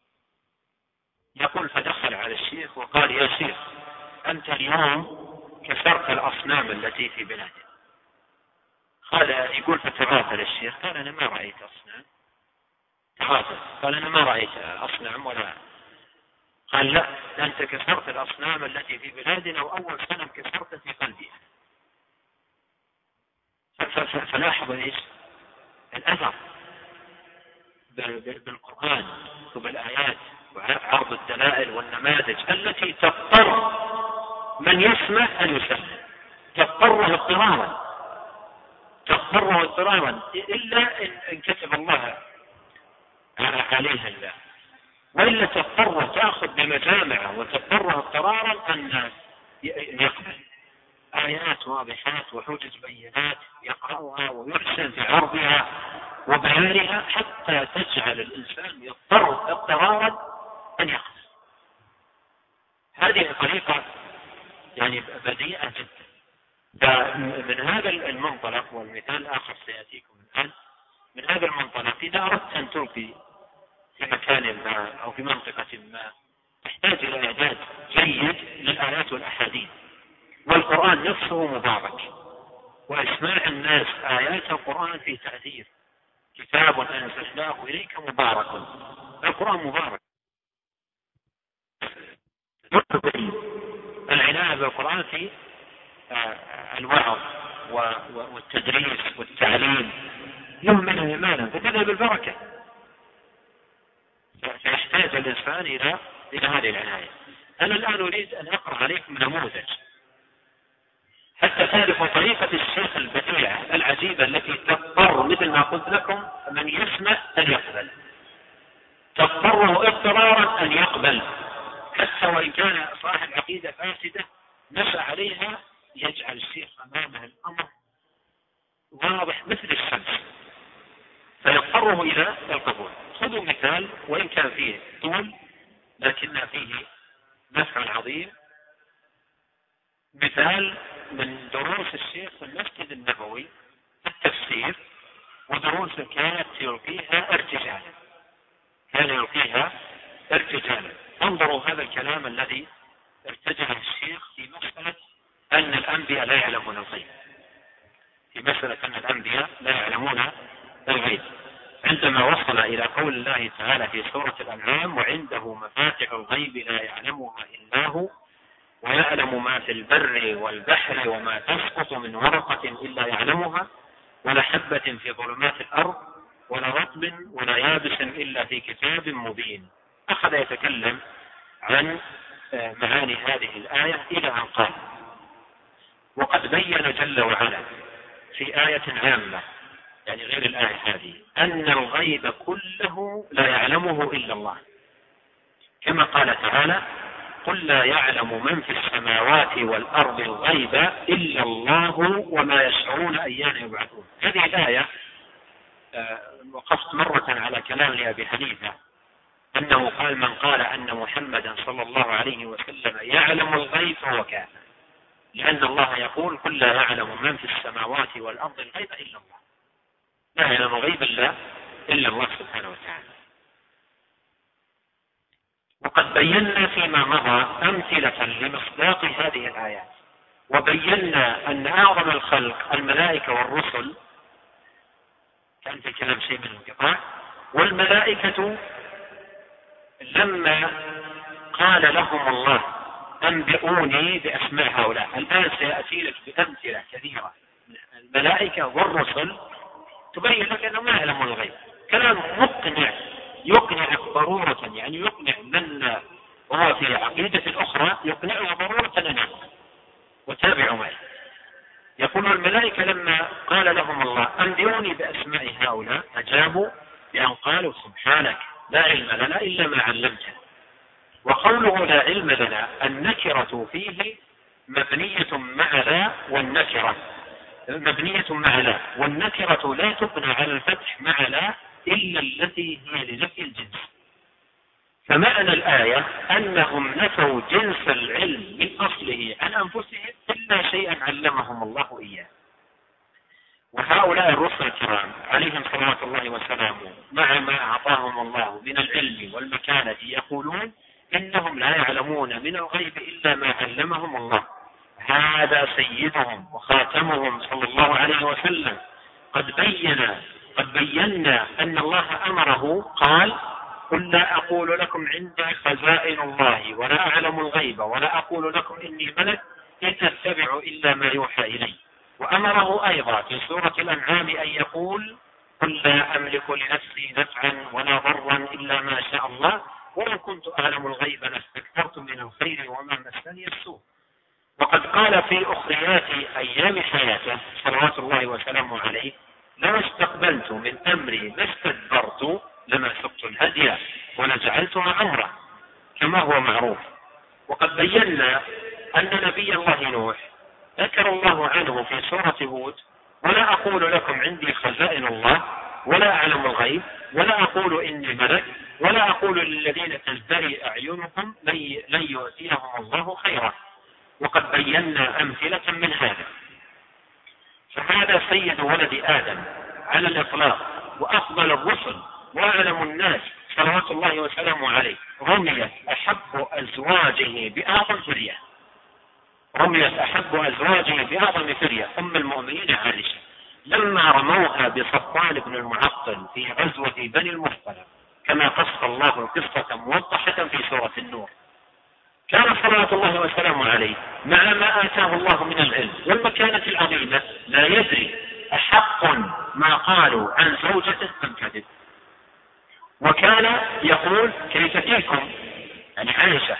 يقول فدخل على الشيخ وقال يا شيخ أنت اليوم كسرت الأصنام التي في بلادنا. قال يقول فتغافل الشيخ قال أنا ما رأيت أصنام، تغافل قال أنا ما رأيت أصنام ولا. قال لا أنت كسرت الأصنام التي في بلادنا وأول صنم كسرت في قلبي. فلاحظ إيش الأثر بالقرآن وبالآيات وعرض الدلائل والنماذج التي تضطر من يسمع أن يسمع، تضطره اضطرارا تضطره اضطرارا إلا إن كتب الله عليها الله، وإلا تضطر تأخذ بمجامعه وتضطره اضطرارا أن يقبل آيات واضحات وحجج بينات يقرأها ويحسن في عرضها وبيانها حتى تجعل الإنسان يضطر اضطرارا أن يقبل. هذه الطريقة يعني بديئة جدا. فمن هذا المنطلق والمثال الآخر سيأتيكم الآن، من هذا المنطلق إذا أردت أن تلقي في مكان ما أو في منطقة ما تحتاج إلى إعداد جيد للآيات والأحاديث، والقرآن نفسه مبارك، وإسماع الناس آيات القرآن في تأثير. كتاب أنزلناه إليك مبارك، القرآن مبارك. العناية بالقرآن في الوعظ والتدريس والتعليم يوم من الإيمان فتذهب البركة، فيحتاج الإنسان إلى إلى هذه العناية. أنا الآن أريد أن أقرأ عليكم نموذج حتى تعرفوا طريقة الشيخ البديعة العجيبة التي تضطر مثل ما قلت لكم من يسمع أن يقبل، تضطره اضطرارا أن يقبل حتى وإن كان صاحب عقيدة فاسدة نشأ عليها، يجعل الشيخ أمامه الأمر واضح مثل الشمس فيضطره إلى القبول. خذوا مثال وإن كان فيه طول لكن فيه نفع عظيم، مثال من دروس الشيخ في المسجد النبوي التفسير، ودروس كانت يلقيها ارتجالا، كان يلقيها ارتجالا. انظروا هذا الكلام الذي ارتجله الشيخ في مسألة أن الأنبياء لا يعلمون الغيب، في مسألة أن الأنبياء لا يعلمون الغيب، عندما وصل إلى قول الله تعالى في سورة الأنعام: وعنده مفاتح الغيب لا يعلمها إلا هو ويعلم ما في البر والبحر وما تسقط من ورقة إلا يعلمها ولا حبة في ظلمات الأرض ولا رطب ولا يابس إلا في كتاب مبين. أخذ يتكلم عن معاني هذه الآية إلى أن قال: وقد بين جل وعلا في آية عامة، يعني غير الآية هذه، أن الغيب كله لا يعلمه إلا الله، كما قال تعالى: قل لا يعلم من في السماوات والأرض الغيب إلا الله وما يشعرون أيان يبعثون. هذه الآية وقفت مرة على كلام لأبي حنيفة أنه قال: من قال أن محمدا صلى الله عليه وسلم يعلم الغيب فهو كافر، لأن الله يقول: قل لا يعلم من في السماوات والأرض الغيب إلا الله، لا يعلم الغيب إلا إلا الله سبحانه وتعالى. وقد بينا فيما مضى أمثلة لمصداق هذه الآيات، وبينا أن أعظم الخلق الملائكة والرسل، كان في كلام شيء من الانقطاع، والملائكة لما قال لهم الله: أنبئوني بأسماء هؤلاء، الآن سيأتي لك بأمثلة كثيرة، الملائكة والرسل تبين لك أنه ما يعلمون الغيب، كلام مقنع يقنع ضرورة، يعني يقنع من هو في عقيدة الأخرى يقنعه ضرورة أن يعلم. وتابعوا معي، يقول: الملائكة لما قال لهم الله: أنبئوني بأسماء هؤلاء، أجابوا بأن قالوا: سبحانك لا علم لنا إلا ما علمتنا. وقوله لا علم لنا النكرة فيه مبنية مع لا، والنكرة مبنية مع لا، والنكرة لا تبنى على الفتح مع لا إلا التي هي لنفي الجنس. فمعنى الآية أنهم نفوا جنس العلم من أصله عن أنفسهم إلا شيئا علمهم الله إياه. وهؤلاء الرسل الكرام عليهم صلوات الله وسلامه مع ما أعطاهم الله من العلم والمكانة يقولون إنهم لا يعلمون من الغيب إلا ما علمهم الله. هذا سيدهم وخاتمهم صلى الله عليه وسلم قد بين قد بينا أن الله أمره قال: قل لا أقول لكم عندي خزائن الله ولا أعلم الغيب ولا أقول لكم إني ملك إن أتبع إلا ما يوحى إلي. وأمره أيضا في سورة الأنعام أن يقول: قل لا أملك لنفسي نفعا ولا ضرا إلا ما شاء الله ولو كنت أعلم الغيب لاستكثرت من الخير وما مسني السوء. وقد قال في أخريات أيام حياته صلوات الله وسلامه عليه: لو استقبلت من أمري ما استدبرت لما سقت الهدي ولجعلتها أمرا، كما هو معروف. وقد بينا أن نبي الله نوح ذكر الله عنه في سورة هود: ولا أقول لكم عندي خزائن الله ولا أعلم الغيب ولا أقول إني ملك ولا أقول للذين تزدري أعينهم لن يؤتيهم الله خيرا. وقد بينا أمثلة من هذا. فهذا سيد ولد آدم على الإطلاق وأفضل الرسل وأعلم الناس صلوات الله وسلامه عليه، رميت أحب أزواجه بأعظم فرية، رميت أحب أزواجه بأعظم فرية أم المؤمنين عائشة لما رموها بصفوان بن المعطل في غزوة بني المصطلق، كما قص الله القصة موضحة في سورة النور. كان صلوات الله وسلامه عليه مع ما آتاه الله من العلم والمكانة العظيمة لا يدري أحق ما قالوا عن زوجته أم كذب، وكان يقول: كيف فيكم، يعني عائشة.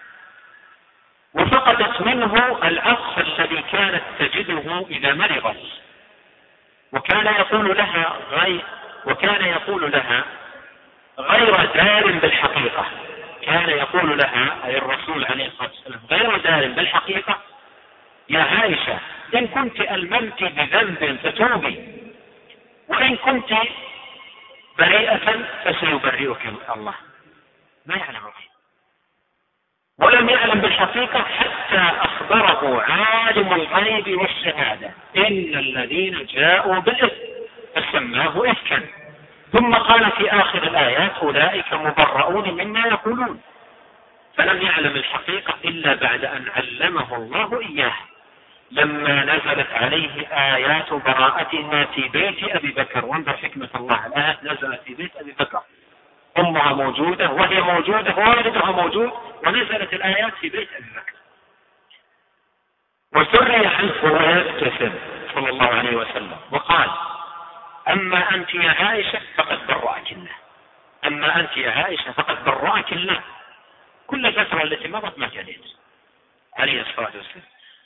وفقدت منه الأخ الذي كانت تجده إذا مرضت، وكان يقول لها غير وكان يقول لها غير دار بالحقيقة، كان يقول لها أي الرسول عليه الصلاة والسلام غير دار بالحقيقة: يا عائشة إن كنت ألممت بذنب فتوبي، وإن كنت بريئة فسيبرئك الله. ما يعلم الغيب ولم يعلم بالحقيقة حتى أخبر فأخبره عالم الغيب والشهادة إن الذين جاءوا بالإفك فسماه إفكا. ثم قال في آخر الآيات أولئك مبرؤون مما يقولون. فلم يعلم الحقيقة إلا بعد أن علمه الله إياه لما نزلت عليه آيات براءتها في بيت أبي بكر. وانظر حكمة الله، الآيات نزلت في بيت أبي بكر، أمها موجودة وهي موجودة ووالدها موجود، ونزلت الآيات في بيت أبي بكر. وسري عنه ويبتسم صلى الله عليه وسلم وقال أما أنت يا عائشة فقد برأك الله، أما أنت يا عائشة فقد برأك الله. كل الفترة التي مضت ما جديد عليه الصلاة والسلام.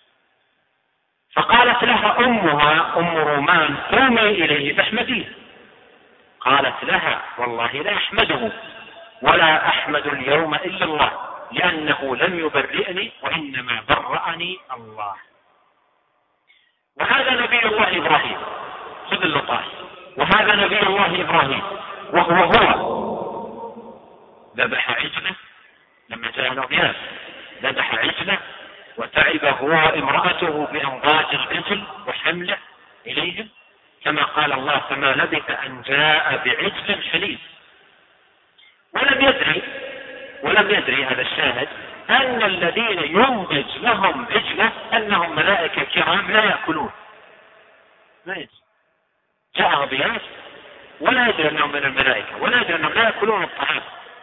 فقالت لها أمها أم رومان قومي إليه فاحمديه. قالت لها والله لا أحمده ولا أحمد اليوم إلا الله لأنه لم يبرئني وإنما برأني الله. وهذا نبي الله إبراهيم، خذ اللطاف، وهذا نبي الله إبراهيم وهو هو ذبح عجله لما جاء الأضياف، ذبح عجله وتعب هو وامرأته بأنضاج العجل وحمله إليهم كما قال الله فما لبث أن جاء بعجل حليب. ولم يدري ولم يدري هذا الشاهد أن الذين ينضج لهم عجلة أنهم ملائكة كرام لا يأكلون، لا يدري. جاء أضياف ولا يدري أنهم من الملائكة ولا يدري أنهم لا يأكلون الطعام،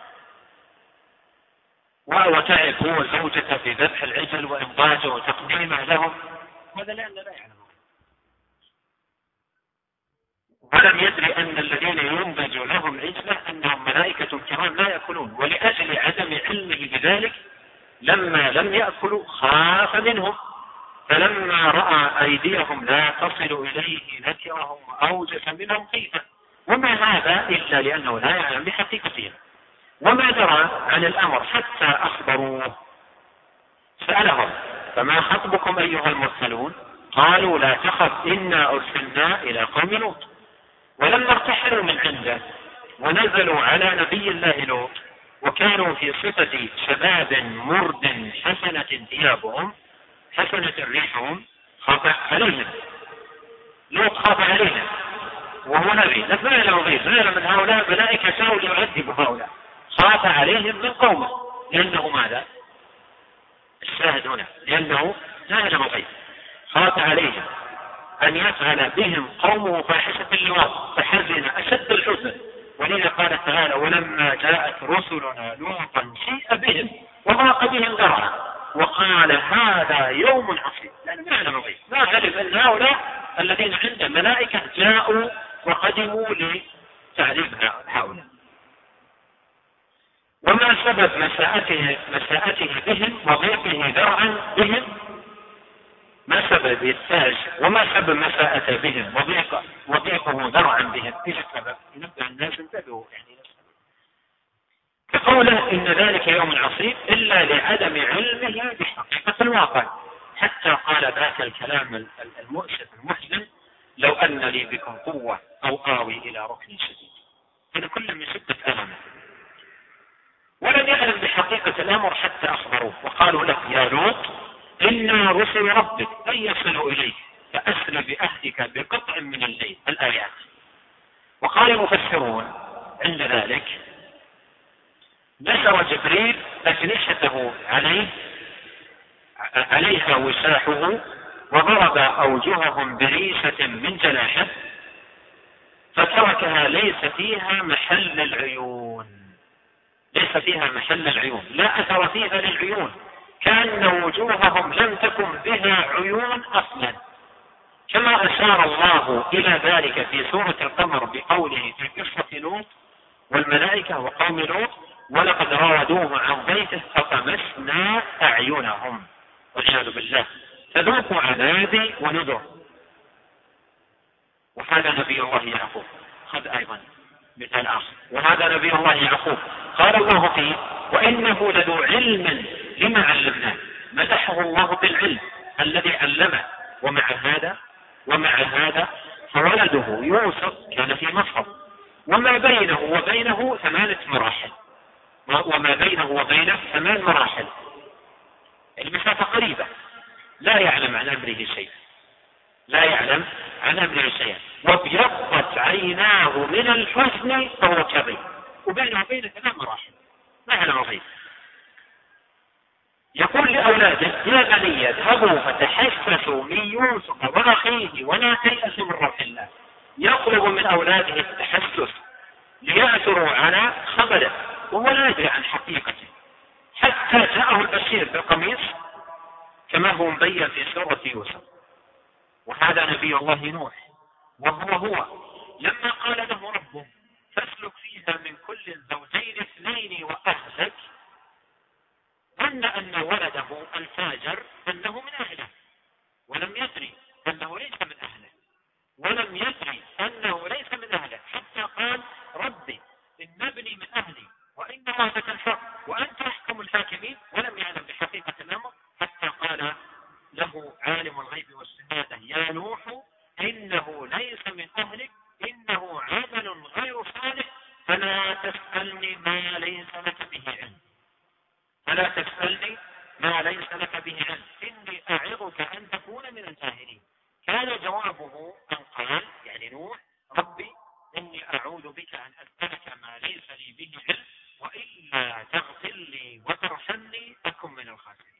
وتعب هو وزوجته في ذبح العجل وإنضاجه وتقديمه لهم، هذا لأنه لا يعلم. ولم يدري أن الذين ينضج لهم عجلة أنهم ملائكة كرام لا يأكلون. ولأجل عدم علمه بذلك لما لم يأكلوا خاف منهم، فلما رأى أيديهم لا تصل إليه نكرهم وأوجس منهم خيفة. وما هذا إلا لأنه لا يعلم بحقيقتهم وما درى عن الأمر حتى أخبروه. سألهم فما خطبكم أيها المرسلون؟ قالوا لا تخف إنا أرسلنا إلى قوم لوط. ولما ارتحلوا من عنده ونزلوا على نبي الله لوط وكانوا في صفة شباب مرد حسنة ثيابهم حسنة ريحهم خاف عليهم. لوط خاف عليهم وهو نبي، لا يعلم غير لا يعلم من هؤلاء ملائكة جاءوا ليعذبوا هؤلاء، خاف عليهم من قومه لأنه ماذا؟ الشاهد هنا لأنه لا يعلم غير، خاف عليهم أن يفعل بهم قومه فاحشة اللواط فحزن أشد الحزن. ولذا قال تعالى ولما جاءت رسلنا لوطا سيء بهم وضاق بهم ذرعا وقال هذا يوم عصيب. لأنه ما يعلم غير، ما علم أن هؤلاء الذين عند ملائكة جاءوا وقدموا لتعذيب هؤلاء. وما سبب مساءته, مساءته بهم وضيقه ذرعا بهم؟ ما سبب التاج وما سبب مساءته بهم وضيق وضيقه ذرعا بهم؟ ايش السبب؟ ينبه الناس انتبهوا يعني كقوله إن ذلك يوم عصيب إلا لعدم علمه بحقيقة الواقع، حتى قال ذاك الكلام المؤسف المحزن لو أن لي بكم قوة أو آوي إلى ركن شديد. هذا كله من شدة ألمه. ولم يعلم بحقيقة الأمر حتى أخبروه وقالوا له يا لوط إنا رسل ربك أن يصلوا إليك فأسر بأهلك بقطع من الليل الآيات. وقال المفسرون عند ذلك نشر جبريل أجنحته عليه عليها وساحه وضرب أوجههم بريشة من جناحه فتركها ليس فيها محل العيون، ليس فيها محل العيون، لا أثر فيها للعيون، كأن وجوههم لم تكن بها عيون أصلا. كما أشار الله إلى ذلك في سورة القمر بقوله في قصة لوط والملائكة وقوم لوط ولقد راودوه عن بيته فطمسنا أعينهم والعياذ بالله فذوقوا عذابي ونذر. وهذا نبي الله يعقوب، خذ أيضا مثال آخر، وهذا نبي الله يعقوب قال الله فيه وإنه لذو علم لما علمناه، مدحه الله بالعلم الذي علمه. ومع هذا ومع هذا فولده يوسف كان في مصر وما بينه وبينه ثمانية مراحل، وما بينه وبينه ثمان مراحل، المسافة قريبة. لا يعلم عن أمره شيئا، لا يعلم عن أمره شيئا، وابيضت عيناه من الحزن فهو كظيم، وبينه وبينه ثلاث مراحل، ما يعلم الغيب. يقول لأولاده يا بني اذهبوا فتحسسوا من يوسف وأخيه ولا تيأسوا من روح الله. يطلب من أولاده التحسس ليأثروا على خبره وهو لا يدري عن حقيقته، حتى جاءه البشير بالقميص كما هو مبين في سورة يوسف. وهذا نبي الله نوح، وهو هو لما قال له ربه فاسلك فيها من كل زوجين اثنين وأهلك، ظن أن ولده الفاجر أنه من أهله، ولم يدري أنه ليس من أهله، ولم يدري أنه ليس من أهله، حتى قال ربي إن ابني من أهلي وإن وعدك الحق وأنت أحكم الحاكمين، ولم يعلم بحقيقة الأمر، حتى قال له عالم الغيب والشهادة يا نوح إنه ليس من أهلك إنه عمل غير صالح فلا تسألني ما ليس لك به علم، فلا تسألني ما ليس لك به علم إني أعظك أن تكون من الجاهلين. كان جوابه أن قال يعني نوح ربي إني أعوذ بك أن أسألك ما ليس لي به علم وإلا تغفر لي وترحمني أكن من الخاسرين.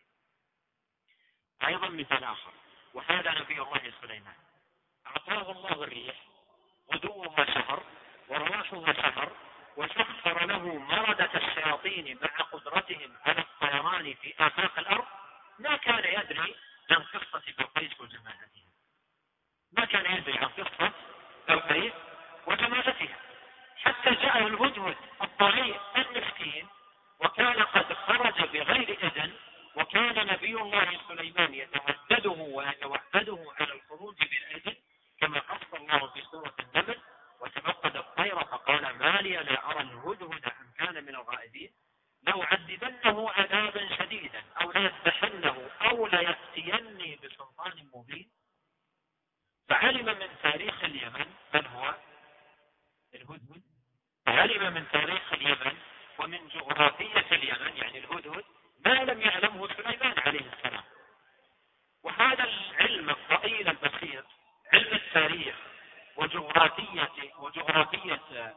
أيضا مثال آخر، وهذا نبي الله سليمان، أعطاه الله الريح غدوها شهر ورواحها شهر، وسخر له مردة الشياطين مع قدرتهم على الطيران في آفاق الأرض. ما كان يدري عن قصة بلقيس وجماعتها، ما كان يدري عن قصة بلقيس وجماعتها، حتى جاء الهدهد الضعيف المسكين وكان قد خرج بغير إذن، وكان نبي الله سليمان يتهدده ويتوعده على الخروج بالإذن كما قص الله في سورة النمل وتفقد الطير فقال ما لي لا أرى الهدهد أم كان من الغائبين لو عذبنه عذابا شديدا أو ليذبحنه أو ليأتيني بسلطان مبين. فعلم من تاريخ اليمن من هو الهدهد، علم من تاريخ اليمن ومن جغرافية اليمن يعني الهدهد ما لم يعلمه سليمان عليه السلام. وهذا العلم الضئيل البسيط علم التاريخ وجغرافية وجغرافية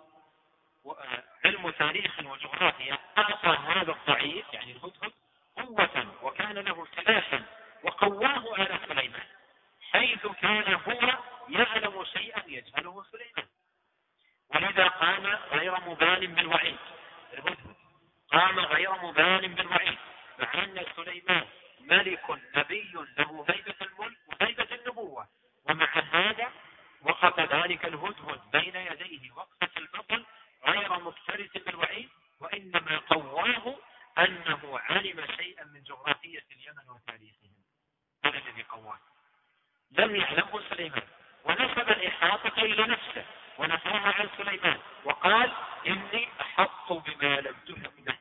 علم تاريخ وجغرافيا أعطى هذا الضعيف يعني الهدهد قوة وكان له سلاحا وقواه على سليمان، حيث كان هو يعلم شيئا يجهله سليمان. ولذا قام غير مبال بالوعيد، الهدهد قام غير مبال بالوعيد مع أن سليمان ملك نبي له هيبة الملك وهيبة النبوة، ومع هذا وقف ذلك الهدهد بين يديه وقفة البطل غير مكترث بالوعيد، وإنما قواه أنه علم شيئا من جغرافية اليمن وتاريخهم، هذا الذي قواه لم يعلمه سليمان، ونسب الإحاطة إلى نفسه ونفاها عن سليمان وقال إني أحط بما لم تحط به،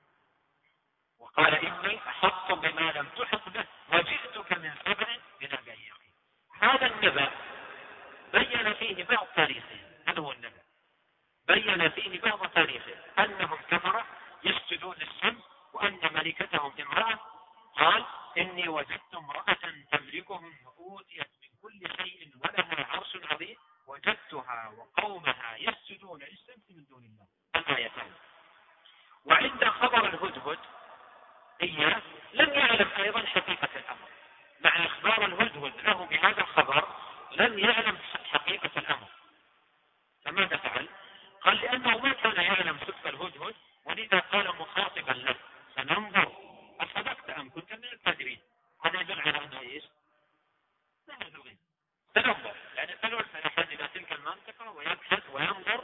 وقال إني أحط بما لم تحط به وجئتك من سبع بنبأ يقين. هذا النبأ بين فيه بعض تاريخه، هذا هو النبأ بين فيه بعض تاريخه أنهم كفرة يسجدون للشمس وأن ملكتهم امرأة، قال إني وجدت امرأة تملكهم وأوتيت من كل شيء ولها عرش عظيم وجدتها وقومها يسجدون للشمس من دون الله الآيتان. وعند خبر الهدهد إياه لم يعلم أيضا حقيقة الأمر، مع إخبار الهدهد له بهذا الخبر لم يعلم حقيقة الأمر. فماذا فعل؟ قال لأنه ما كان يعلم صدق الهدهد، ولذا قال مخاطبا له سننظر أصدقت أم كنت من الكاذبين. هذا يدل على أنه إيش؟ لا يدل سننظر، يعني سنرسل أحد إلى تلك المنطقة ويبحث وينظر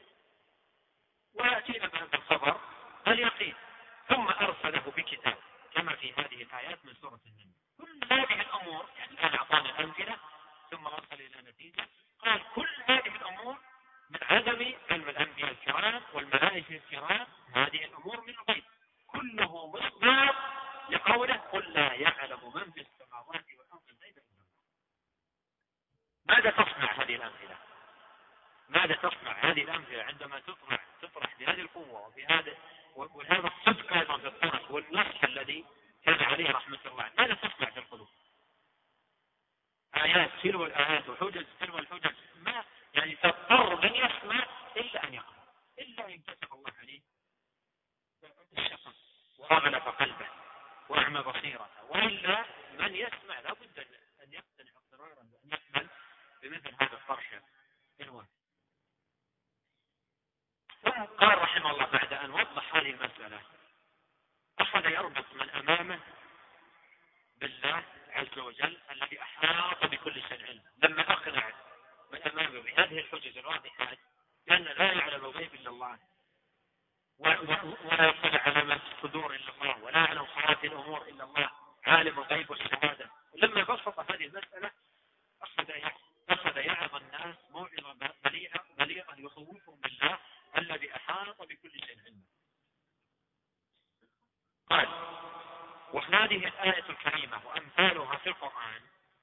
ويأتينا بهذا الخبر اليقين، ثم أرسله بكتاب كما في هذه الآيات من سورة النمل. كل هذه الأمور يعني الآن أعطانا أمثلة ثم أرسل إلى نتيجة، قال كل هذه الأمور من عدم علم الأنبياء الكرام والملائكة الكرام، هذه الأمور من الغيب، كله مصداق لقوله قل لا يعلم من في السماوات والأرض الغيب إلا الله. ماذا تصنع هذه الأمثلة؟ ماذا تصنع هذه الأمثلة عندما تطرح تطرح بهذه القوة وبهذا وهذا الصدق أيضا في الطرح والنصح الذي كان عليه رحمة الله، ماذا تصنع في القلوب؟ الآيات تلو الآيات وحجج تلو الحجج، ما يعني تضطر من يسمع إلا أن يقرأ، إلا أن كتب الله عليه الشقاء وأغلق قلبه وأعمى بصيرته، وإلا من يسمع لابد أن يقتنع اضطرارا وأن يقبل بمثل هذا الطرح الواحد. قال رحمه الله بعد أن وضح هذه المسألة أخذ يربط من أمامه بالله عز وجل الذي أحاط بكل شيء علم. لما أقنع من أمامه بهذه الحجج الواضحات لأن لا يعلم الغيب إلا الله، ولا يطلع على ما في الصدور إلا الله، ولا يعلم خفايا الأمور إلا الله، عالم الغيب والشهادة. لما بسط هذه المسألة أخذ أخذ يعظ الناس موعظة بليغة بليغة يخوفهم بالله الذي أحاط بكل شيء علما. قال: وهذه الآية الكريمة وأمثالها في القرآن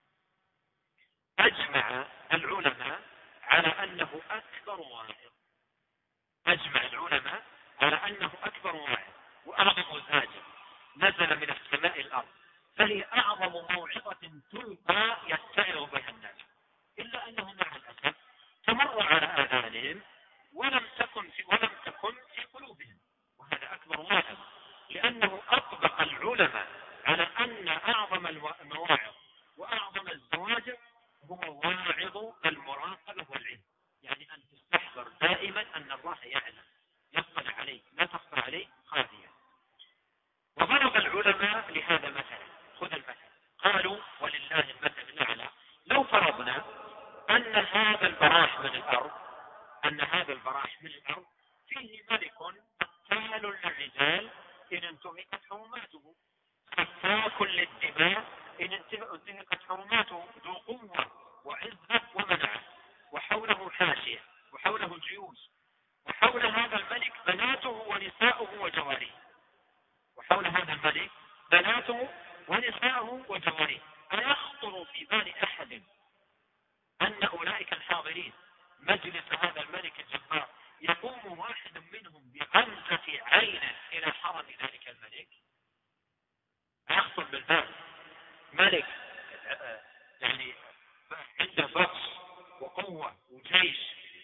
أجمع العلماء على أنه أكبر واعظ. أجمع العلماء على أنه أكبر واعظ وأعظم زاجر نزل من السماء الأرض، فهي أعظم موعظة تلقى يتعظ بها الناس، إلا أنه مع الأسف تمر على آذانهم ولم تكن في ولم تكن في قلوبهم، وهذا أكبر واعظ، لأنه أطبق العلماء على أن أعظم المواعظ وأعظم الزواجر هو واعظ المراقبة والعلم، يعني أن تستحضر دائما أن الله يعلم يطلع عليك، لا تخفى عليه خافية. وضرب العلماء لهذا مثلا، خذ المثل، قالوا ولله المثل الأعلى: لو فرضنا أن هذا البراح من الأرض أن هذا البراح من الأرض فيه ملك قتال للرجال إن انتهكت حرماته، سفاك للدماء إن انتهكت حرماته، ذو قوة وعزة ومنعة، وحوله حاشية وحوله جيوش، وحول هذا الملك بناته ونساؤه وجواريه، وحول هذا الملك بناته ونساؤه وجواريه. أيخطر في بال أحد أن أولئك الحاضرين مجلس هذا الملك الجبار يقوم واحد منهم بغمزة عينه إلى حرم ذلك الملك؟ أيخطر بالبال ملك يعني عنده بطش وقوة وجيش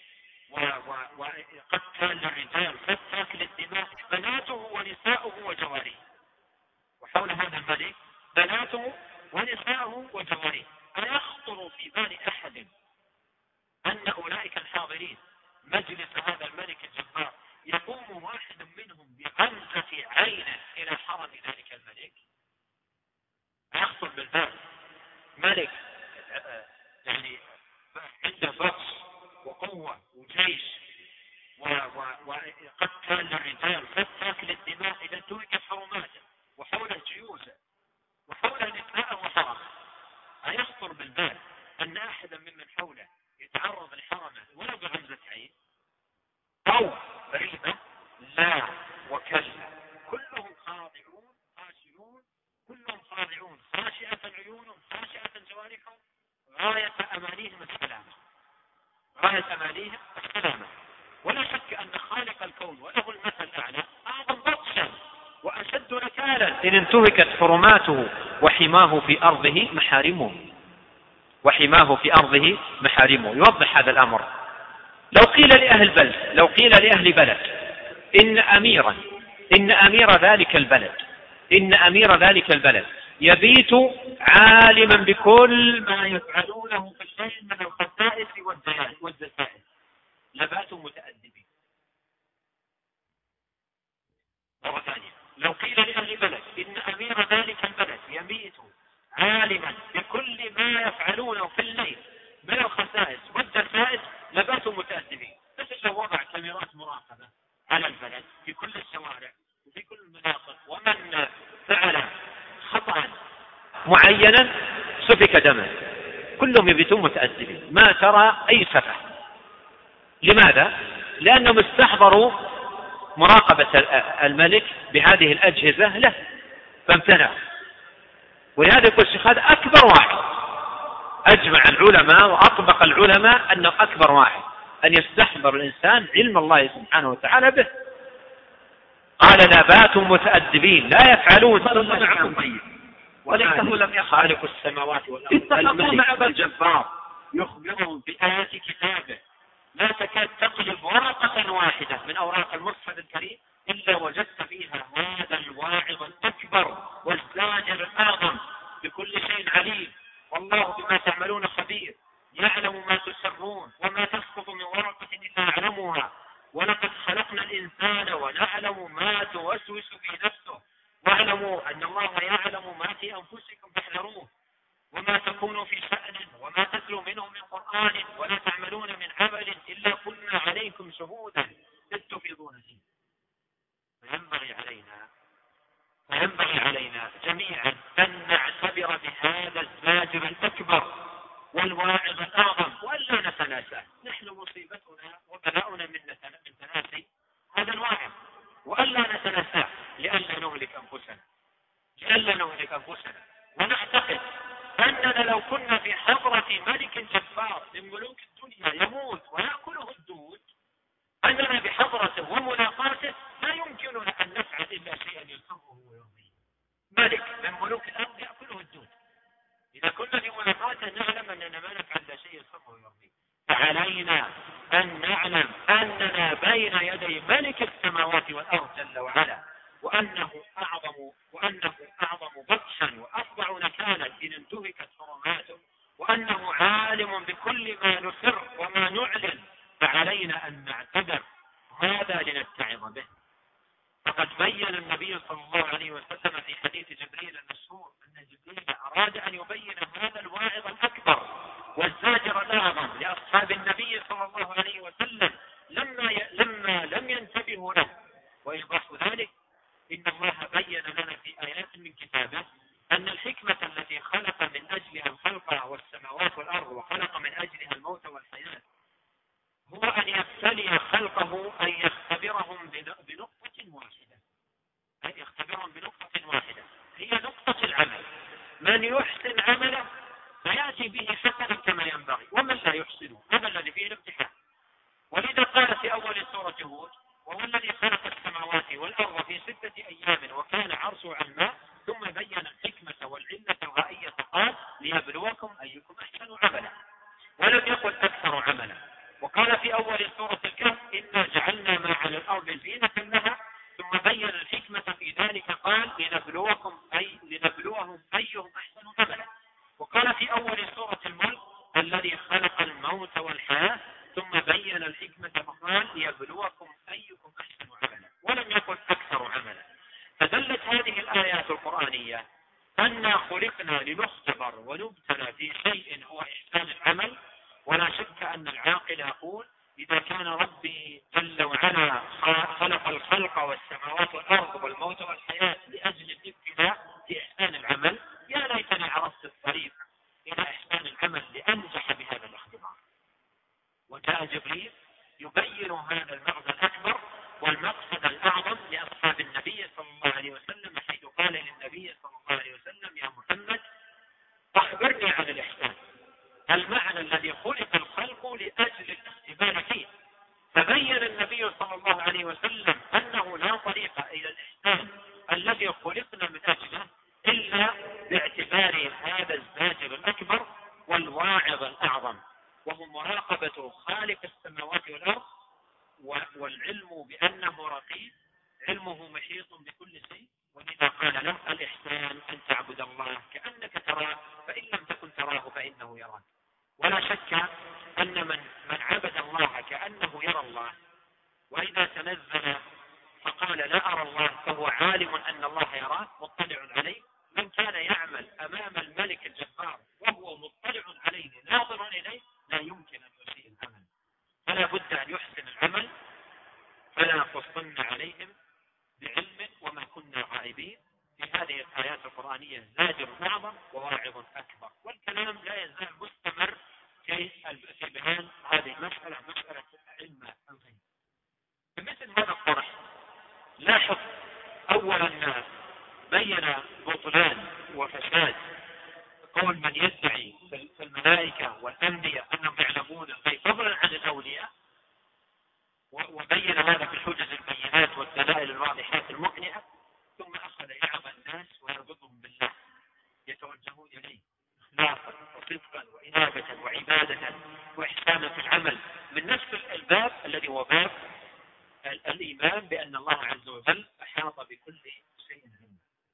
وقتال للرجال فتاك للدماء، بناته ونساؤه وجواريه، وحول هذا الملك بناته ونساؤه وجواريه. أيخطر في بال أحد أن أولئك الحاضرين مجلس هذا الملك الجبار يقوم واحد منهم بغمزة عينه إلى حرم ذلك الملك؟ أيخطر بالبال ملك يعني عنده بطش وقوة وجيش وقتال للرجال فتاك للدماء إذا انتهكت حرماته، وحوله جيوشه وحوله نساءه وحرمه. أيخطر بالبال أن أحدا ممن حوله يتعرض لحرمه ولو بغمزة عين أو ريبة؟ لا وكلا، كلهم خاضعون خاشعون، كلهم خاضعون خاشعة عيونهم خاشعة جوارحهم، غاية أمانيهم السلامة، غاية أمانيهم السلامة. ولا شك أن خالق الكون وله المثل الأعلى أعظم بطشا وأشد نكالا إن انتهكت حرماته وحماه في أرضه محارمه، وحماه في أرضه محارمه. يوضح هذا الأمر. لو قيل لأهل بلد لو قيل لأهل بلد إن أميرا إن أمير ذلك البلد إن أمير ذلك البلد يبيت عالما بكل ما يفعلونه في الليل من الخسائس والزسائس، لباتوا متأدبين. مرة ثانية، لو قيل لأهل بلد إن أمير ذلك البلد يبيت عالما بكل ما يفعلونه في الليل من الخسائس والزسائس، لباتوا متأدبين. مثل لو وضع كاميرات مراقبة على البلد في كل الشوارع وفي كل المناطق، ومن فعل خطأ معينا سفك دمه، كلهم يبيتون متأدبين، ما ترى أي سفه. لماذا؟ لأنهم استحضروا مراقبة الملك بهذه الأجهزة له فامتنع. ولهذا يقول الشيخ هذا أكبر واحد. أجمع العلماء وأطبق العلماء أنه أكبر واحد أن يستحضر الإنسان علم الله سبحانه وتعالى به. قال: نبات متأدبين لا يفعلون طيب ولكنه لم يفعل. خالق السماوات والأرض الملك الجبار يخبرهم بآيات كتابه لا تكاد تقلب ورقة واحدة من أوراق المصحف الكريم إلا وجدت فيها هذا الواعظ الأكبر والزاجر الأعظم بكل شيء عليم، والله بما تعملون خبير، يعلم ما تسرون وما تسقط من ورقة إلا يعلمها، ولقد خلقنا الإنسان ونعلم ما توسوس في نفسه، واعلموا أن الله يعلم ما في أنفسكم فاحذروه، وما تكونوا في شأن وما تتلو منه من قرآن ولا تعملون من عمل إلا كنا عليكم شهودا إذ تفيضون فيه. فينبغي علينا فينبغي علينا جميعا أن نعتبر بهذا الزاجر الأكبر والواعظ الأعظم وألا نتناسى. نحن مصيبتنا وبلاؤنا من من تناسي هذا الواعظ، وألا نتناسى لئلا نهلك أنفسنا لئلا نهلك أنفسنا ونعتقد أننا لو كنا في حضرة ملك جبار من ملوك الدنيا يموت ويأكله الدود، أننا بحضرته وملاقاته لا يمكننا أن نفعل إلا شيئا يسره ويرضيه. ملك من ملوك الأرض يأكله الدود، إذا كنا في ملاقاته نعلم أننا ما نفعل إلا شيء يسره ويرضيه. فعلينا أن نعلم أننا بين يدي ملك السماوات والأرض جل وعلا، وأنه أعظم وأنه أعظم بطشا وأفظع نكالا إن انتهكت حرماته، وأنه عالم بكل ما نسر وما نعلن، فعلينا أن نعتبر هذا لنتعظ به. فقد بين النبي صلى الله عليه وسلم في حديث جبريل المشهور أن جبريل أراد أن يبين هذا الواعظ الأكبر والزاجر الأعظم لأصحاب النبي صلى الله عليه وسلم لما ي... لما لم ينتبهوا له. وإيضاح ذلك إن الله بين لنا في آيات من كتابه أن الحكمة التي خلق من أجلها الخلق والسماوات والأرض وخلق من أجلها الموت والحياة هو أن يبتلي خلقه أن يختبرهم بنقطة واحدة أن يختبرهم بنقطة واحدة هي نقطة العمل. من يحسن عمله فيأتي به حسنا كما ينبغي، ومن لا يحسنه هذا الذي فيه الامتحان. ولذا قال في أول سورة هود: وهو الذي خلق السماوات والأرض في ستة أيام وكان عرشه على الماء ثم بين الحكمة والعلة الغائية قال: ليبلوكم أيكم أحسن عملا، ولم يقل أكثر عملا. وقال في أول سورة الكهف: إنا جعلنا ما على الأرض زينة لها ثم بين الحكمة في ذلك قال: لنبلوكم أي لنبلوهم أيهم أحسن عملا. وقال في أول سورة الملك: الذي خلق الموت والحياة ثم بين الحكمة فقال: ليبلوكم أيكم أحسن عملا، ولم يقل أكثر عملا. فدلت هذه الآيات القرآنية أننا خلقنا لنختبر ونبتلى في شيء هو إحسان العمل. ولا شك أن العاقل يقول: إذا كان ربي جل وعلا خلق الخلق والسماوات والأرض والموت والحياة لأجل الابتلاء في إحسان العمل، يا ليتني عرفت الطريق إلى إحسان العمل لأنجح بهذا الاختبار. وجاء جبريل يبين هذا المغزى الأكبر والمقصد الأعظم لأصحاب النبي صلى الله عليه وسلم، حيث قال للنبي صلى الله عليه وسلم: يا محمد أخبرني عن الإحسان، المعنى الذي خلق الخلق لأجل الاختبار فيه. فبين النبي صلى الله عليه وسلم أنه لا طريق إلى الإحسان الذي خلقنا من أجله إلا باعتبار هذا الزاجر الأكبر والواعظ الأعظم، وهو مراقبة خالق السماوات والأرض، والعلم بأنه رقيب، علمه محيط بكل شيء. ولذا قال له: الإحسان أن تعبد الله كأنك تراه فإن لم تكن تراه فإنه يراك. ولا شك أن من من عبد الله كأنه يرى الله، وإذا تنزل فقال لا أرى الله فهو عالم أن الله يراه مطلع عليه. من كان يعمل أمام الملك الجبار وهو مطلع عليه ناظر إليه لا يمكن أن يسيء العمل، فلا بد أن يحسن العمل. فلا قصن عليهم بعلم وما كنا غائبين. في هذه الآيات القرآنية زاجر أعظم وواعظ أكبر، والكلام لا يزال مستمر في في بيان هذه المسألة، مسألة علم الغيب. بمثل هذا الطرح لاحظ أولا بين بطلان وفساد قول من يدعي في الملائكة والأنبياء أنهم يعلمون الغيب فضلا عن الأولياء، وبين هذا بالحجج البينات والدلائل الواضحات المقنعة، ثم أخذ يعظ الناس ويربطهم بالله إرادة العمل من نفس الباب الذي هو باب الإيمان بأن الله عز وجل أحاط بكل شيء علما.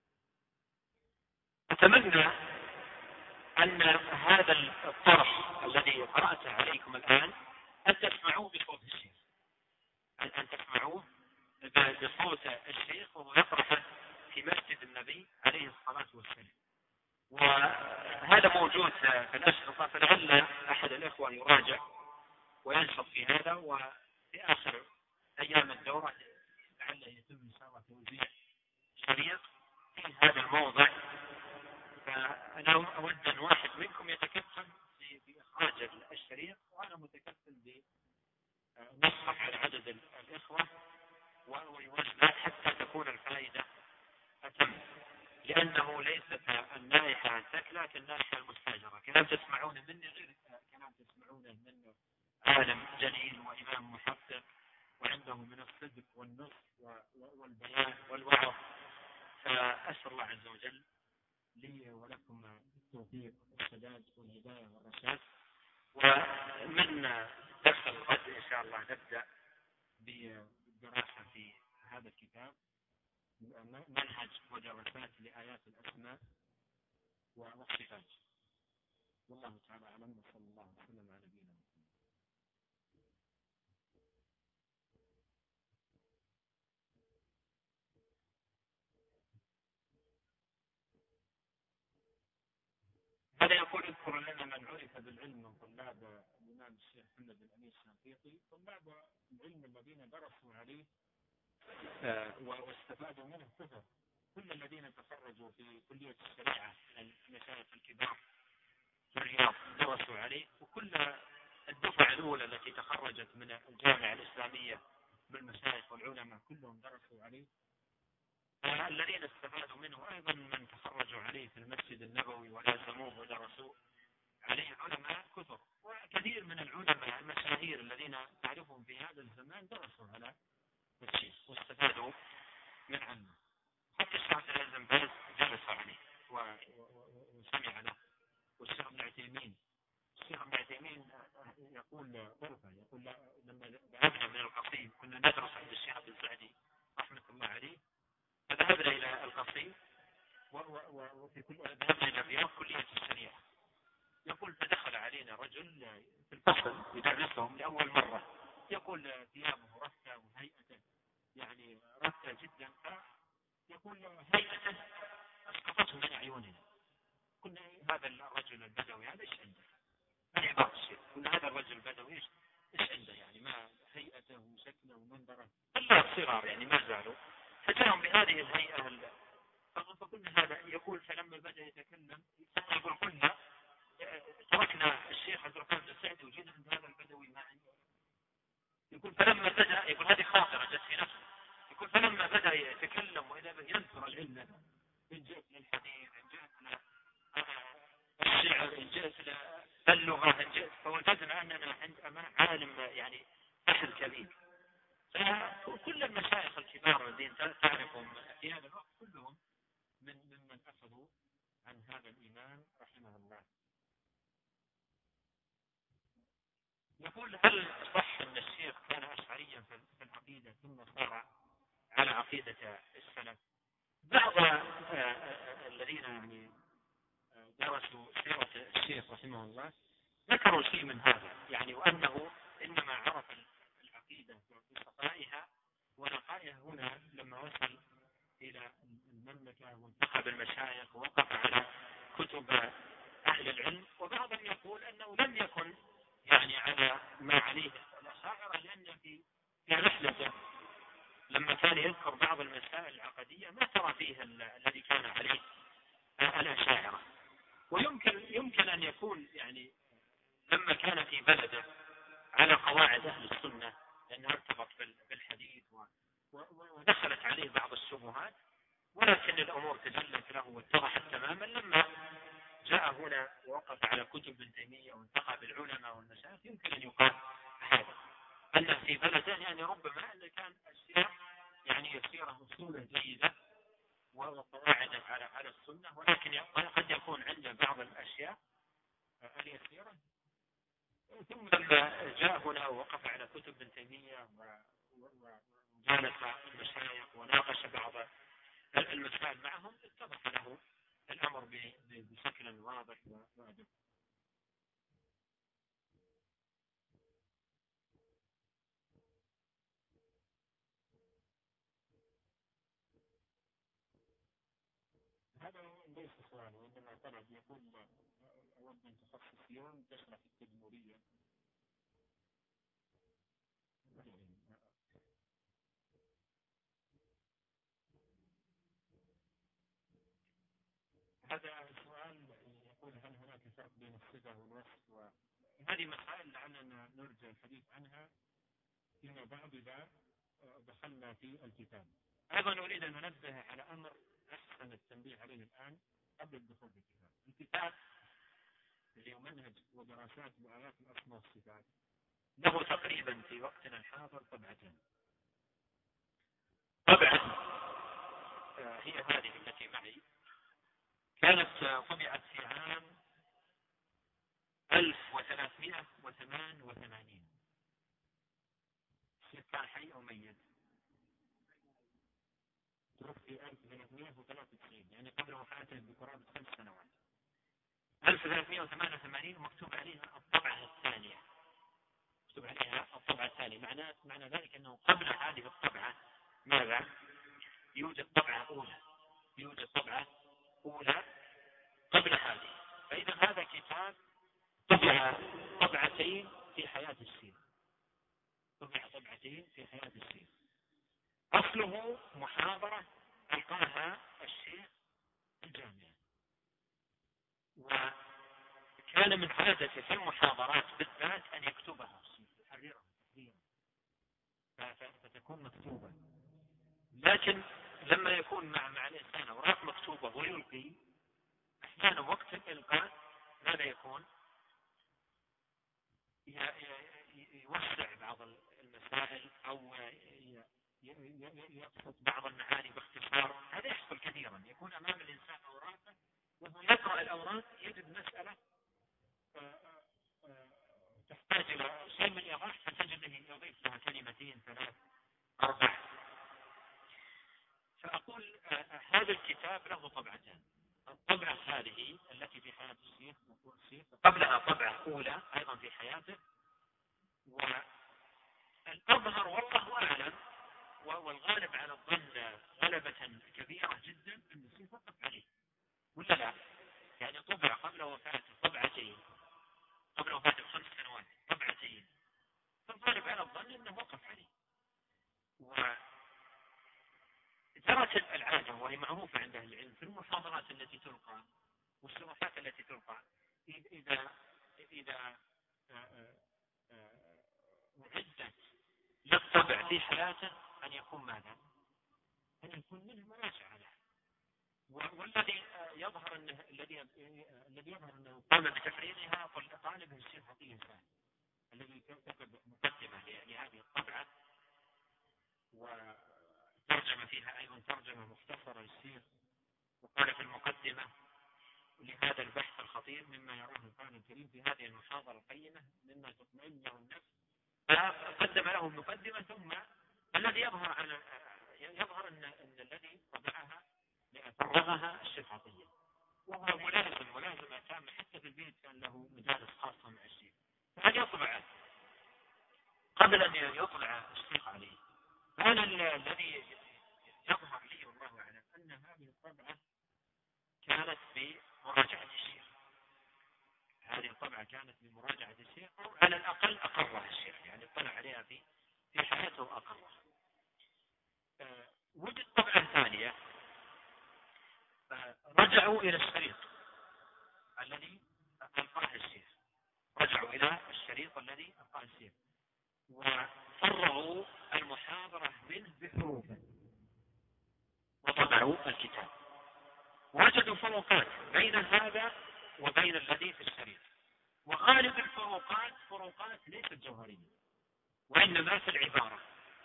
أتمنى أن هذا الطرح الذي قرأت عليكم الآن أن تسمعوه بصوت الشيخ، أن أن تسمعوه بصوت الشيخ وهو يطرح في مسجد النبي عليه الصلاة والسلام. وهذا موجود في الأشرطة، فلعل أحد الإخوة يراجع وينشط في هذا، وفي آخر أيام الدورة لعل يتم إن شاء الله توزيع شريط في هذا الموضع. فأنا أود أن واحد منكم يتكفل بإخراج الشريط، وأنا متكفل بنصح على عدد الإخوة ويوزع حتى تكون الفائدة أتم، لأنه ليست النائحة الثكلى لكن النائحة المستاجرة. كلام تسمعون مني غير كلام تسمعونه من عالم جليل وإمام محقق وعنده من الصدق والنصح والبيان والوعظ. فأسأل الله عز وجل لي ولكم التوفيق والسداد والهداية والرشاد. ومن درس الغد إن شاء الله نبدأ بالدراسة في هذا الكتاب، منهج ودراسات لآيات الأسماء والصفات. والله تعالى أعلم، وصلى الله وسلم على نبينا محمد. هذا يقول: اذكر لنا من عرف بالعلم من طلاب الإمام الشيخ محمد بن أمين الشنقيطي، طلاب العلم الذين درسوا عليه واستفادوا منه كثر. كل الذين تخرجوا في كلية الشريعة من المشايخ الكبار في الرياض درسوا عليه، وكل الدفعة الأولى التي تخرجت من الجامعة الإسلامية بالمشايخ والعلماء كلهم درسوا عليه. الذين استفادوا منه أيضا من تخرجوا عليه في المسجد النبوي ولازموه ودرسوا عليه علماء كثر. وكثير من العلماء المشاهير الذين تعرفهم في هذا الزمان درسوا على الشيخ واستفادوا من علمه. حتى الشيخ عبد العزيز بن باز جلس عليه وسمع له، والشيخ ابن عثيمين الشيخ ابن عثيمين يقول غرفة، يقول لما ذهبنا من القصيم كنا ندرس عند الشيخ عبد السعدي رحمة الله عليه، فذهبنا إلى القصيم وفي كل ذهبنا إلى الرياض كلية الشريعة. يقول فدخل علينا رجل في الفصل يدرسهم لأول مرة، يقول ثيابه رثة وهيئته يعني رثة جدا، يقول هيئته أسقطته من عيوننا. قلنا هذا الرجل البدوي هذا إيش عنده؟ هذا بعض الشيء. قلنا هذا الرجل البدوي إيش إيش عنده يعني؟ ما هيئته وشكله ومنظره الله صغار يعني ما زالوا، فجاءهم بهذه الهيئة. فقلنا هذا. يقول فلما بدأ يتكلم يقول قلنا تركنا الشيخ عبد الرحمن بن السعدي وجينا عند هذا البدوي ما عنده. يقول فلما بدأ، يقول هذه خاطرة جت في نفسه، يقول فلما بدأ يتكلم وإذا ينثر العلم، إن جئت للحديث، إن جئت للشعر، إن جئت للغة، إن جئت، فوجدنا أننا عند أمام عالم يعني أهل كبير. فكل المشايخ الكبار الذين تعرفهم في هذا الوقت كلهم من ممن أخذوا عن هذا الإمام رحمه الله. يقول هل صح أن الشيخ كان أشعريا في العقيدة ثم صار على عقيدة السلف؟ بعض الذين يعني درسوا سيرة الشيخ رحمه الله ذكروا شيء من هذا يعني، وأنه إنما عرف العقيدة بصفائها ونقائها هنا لما وصل إلى المملكة والتقى بالمشايخ ووقف على كتب أهل العلم. وبعضهم يقول أنه لم يكن يعني على ما عليه الأشاعرة، لأن في رحلته لما كان يذكر بعض المسائل العقدية ما ترى فيه الذي كان عليه الأشاعرة. ويمكن يمكن أن يكون يعني لما كان في بلده على قواعد أهل السنة، لأنه ارتبط بالحديث ودخلت عليه بعض الشبهات، ولكن الأمور تجلت له واتضحت تماما لما جاء هنا ووقف على كتب ابن تيمية وانتقى بالعلماء والمشايخ. يمكن أن يقال هذا أن في بلده يعني ربما أن كان أشياء يعني يسيرة أصولا جيدة وقواعد على على السنة، ولكن قد يكون عنده بعض الأشياء اليسيرة ثم لما جاء هنا ووقف على كتب ابن تيمية وجالس المشايخ وناقش بعض المسائل معهم اتضح له الأمر بشكل واضح وواضح. هذا ليس سؤال، وإنما طلب يقول أود أن تخصص يوم تشرح التدمرية. هذا سؤال يقول هل هناك فرق بين الصفة والوصف، وهذه مسائل لعلنا نرجع الحديث عنها فيما بعد إذا دخلنا في الكتاب. أيضا أريد أن ننبه على أمر أحسن التنبيه عليه الآن قبل الدخول في الكتاب. الكتاب اللي هو منهج ودراسات بآيات الأسماء والصفات له تقريبا في وقتنا الحاضر طبعتين. طبعا هي هذه التي معي، كانت طبعت في عام ألف وثلاثمائة وثمانية وثمانين. الشيخ كان حي أو ميت؟ توفي ألف وثلاثمائة وثلاثة وتسعين، يعني قبل وفاته بقرابة خمس سنوات. ألف وثلاثمائة وثمانية وثمانين مكتوب عليها الطبعة الثانية، مكتوب عليها الطبعة الثانية. معنى معنى ذلك أنه قبل هذه الطبعة ماذا؟ يوجد طبعة أولى، يوجد طبعة أولى قبل هذه. فإذا هذا كتاب طبع طبعتين في حياة الشيخ، طبع طبعتين في حياة الشيخ. أصله محاضرة ألقاها الشيخ في الجامعة، وكان من عادته في المحاضرات بالذات أن يكتبها يحررها تحريرا فتكون مكتوبة. لكن لما يكون مع مع الإنسان أوراق مكتوبة ويلقي، أحيانا وقت الإلقاء ماذا يكون؟ يوسع بعض المسائل أو يبسط بعض المعاني باختصار. هذا يحصل كثيرا، يكون أمام الإنسان أوراقه وهو يقرأ الأوراق يجد مسألة تحتاج إلى شيء من إيضاح، فتجده يضيف لها كلمتين ثلاث أربع. فأقول هذا الكتاب له طبعتان. الطبعة هذه التي في حياة الشيخ قبلها طبعة أولى أيضا في حياته، والأظهر والله أعلم والغالب على الظن غلبة كبيرة جدا أن الشيخ وقف عليه، ولا لا؟ يعني طبع قبل وفاته طبعتين، قبل وفاته خمس سنوات طبعتين، فالغالب على الظن أنه وقف عليه. وجرت العادة وهي معروفة عند أهل العلم في المحاضرات التي تلقى والشروحات التي تلقى، إذا إذا أعدت للطبع في حياته أن يكون ماذا؟ أن يكون منه مراجعة له. والذي يظهر أنه الذي الذي يظهر أنه قام بتفريغها طالبه الشيخ عطية سالم الذي كتب مقدمة لهذه الطبعة، وترجم فيها أيضا ترجمة مختصرة للشيخ، وقال في المقدمة لهذا البحث الخطير مما يراه القرآن الكريم في هذه المحاضرة القيمة مما تطمئن له النفس. فقدم له المقدمة، ثم الذي يظهر على يظهر أن, أن الذي طبعها فرغها الشيخ عطية، وهو ملازم ملازمة تامة، حتى في البيت كان له مجالس خاصة مع الشيخ. فهذه الطبعات قبل أن يطلع الشيخ عليه. هذا الذي يظهر لي والله أعلم أن هذه الطبعة كانت بمراجعة الشيخ، هذه الطبعة كانت بمراجعة الشيخ، أو على الأقل أقرها الشيخ، يعني اطلع عليها في في حياته وأقرها. أه وجد طبعة ثانية، أه رجعوا إلى الشريط الذي ألقاه الشيخ، رجعوا إلى الشريط الذي ألقاه الشيخ وفرغوا المحاضرة منه بحروفه وطبعوا الكتاب. وجدوا فروقات بين هذا وبين الذي في الشريط، وغالب الفروقات فروقات ليست جوهرية وإنما في العبارة.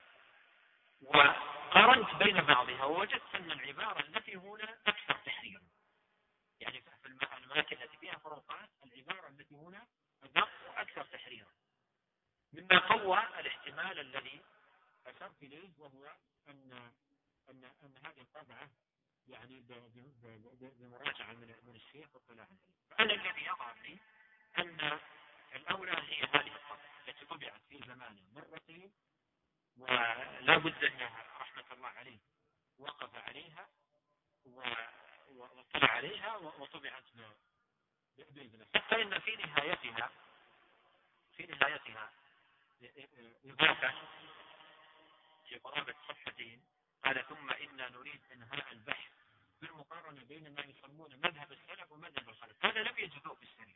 وقارنت بين بعضها ووجدت أن العبارة التي هنا أكثر تحريرا، يعني في الأماكن التي فيها فروقات العبارة التي هنا أدق وأكثر تحريرا، مما قوى الاحتمال الذي أشرت إليه، وهو أن أن أن هذه الطبعة يعني بمراجعة من الشيخ واطلاع عليه. فأنا الذي يظهر لي أن الأولى هي هذه الطبعة التي طبعت في زمانه مرتين، ولا بد أنها رحمة الله عليه وقف عليها واطلع عليها وطبعت بإذنه، حتى إن في نهايتها في نهايتها إضافة في قرابة صفحتين قال: ثم إنا نريد إنهاء البحث بالمقارنة بين ما يسمون مذهب السلف ومذهب الخلف. هذا لم يجدوه في السنة.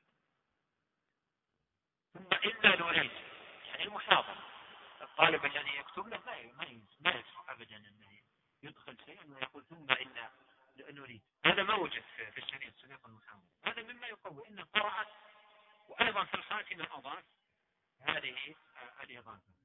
ثم إنا نريد يعني المحاضرة، الطالب الذي يكتب له ما يسمع أبدا أنه يدخل شيئا ويقول ثم إنا نريد. هذا ما وجد في الشريط شريط المحاضرة. هذا مما يقوي إنه قرأت، وأيضا في الخاتمة أضاف هذه الإضافة.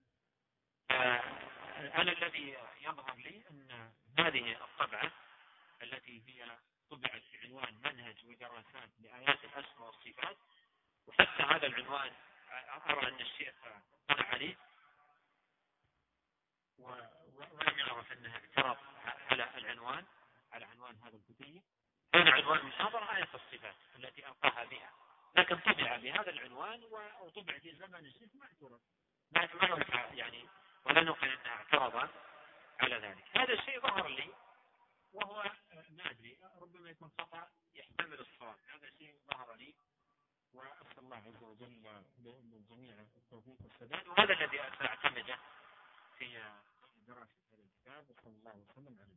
أنا الذي يظهر لي أن هذه الطبعة التي هي طبعت في عنوان منهج ودراسات لآيات الأسماء والصفات، وحتى هذا العنوان أرى أن الشيخ طلع عليه ولم يعرف أنها اعترض على العنوان على عنوان هذا الكتيب. هذا عنوان محاضرة آية الصفات التي ألقاها بها، لكن طبع بهذا العنوان وطبع في زمن الشيخ ما اعترض، ما يعني ولا نقل أنها اعترض على ذلك. هذا الشيء ظهر لي، وهو ما أدري ربما يكون خطأ يحتمل الصواب. هذا شيء ظهر لي، وأسأل الله عز وجل للجميع التوفيق والسداد، وهذا الذي سأعتمده في دراسة هذا الكتاب. وصلى الله وسلم على